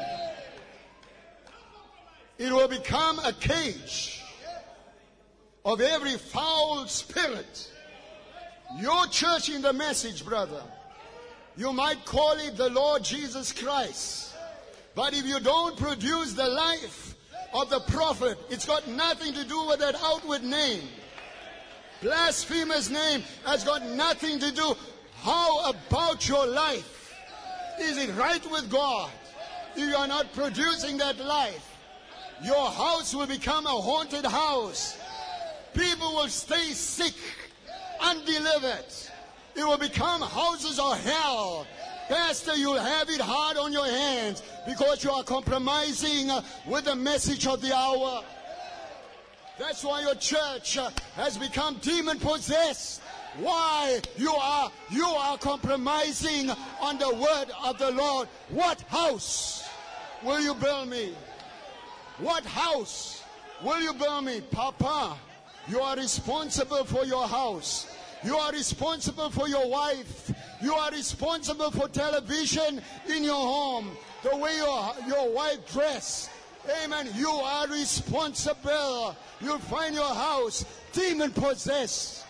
It will become a cage of every foul spirit. Your church in the message, brother, you might call it the Lord Jesus Christ. But if you don't produce the life of the prophet, it's got nothing to do with that outward name. Blasphemous name has got nothing to do. How about your life? Is it right with God? If you are not producing that life, your house will become a haunted house. People will stay sick, undelivered. It will become houses of hell. Pastor, you'll have it hard on your hands because you are compromising with the message of the hour. That's why your church has become demon-possessed. Why? You are, you are compromising on the word of the Lord. What house will you build me? What house will you build me? Papa, you are responsible for your house. You are responsible for your wife. You are responsible for television in your home. The way your, your wife dress. Amen. You are responsible. You'll find your house demon-possessed.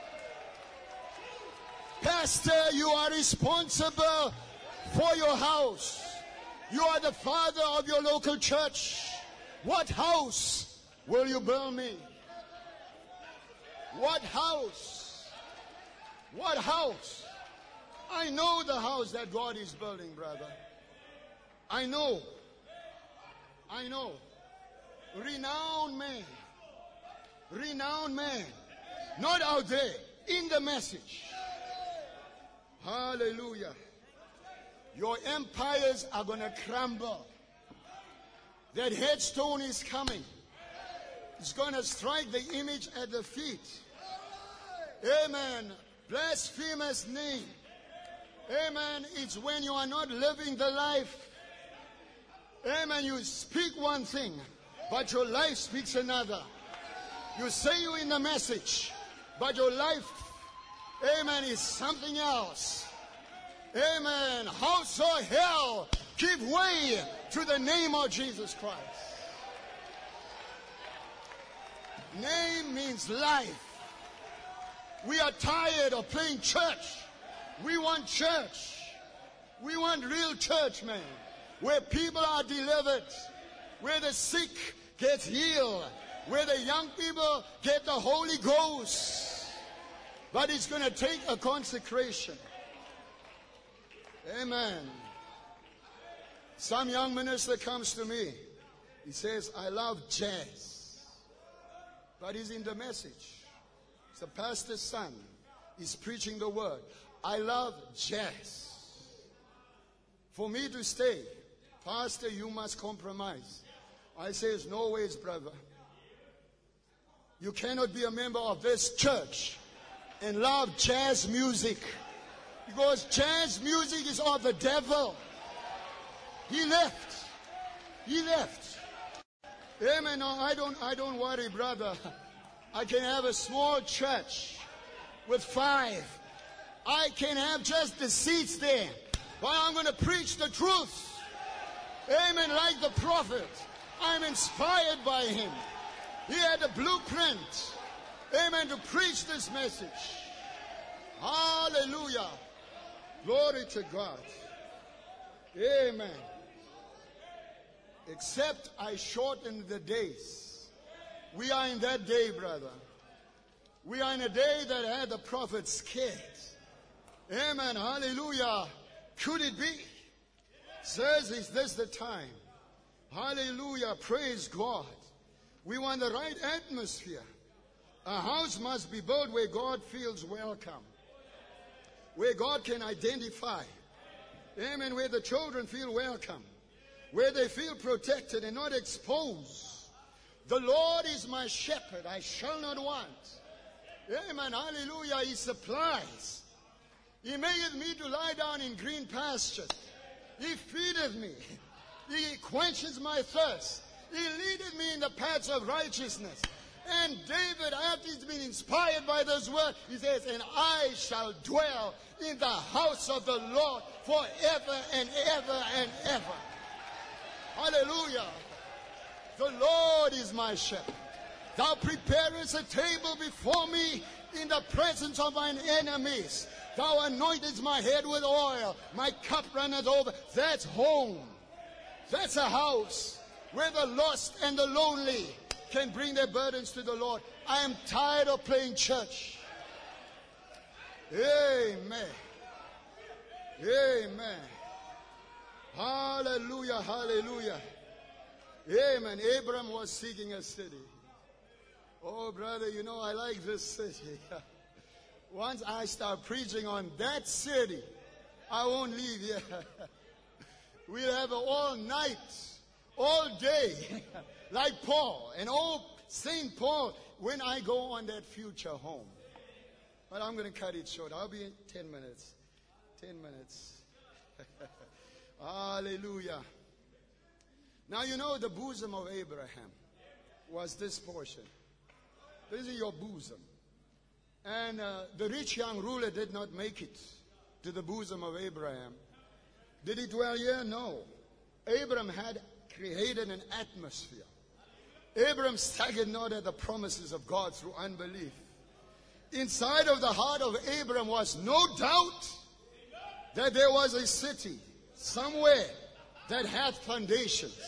Pastor, you are responsible for your house. You are the father of your local church. What house will you build me? What house? What house? I know the house that God is building, brother. I know. I know. Renowned man. Renowned man. Not out there. In the message. Hallelujah. Your empires are going to crumble. That headstone is coming. It's going to strike the image at the feet. Amen. Blasphemous name. Amen. It's when you are not living the life. Amen. You speak one thing, but your life speaks another. You say you in the message, but your life, amen, is something else. Amen. House or hell, give way to the name of Jesus Christ. Name means life. We are tired of playing church. We want church. We want real church, man. Where people are delivered. Where the sick get healed. Where the young people get the Holy Ghost. But it's going to take a consecration. Amen. Some young minister comes to me. He says, I love jazz. But he's in the message. It's the pastor's son. He's preaching the word. I love jazz. For me to stay, pastor, you must compromise. I says, no ways, brother. You cannot be a member of this church and love jazz music. Because jazz music is of the devil. He left. He left. Amen. No, I don't, I don't worry, brother. I can have a small church with five. I can have just the seats there. But I'm going to preach the truth. Amen. Like the prophet. I'm inspired by him. He had a blueprint. Amen. To preach this message. Hallelujah. Glory to God. Amen. Except I shorten the days. We are in that day, brother. We are in a day that had the prophet scared. Amen. Hallelujah. Could it be? Says, is this the time? Hallelujah. Praise God. We want the right atmosphere. A house must be built where God feels welcome, where God can identify. Amen. Where the children feel welcome, where they feel protected and not exposed. The Lord is my shepherd, I shall not want. Amen. Hallelujah. He supplies. He maketh me to lie down in green pastures. He feedeth me. He quenches my thirst. He leadeth me in the paths of righteousness. And David, after he's been inspired by this word, he says, and I shall dwell in the house of the Lord forever and ever and ever. Hallelujah. The Lord is my shepherd. Thou preparest a table before me in the presence of mine enemies. Thou anointest my head with oil. My cup runneth over. That's home. That's a house where the lost and the lonely can bring their burdens to the Lord. I am tired of playing church. Amen. Amen. Hallelujah, hallelujah. Amen. Abram was seeking a city. Oh, brother, you know, I like this city. Once I start preaching on that city, I won't leave here. We'll have it all night, all day, like Paul. And oh, Saint Paul, when I go on that future home. But I'm going to cut it short. I'll be in ten minutes. Ten minutes. Hallelujah. Now, you know, the bosom of Abraham was this portion. This is your bosom. And uh, the rich young ruler did not make it to the bosom of Abraham. Did he dwell here? No. Abraham had created an atmosphere. Abraham staggered not at the promises of God through unbelief. Inside of the heart of Abraham was no doubt that there was a city somewhere that had foundations.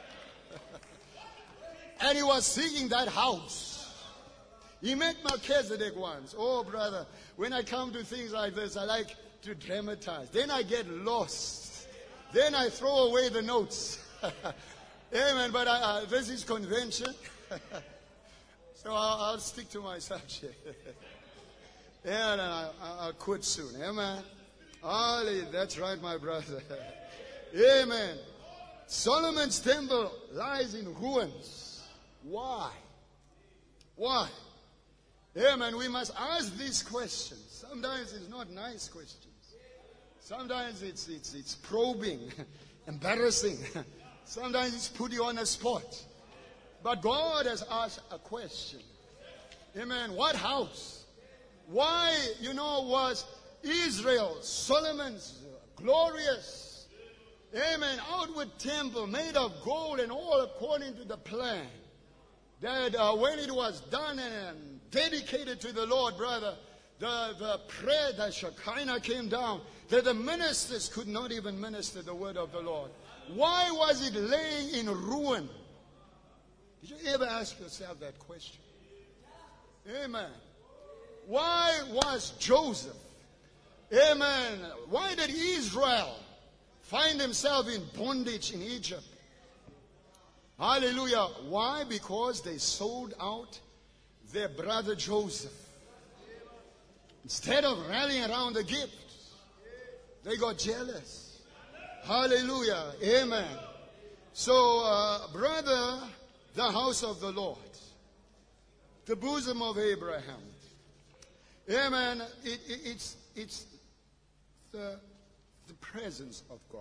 And he was seeking that house. He met Melchizedek once. Oh, brother, when I come to things like this, I like to dramatize. Then I get lost. Then I throw away the notes. Amen. But I, uh, this is convention. So I'll, I'll stick to my subject. And I, I'll quit soon. Amen. Ollie, that's right, my brother. Amen. Solomon's temple lies in ruins. Why? Why? Amen. We must ask these questions. Sometimes it's not nice questions. Sometimes it's it's it's probing, embarrassing. Sometimes it's put you on the spot. But God has asked a question. Amen. What house? Why, you know, was Israel, Solomon's glorious, amen, outward temple made of gold and all according to the plan? That uh, when it was done and dedicated to the Lord, brother, the, the prayer, the Shekinah came down, that the ministers could not even minister the word of the Lord. Why was it laying in ruin? Did you ever ask yourself that question? Amen. Why was Joseph, amen, why did Israel find himself in bondage in Egypt? Hallelujah. Why? Because they sold out their brother Joseph. Instead of rallying around the gift, they got jealous. Hallelujah. Amen. So, uh, brother, the house of the Lord, the bosom of Abraham. Amen. It, it, it's it's the, the presence of God.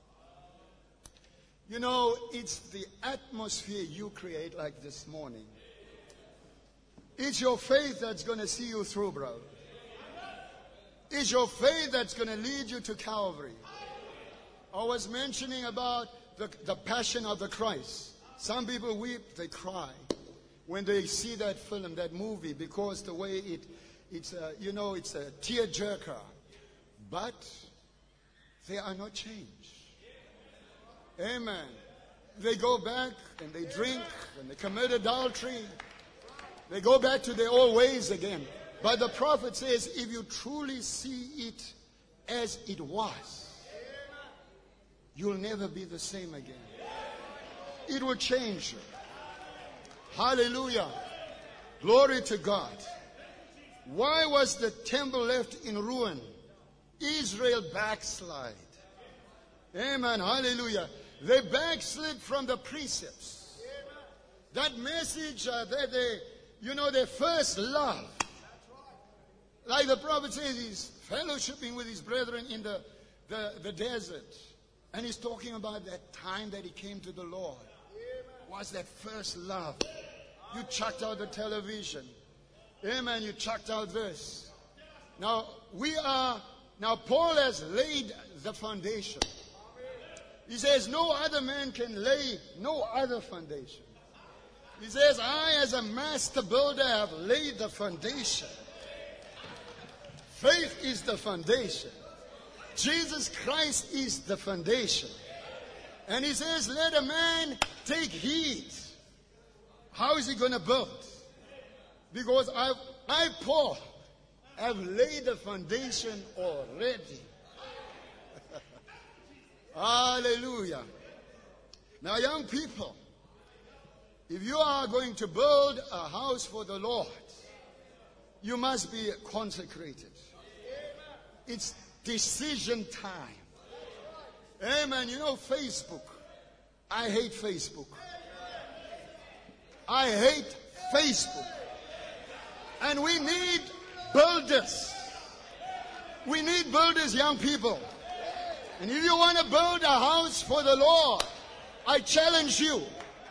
You know, it's the atmosphere you create like this morning. It's your faith that's going to see you through, brother. It's your faith that's going to lead you to Calvary. I was mentioning about the, the passion of the Christ. Some people weep, they cry when they see that film, that movie, because the way it, it's a, you know, it's a tearjerker. But they are not changed. Amen. They go back and they drink and they commit adultery. They go back to their old ways again. But the prophet says, if you truly see it as it was, you'll never be the same again. It will change you. Hallelujah. Glory to God. Why was the temple left in ruin? Israel backslid. Amen. Hallelujah. They backslid from the precepts. That message uh, that they, you know, their first love. Like the prophet says, he's fellowshipping with his brethren in the, the, the desert. And he's talking about that time that he came to the Lord. Was that first love. You chucked out the television. Amen. You chucked out this. Now, we are, now Paul has laid the foundation. He says, no other man can lay no other foundation. He says, I as a master builder have laid the foundation. Faith is the foundation. Jesus Christ is the foundation. And he says, let a man take heed. How is he going to build? Because I, I, Paul, have laid the foundation already. Hallelujah. Now, young people, if you are going to build a house for the Lord, you must be consecrated. It's decision time. Amen. You know, Facebook. I hate Facebook. I hate Facebook. And we need builders. We need builders, young people. And if you want to build a house for the Lord, I challenge you.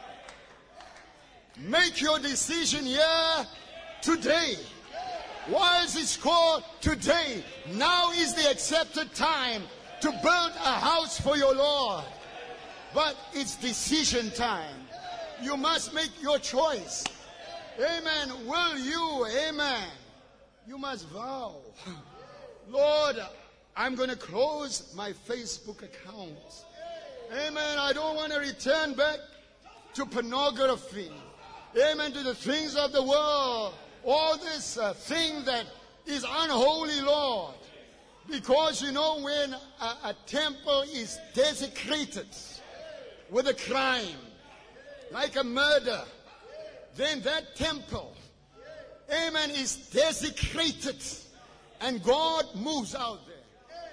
Make your decision here today. Why is it called today? Now is the accepted time to build a house for your Lord. But it's decision time. You must make your choice. Amen. Will you? Amen. You must vow. Lord, I'm going to close my Facebook account. Amen. I don't want to return back to pornography. Amen. To the things of the world. All this uh, thing that is unholy, Lord. Because, you know, when a, a temple is desecrated with a crime, like a murder, then that temple, amen, is desecrated. And God moves out there.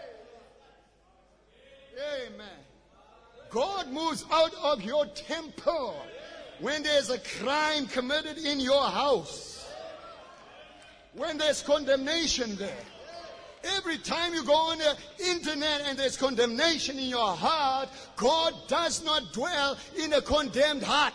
Amen. God moves out of your temple when there's a crime committed in your house. When there's condemnation there. Every time you go on the internet and there's condemnation in your heart, God does not dwell in a condemned heart.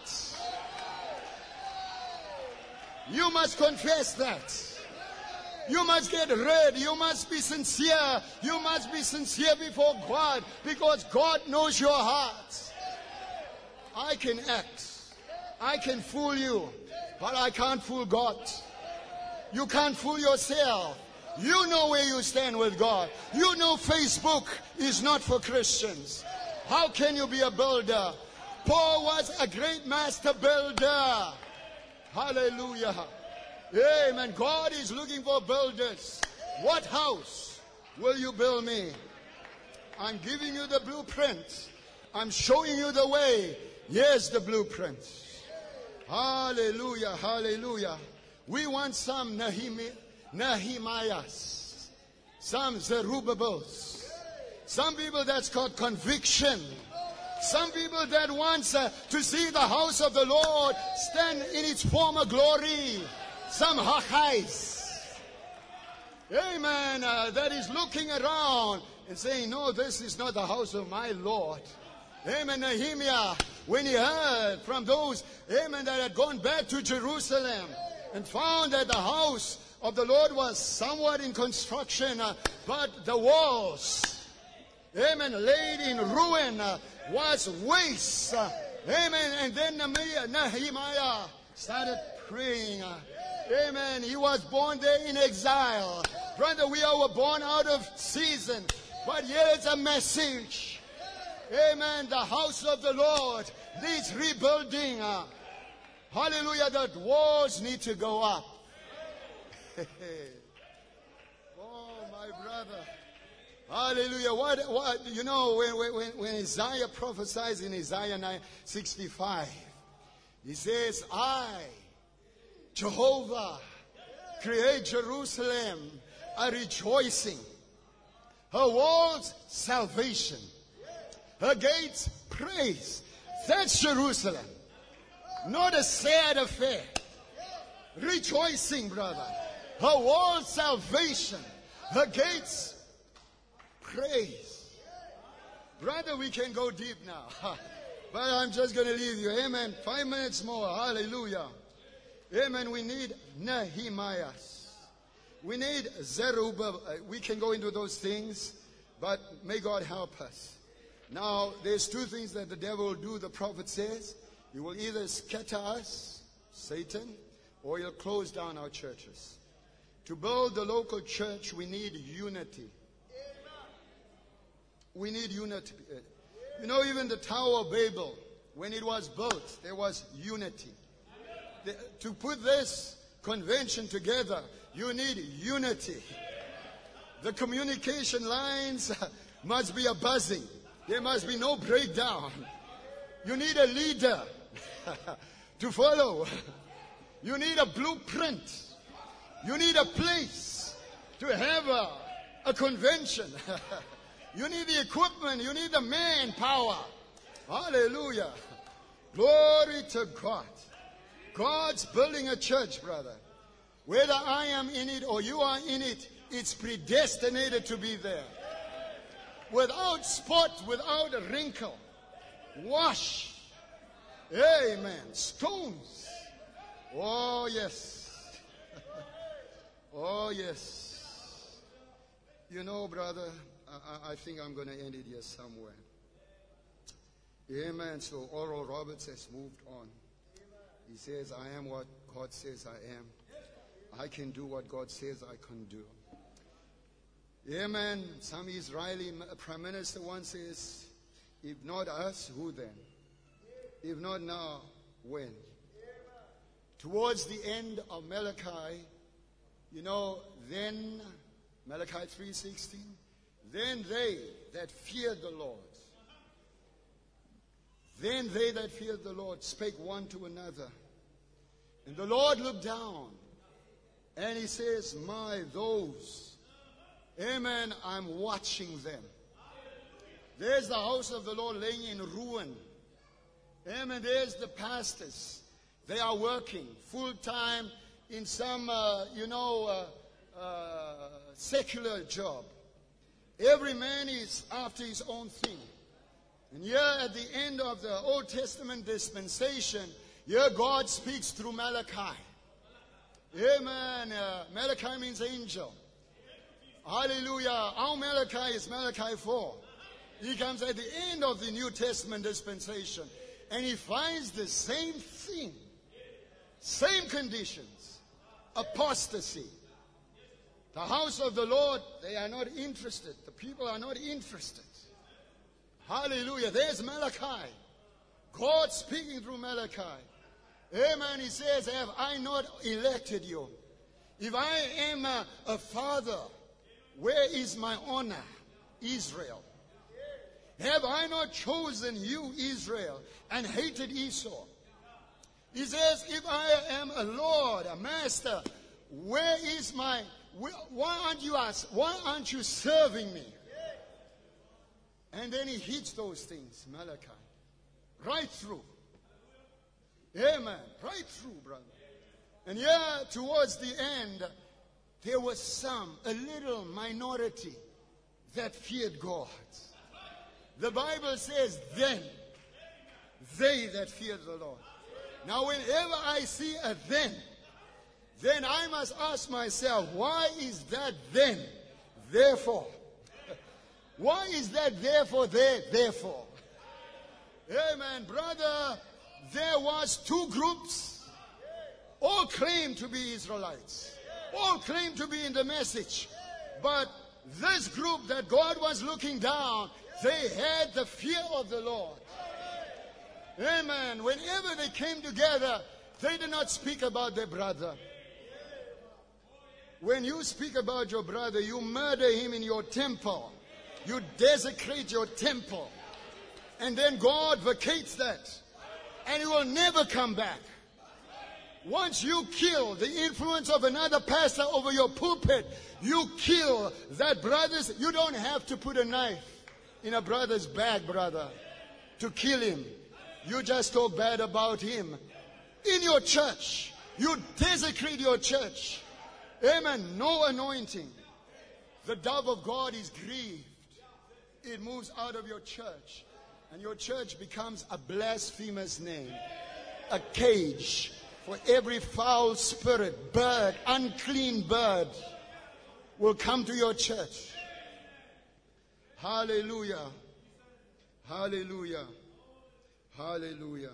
You must confess that. You must get rid. You must be sincere. You must be sincere before God, because God knows your heart. I can act. I can fool you, but I can't fool God. You can't fool yourself. You know where you stand with God. You know Facebook is not for Christians. How can you be a builder? Paul was a great master builder. Hallelujah. Amen. God is looking for builders. What house will you build me? I'm giving you the blueprint. I'm showing you the way. Here's the blueprint. Hallelujah. Hallelujah. We want some Nehemiah. Nehemiahs, some Zerubbabels, some people that's got conviction, some people that wants uh, to see the house of the Lord stand in its former glory, some Haggais, amen, uh, that is looking around and saying, no, this is not the house of my Lord. Amen. Nehemiah, when he heard from those, amen, that had gone back to Jerusalem and found that the house of the Lord was somewhat in construction, uh, but the walls, amen, laid in ruin, uh, was waste. Uh, amen. And then Nehemiah started praying. Uh, amen. He was born there in exile. Brother, we all were born out of season. But here's a message. Amen. The house of the Lord needs rebuilding. Uh, hallelujah. The walls need to go up. Oh, my brother. Hallelujah. What, what, you know, when, when, when Isaiah prophesies in Isaiah nine sixty-five, He says, I, Jehovah, create Jerusalem a rejoicing. Her walls, salvation. Her gates, praise. That's Jerusalem. Not a sad affair. Rejoicing, brother. Her walls, salvation. Her gates, praise. Brother, we can go deep now. But I'm just going to leave you. Amen. Five minutes more. Hallelujah. Amen. We need Nehemiahs. We need Zerubbabel. We can go into those things, but may God help us. Now, there's two things that the devil will do, the prophet says. He will either scatter us, Satan, or he'll close down our churches. To build the local church, we need unity. We need unity. You know, even the Tower of Babel, when it was built, there was unity. The, to put this convention together, you need unity. The communication lines must be a buzzing. There must be no breakdown. You need a leader to follow. You need a blueprint. You need a place to have a, a convention. You need the equipment. You need the manpower. Hallelujah. Glory to God. God's building a church, brother. Whether I am in it or you are in it, it's predestinated to be there. Without spot, without a wrinkle. Wash. Amen. Stones. Oh, yes. Oh, yes. You know, brother, I, I think I'm going to end it here somewhere. Amen. So Oral Roberts has moved on. He says, I am what God says I am. I can do what God says I can do. Amen. Some Israeli prime minister once says, if not us, who then? If not now, when? Towards the end of Malachi, you know, then, Malachi three sixteen, then they that feared the Lord, then they that feared the Lord spake one to another. And the Lord looked down, and he says, my, those, amen, I'm watching them. There's the house of the Lord laying in ruin. Amen, there's the pastors. They are working full-time in some, uh, you know, uh, uh, secular job. Every man is after his own thing. And here at the end of the Old Testament dispensation, here God speaks through Malachi. Amen. Uh, Malachi means angel. Hallelujah. Our Malachi is Malachi four. He comes at the end of the New Testament dispensation. And he finds the same thing. Same conditions. Apostasy. The house of the Lord, they are not interested. The people are not interested. Hallelujah. There's Malachi. God speaking through Malachi. Amen. He says, have I not elected you? If I am a, a father, where is my honor, Israel? Have I not chosen you, Israel, and hated Esau? He says, if I am a Lord, a master, where is my, why aren't you ask, why aren't you serving me? And then he hits those things, Malachi. Right through. Amen. Right through, brother. And yeah, towards the end, there was some, a little minority that feared God. The Bible says, then, they that feared the Lord. Now, whenever I see a then, then I must ask myself, why is that then? Therefore. Why is that therefore there? Therefore. Amen. Brother, there was two groups. All claimed to be Israelites. All claimed to be in the message. But this group that God was looking down, they had the fear of the Lord. Amen. Whenever they came together, they did not speak about their brother. When you speak about your brother, you murder him in your temple. You desecrate your temple. And then God vacates that. And it will never come back. Once you kill the influence of another pastor over your pulpit, you kill that brother's. You don't have to put a knife in a brother's back, brother, to kill him. You just talk bad about him. In your church, you desecrate your church. Amen. No anointing. The dove of God is grieved. It moves out of your church. And your church becomes a blasphemous name. A cage for every foul spirit, bird, unclean bird will come to your church. Hallelujah. Hallelujah. Hallelujah.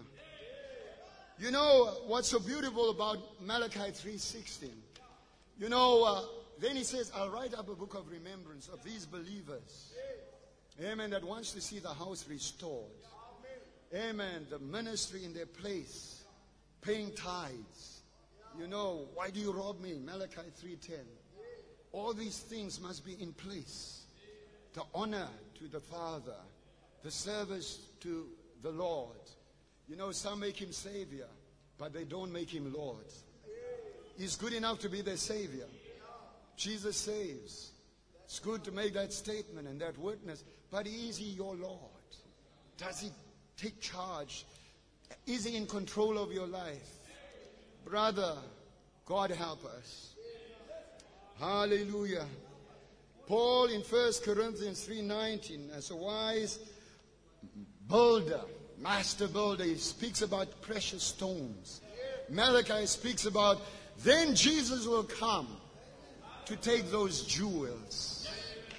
You know what's so beautiful about Malachi three sixteen? You know, uh, then he says, I'll write up a book of remembrance of these believers. Amen. That wants to see the house restored. Amen. The ministry in their place. Paying tithes. You know, why do you rob me? Malachi three ten. All these things must be in place. The honor to the Father. The service to the Lord. You know, some make him Savior, but they don't make him Lord. He's good enough to be their Savior. Jesus saves. It's good to make that statement and that witness. But is he your Lord? Does he take charge? Is he in control of your life? Brother, God help us. Hallelujah. Paul in First Corinthians three nineteen, as a wise builder, master builder, he speaks about precious stones. Malachi speaks about, then Jesus will come to take those jewels.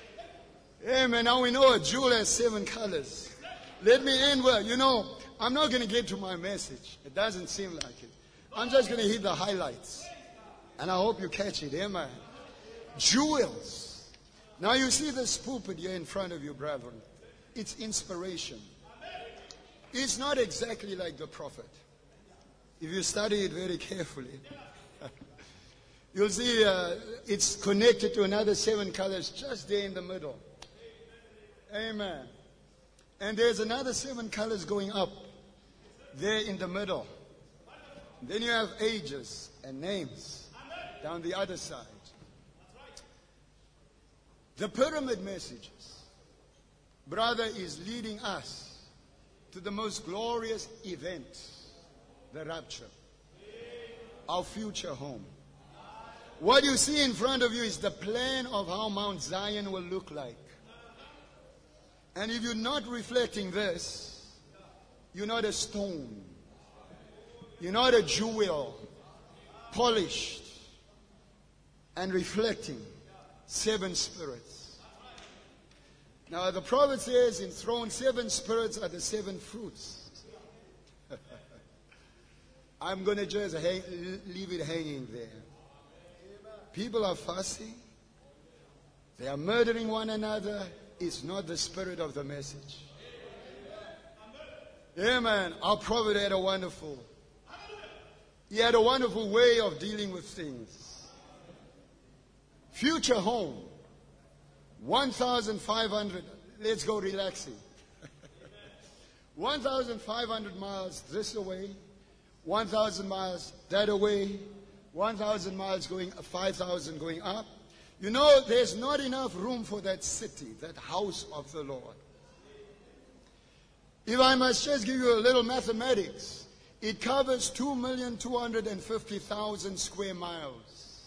Amen. Now we know a jewel has seven colors. Let me end well. You know, I'm not going to get to my message. It doesn't seem like it. I'm just going to hit the highlights. And I hope you catch it. Amen. Jewels. Now you see this pulpit here in front of you, brethren. It's inspiration. It's not exactly like the prophet. If you study it very carefully, you'll see uh, it's connected to another seven colors just there in the middle. Amen. And there's another seven colors going up there in the middle. Then you have ages and names down the other side. The pyramid messages, brother, is leading us to the most glorious event, the rapture, our future home. What you see in front of you is the plan of how Mount Zion will look like. And if you're not reflecting this, you're not a stone. You're not a jewel, polished and reflecting seven spirits. Now the prophet says, enthroned seven spirits are the seven fruits. I'm going to just hang, leave it hanging there. People are fussy. They are murdering one another. It's not the spirit of the message. Amen. Our prophet had a wonderful, he had a wonderful way of dealing with things. Future home, one thousand five hundred, let's go relaxing. one thousand five hundred miles this away, one thousand miles that away, one thousand miles going, five thousand going up. You know, there's not enough room for that city, that house of the Lord. If I must just give you a little mathematics, it covers two million two hundred fifty thousand square miles.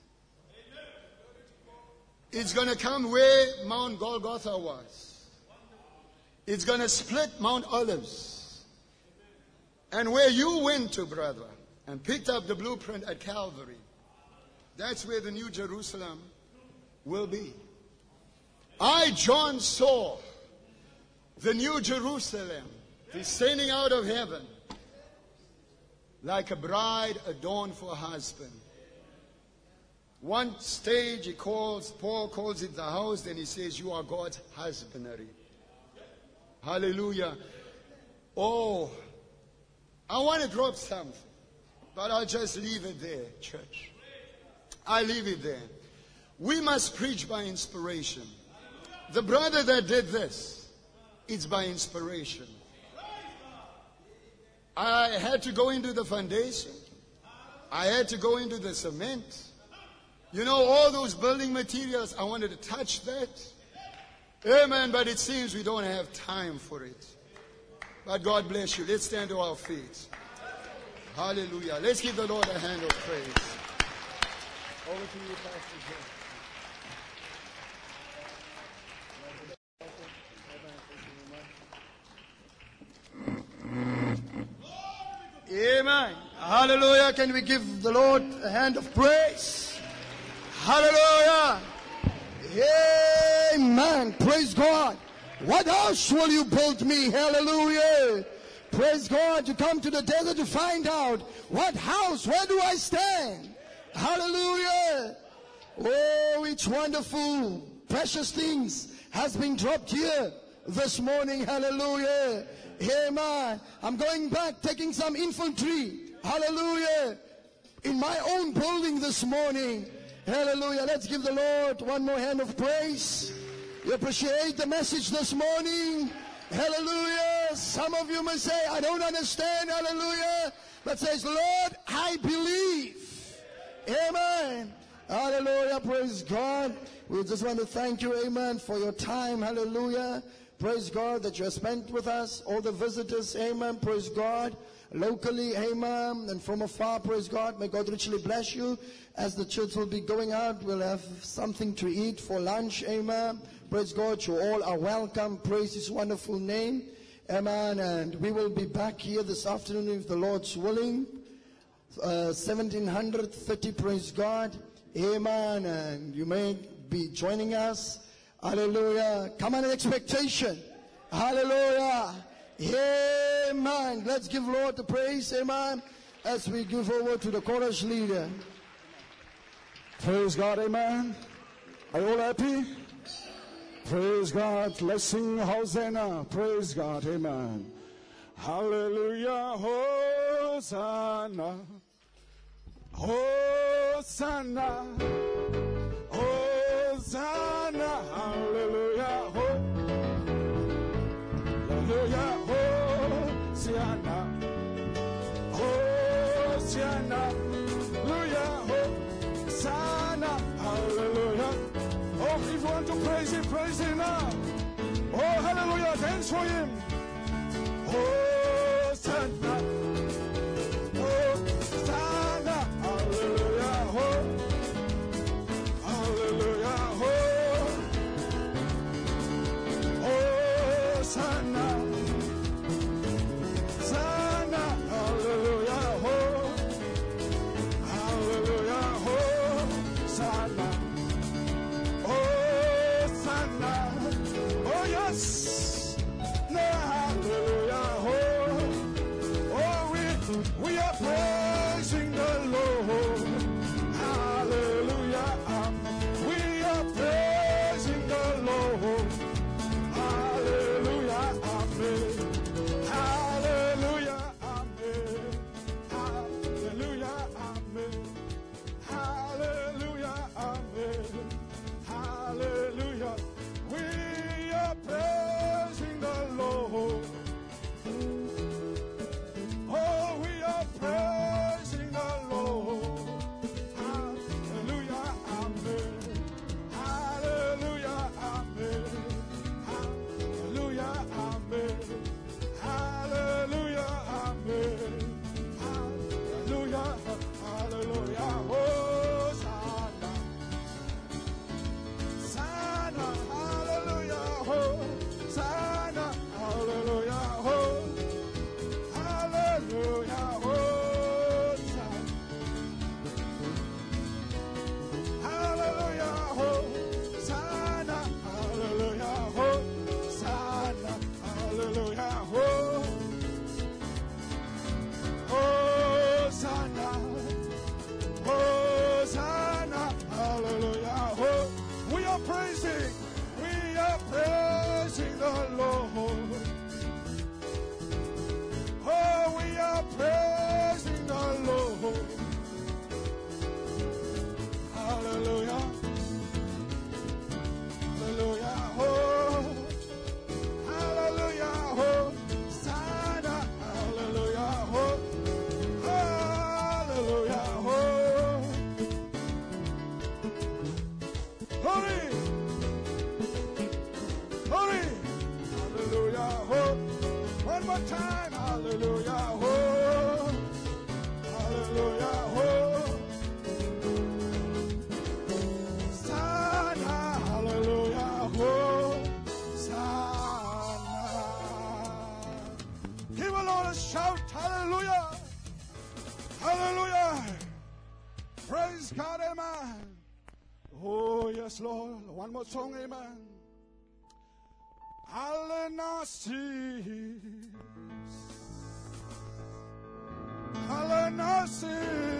It's going to come where Mount Golgotha was. It's going to split Mount Olives. And where you went to, brother, and picked up the blueprint at Calvary, that's where the New Jerusalem will be. I, John, saw the New Jerusalem descending out of heaven like a bride adorned for a husband. One stage he calls, Paul calls it the house, then he says, you are God's husbandry. Hallelujah. Oh, I want to drop something, but I'll just leave it there, church. I leave it there. We must preach by inspiration. The brother that did this, it's by inspiration. I had to go into the foundation. I had to go into the cement. You know, all those building materials, I wanted to touch that. Amen, but it seems we don't have time for it. But God bless you. Let's stand to our feet. Hallelujah. Let's give the Lord a hand of praise. Over to you, Pastor John. Amen. Hallelujah. Can we give the Lord a hand of praise? Hallelujah. Amen. Praise God. What house will you build me? Hallelujah. Praise God. You come to the desert to find out what house, where do I stand? Hallelujah. Oh, it's wonderful. Precious things has been dropped here this morning. Hallelujah. Amen. I'm going back, taking some infantry. Hallelujah. In my own building this morning. Hallelujah. Let's give the Lord one more hand of praise. You appreciate the message this morning. Hallelujah. Some of you may say, I don't understand. Hallelujah. But says, Lord, I believe. Amen. Hallelujah. Praise God. We just want to thank you, amen, for your time. Hallelujah. Praise God that you have spent with us. All the visitors, amen. Praise God. Locally, amen. And from afar, praise God. May God richly bless you. As the church will be going out, we'll have something to eat for lunch, amen. Praise God. You all are welcome. Praise His wonderful name. Amen. And we will be back here this afternoon if the Lord's willing. Uh, seventeen thirty, praise God. Amen. And you may be joining us. Hallelujah. Come on in expectation. Hallelujah. Amen. Let's give Lord the praise. Amen. As we give over to the chorus leader. Praise God. Amen. Are you all happy? Praise God. Let's sing Hosanna. Praise God. Amen. Hallelujah. Hosanna. Hosanna. Hosanna. Hallelujah. Hallelujah. Hosanna. Hosanna. Hallelujah. Hosanna. Hallelujah. Oh, if you want to praise Him, praise Him now. Oh, hallelujah. Dance for Him. Hosanna. Hosanna. Hallelujah. Hallelujah. Hosanna. Hosanna. Hallelujah. Hallelujah. Hosanna. Hosanna. Oh, yes. Hallelujah. Oh, we, we are praising the Lord. Hallelujah. We are praising the Lord. Hallelujah. Amen. Hallelujah. Amen. Hallelujah. Amen. Hallelujah. Amen. Hallelujah. We are praising the Lord. Oh, we are praising the Lord. Hallelujah. Amen. Hallelujah. Amen. Hallelujah. Amen. Hallelujah. Amen. Hallelujah. Hallelujah. Hosanna. Sana. Hallelujah. Hosanna. Hallelujah. Hallelujah. Hosanna. Hallelujah. Hosanna. Hallelujah. Hosanna. Hallelujah. Hosanna. Hosanna. Hallelujah. We are praising. We are praising the Lord. Oh, we are praising the Lord. Hallelujah. Hallelujah. Oh, hallelujah. Hosanna. Hallelujah. more time. Hallelujah. Oh. Hallelujah. Oh. Sana. Hallelujah. Oh. Sana. Give a Lord a shout. Hallelujah. Hallelujah. Praise God. Amen. Oh, yes, Lord. One more song. Amen. Hallelujah. Hallelujah.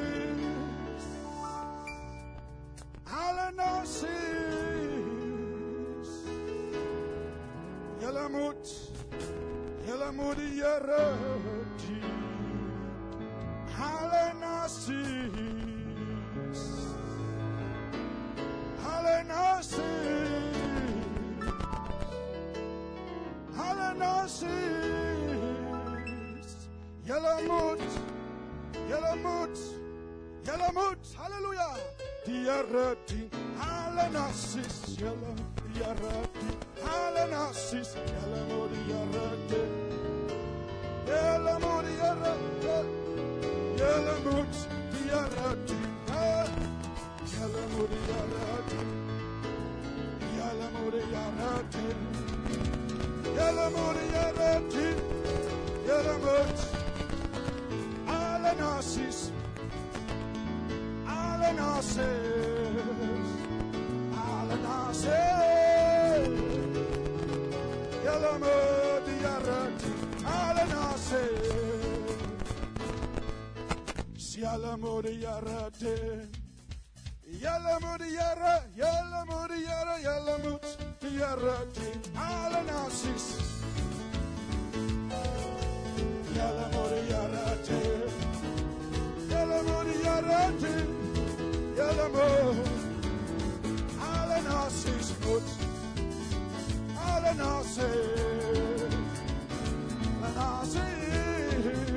Hallelujah. Yelamut. Yelamut yerati. Hallelujah. Hallelujah. Hallelujah. Yelamut. Yelamut. Yelamut. Hallelujah. Diarati. Hallelujah. Yelam. Diarati. Hallelujah. Yelamut. Diarati. Yelamut. Diarati. Yelamut. Diarati. Yelamut. Diarati. Yelamut. Diarati. Yelamut. Diarati. Yelamut. Alenasis. Alenasis. Alenasis. Yelamut. Diarati. Alenasis. Yelamut. Diarati. Yelamut. Yara. Yelamut. Yara. Yelamut. Diarati. Alenasis. Yelamut. Yarati. Yelamut. Yarati. Yelamut. Alenasis. Mut. Alenasis. Alenasis.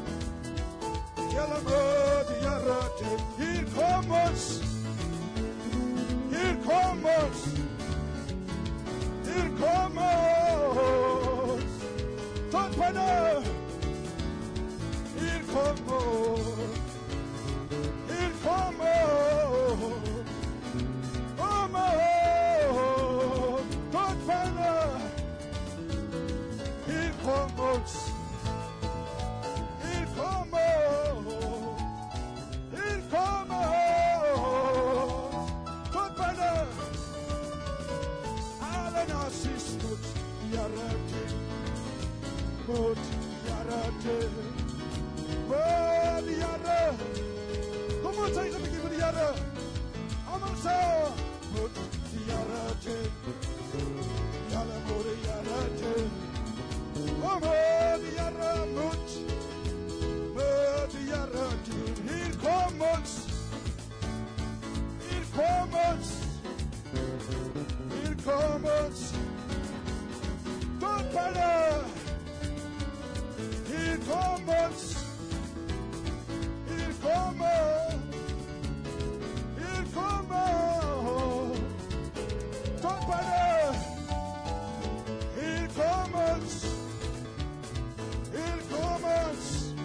Yelamut. Yarati. Hier kommt. Hier kommt. Hier kommt. Tot Panne. Hier kommt. Hier kommt. Kommt. Tot Panne. Hier kommt. Hier kommt. Hier kommt. Tot Panne. Alenasis mut yarate. Mut yarate. Mut yarate. Kom on, zeg het even voor de jaren. Allemaal zo. Mut yarate. Jalle mut yarate. Oh, mut yarate. Mut. Mut yarate. Hier komt. Hier komt. Hier komt. Tot bijna. Hier komt. Hier komt. Hier komt. Tot bijna. Hier komt. Hier komt.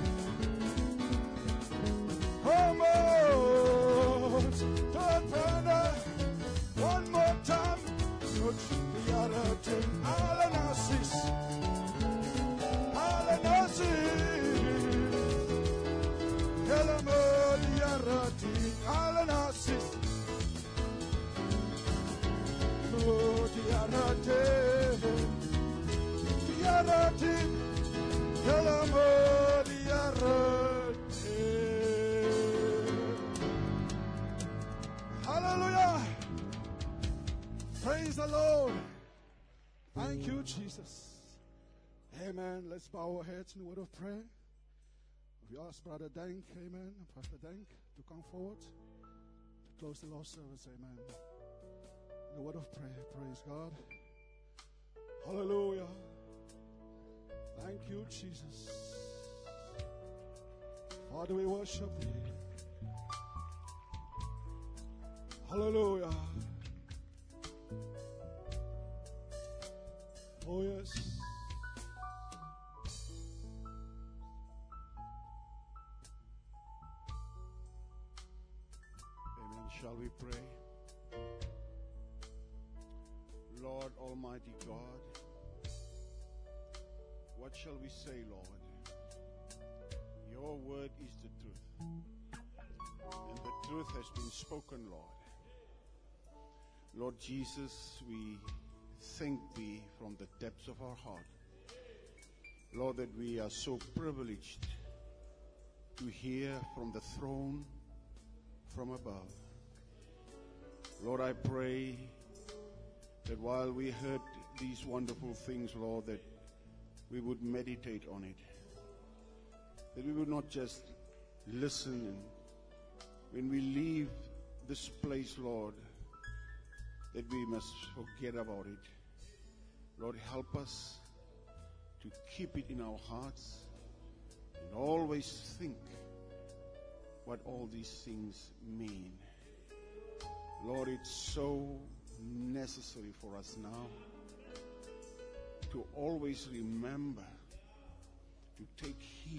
Kom uit. Tot bijna. One more time. Tot de jaren ten alle naties. Alle naties. Helemaal de jaren ten alle naties. Tot de jaren ten. De jaren ten. Helemaal de jaren ten. Hallelujah. Praise the Lord. Thank you, Jesus. Amen. Let's bow our heads in the word of prayer. We ask Brother Dank, amen, and Pastor Dank to come forward to close the Lord's service, amen. In the word of prayer, praise God. Hallelujah. Thank you, Jesus. Father, we worship thee. Hallelujah. Oh, yes. Shall we pray? Lord Almighty God, what shall we say, Lord? Your word is the truth, and the truth has been spoken, Lord. Lord Jesus, we thank Thee from the depths of our heart, Lord, that we are so privileged to hear from the throne from above. Lord, I pray that while we heard these wonderful things, Lord, that we would meditate on it. That we would not just listen, and when we leave this place, Lord, that we must forget about it. Lord, help us to keep it in our hearts and always think what all these things mean. Lord, it's so necessary for us now to always remember to take heed,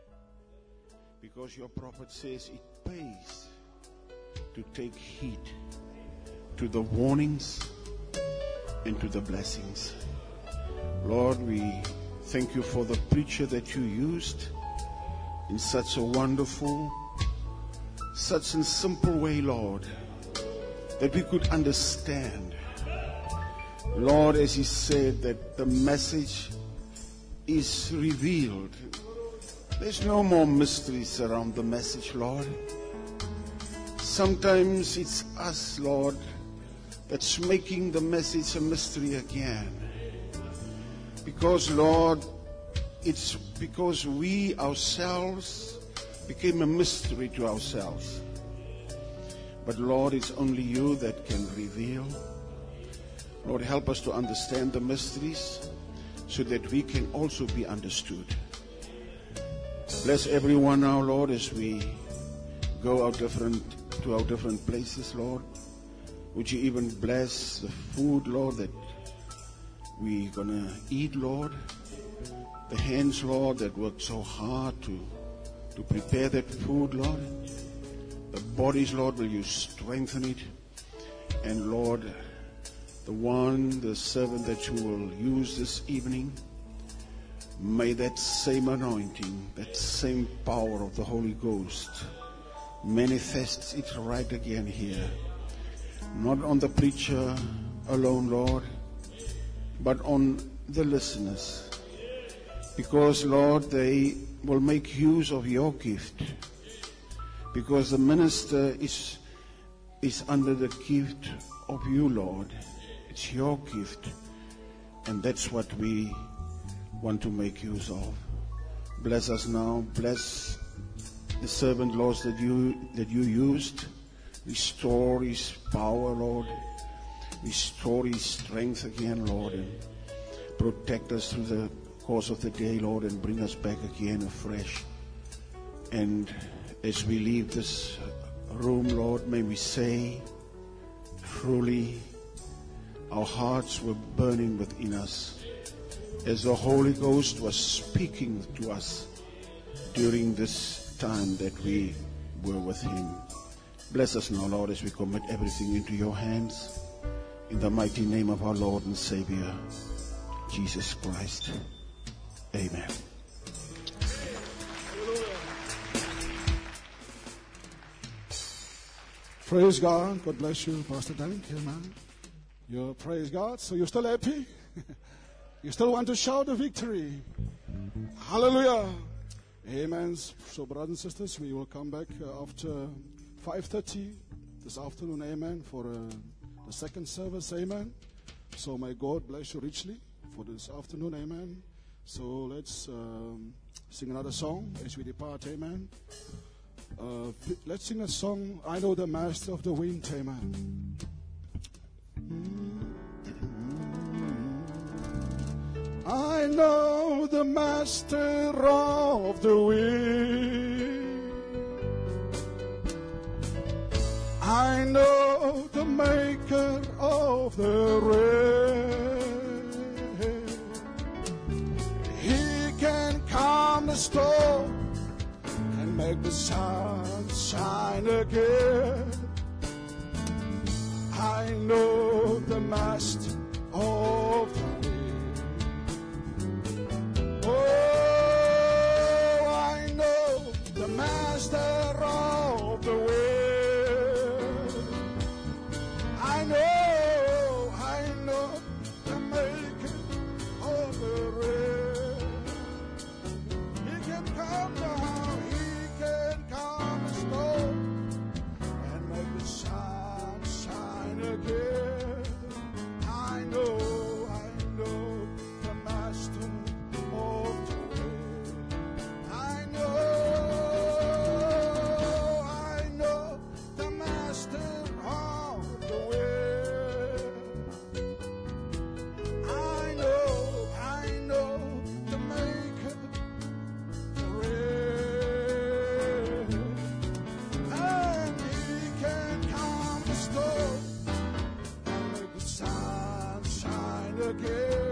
because your prophet says it pays to take heed to the warnings and to the blessings. Lord, we thank you for the preacher that you used in such a wonderful, such a simple way, Lord, that we could understand. Lord, as he said, that the message is revealed. There's no more mysteries around the message, Lord. Sometimes it's us, Lord, that's making the message a mystery again. Because, Lord, it's because we ourselves became a mystery to ourselves. But, Lord, it's only you that can reveal. Lord, help us to understand the mysteries so that we can also be understood. Bless everyone now, Lord, as we go out different to our different places, Lord. Would you even bless the food, Lord, that we're going to eat, Lord. The hands, Lord, that worked so hard to, to prepare that food, Lord. The bodies, Lord, will you strengthen it. And, Lord, the one, the servant that you will use this evening, may that same anointing, that same power of the Holy Ghost manifest it right again here. Not on the preacher alone, Lord, but on the listeners. Because, Lord, they will make use of your gift. Because the minister is, is under the gift of you, Lord. It's your gift. And that's what we want to make use of. Bless us now. Bless the servant, Lord, that you, that you used. Restore his power, Lord. Restore his strength again, Lord. And protect us through the course of the day, Lord, and bring us back again afresh. And as we leave this room, Lord, may we say, truly, our hearts were burning within us as the Holy Ghost was speaking to us during this time that we were with him. Bless us now, Lord, as we commit everything into your hands. In the mighty name of our Lord and Savior, Jesus Christ. Amen. Praise God. God bless you, Pastor Dank. Amen. You praise God. So you're still happy? You still want to shout a victory? Hallelujah. Amen. So, brothers and sisters, we will come back uh, after five thirty this afternoon. Amen. For uh, the second service. Amen. So may God bless you richly for this afternoon. Amen. So let's um, sing another song as we depart. Amen. Uh, let's sing a song, I Know the Master of the Wind. Amen. I know the Master of the Wind. I know the Maker of the rain. He can calm the storm and make the sun shine again. know the master of the way. Oh, I know the master of the way. I know, I know the maker of the rain. He can come down, he can come and storm and make the sun shine again. I know, I know the master of the way. I know, I know the master of the way. I know, I know the maker, the rain. And he can calm the storm and make the sun shine again.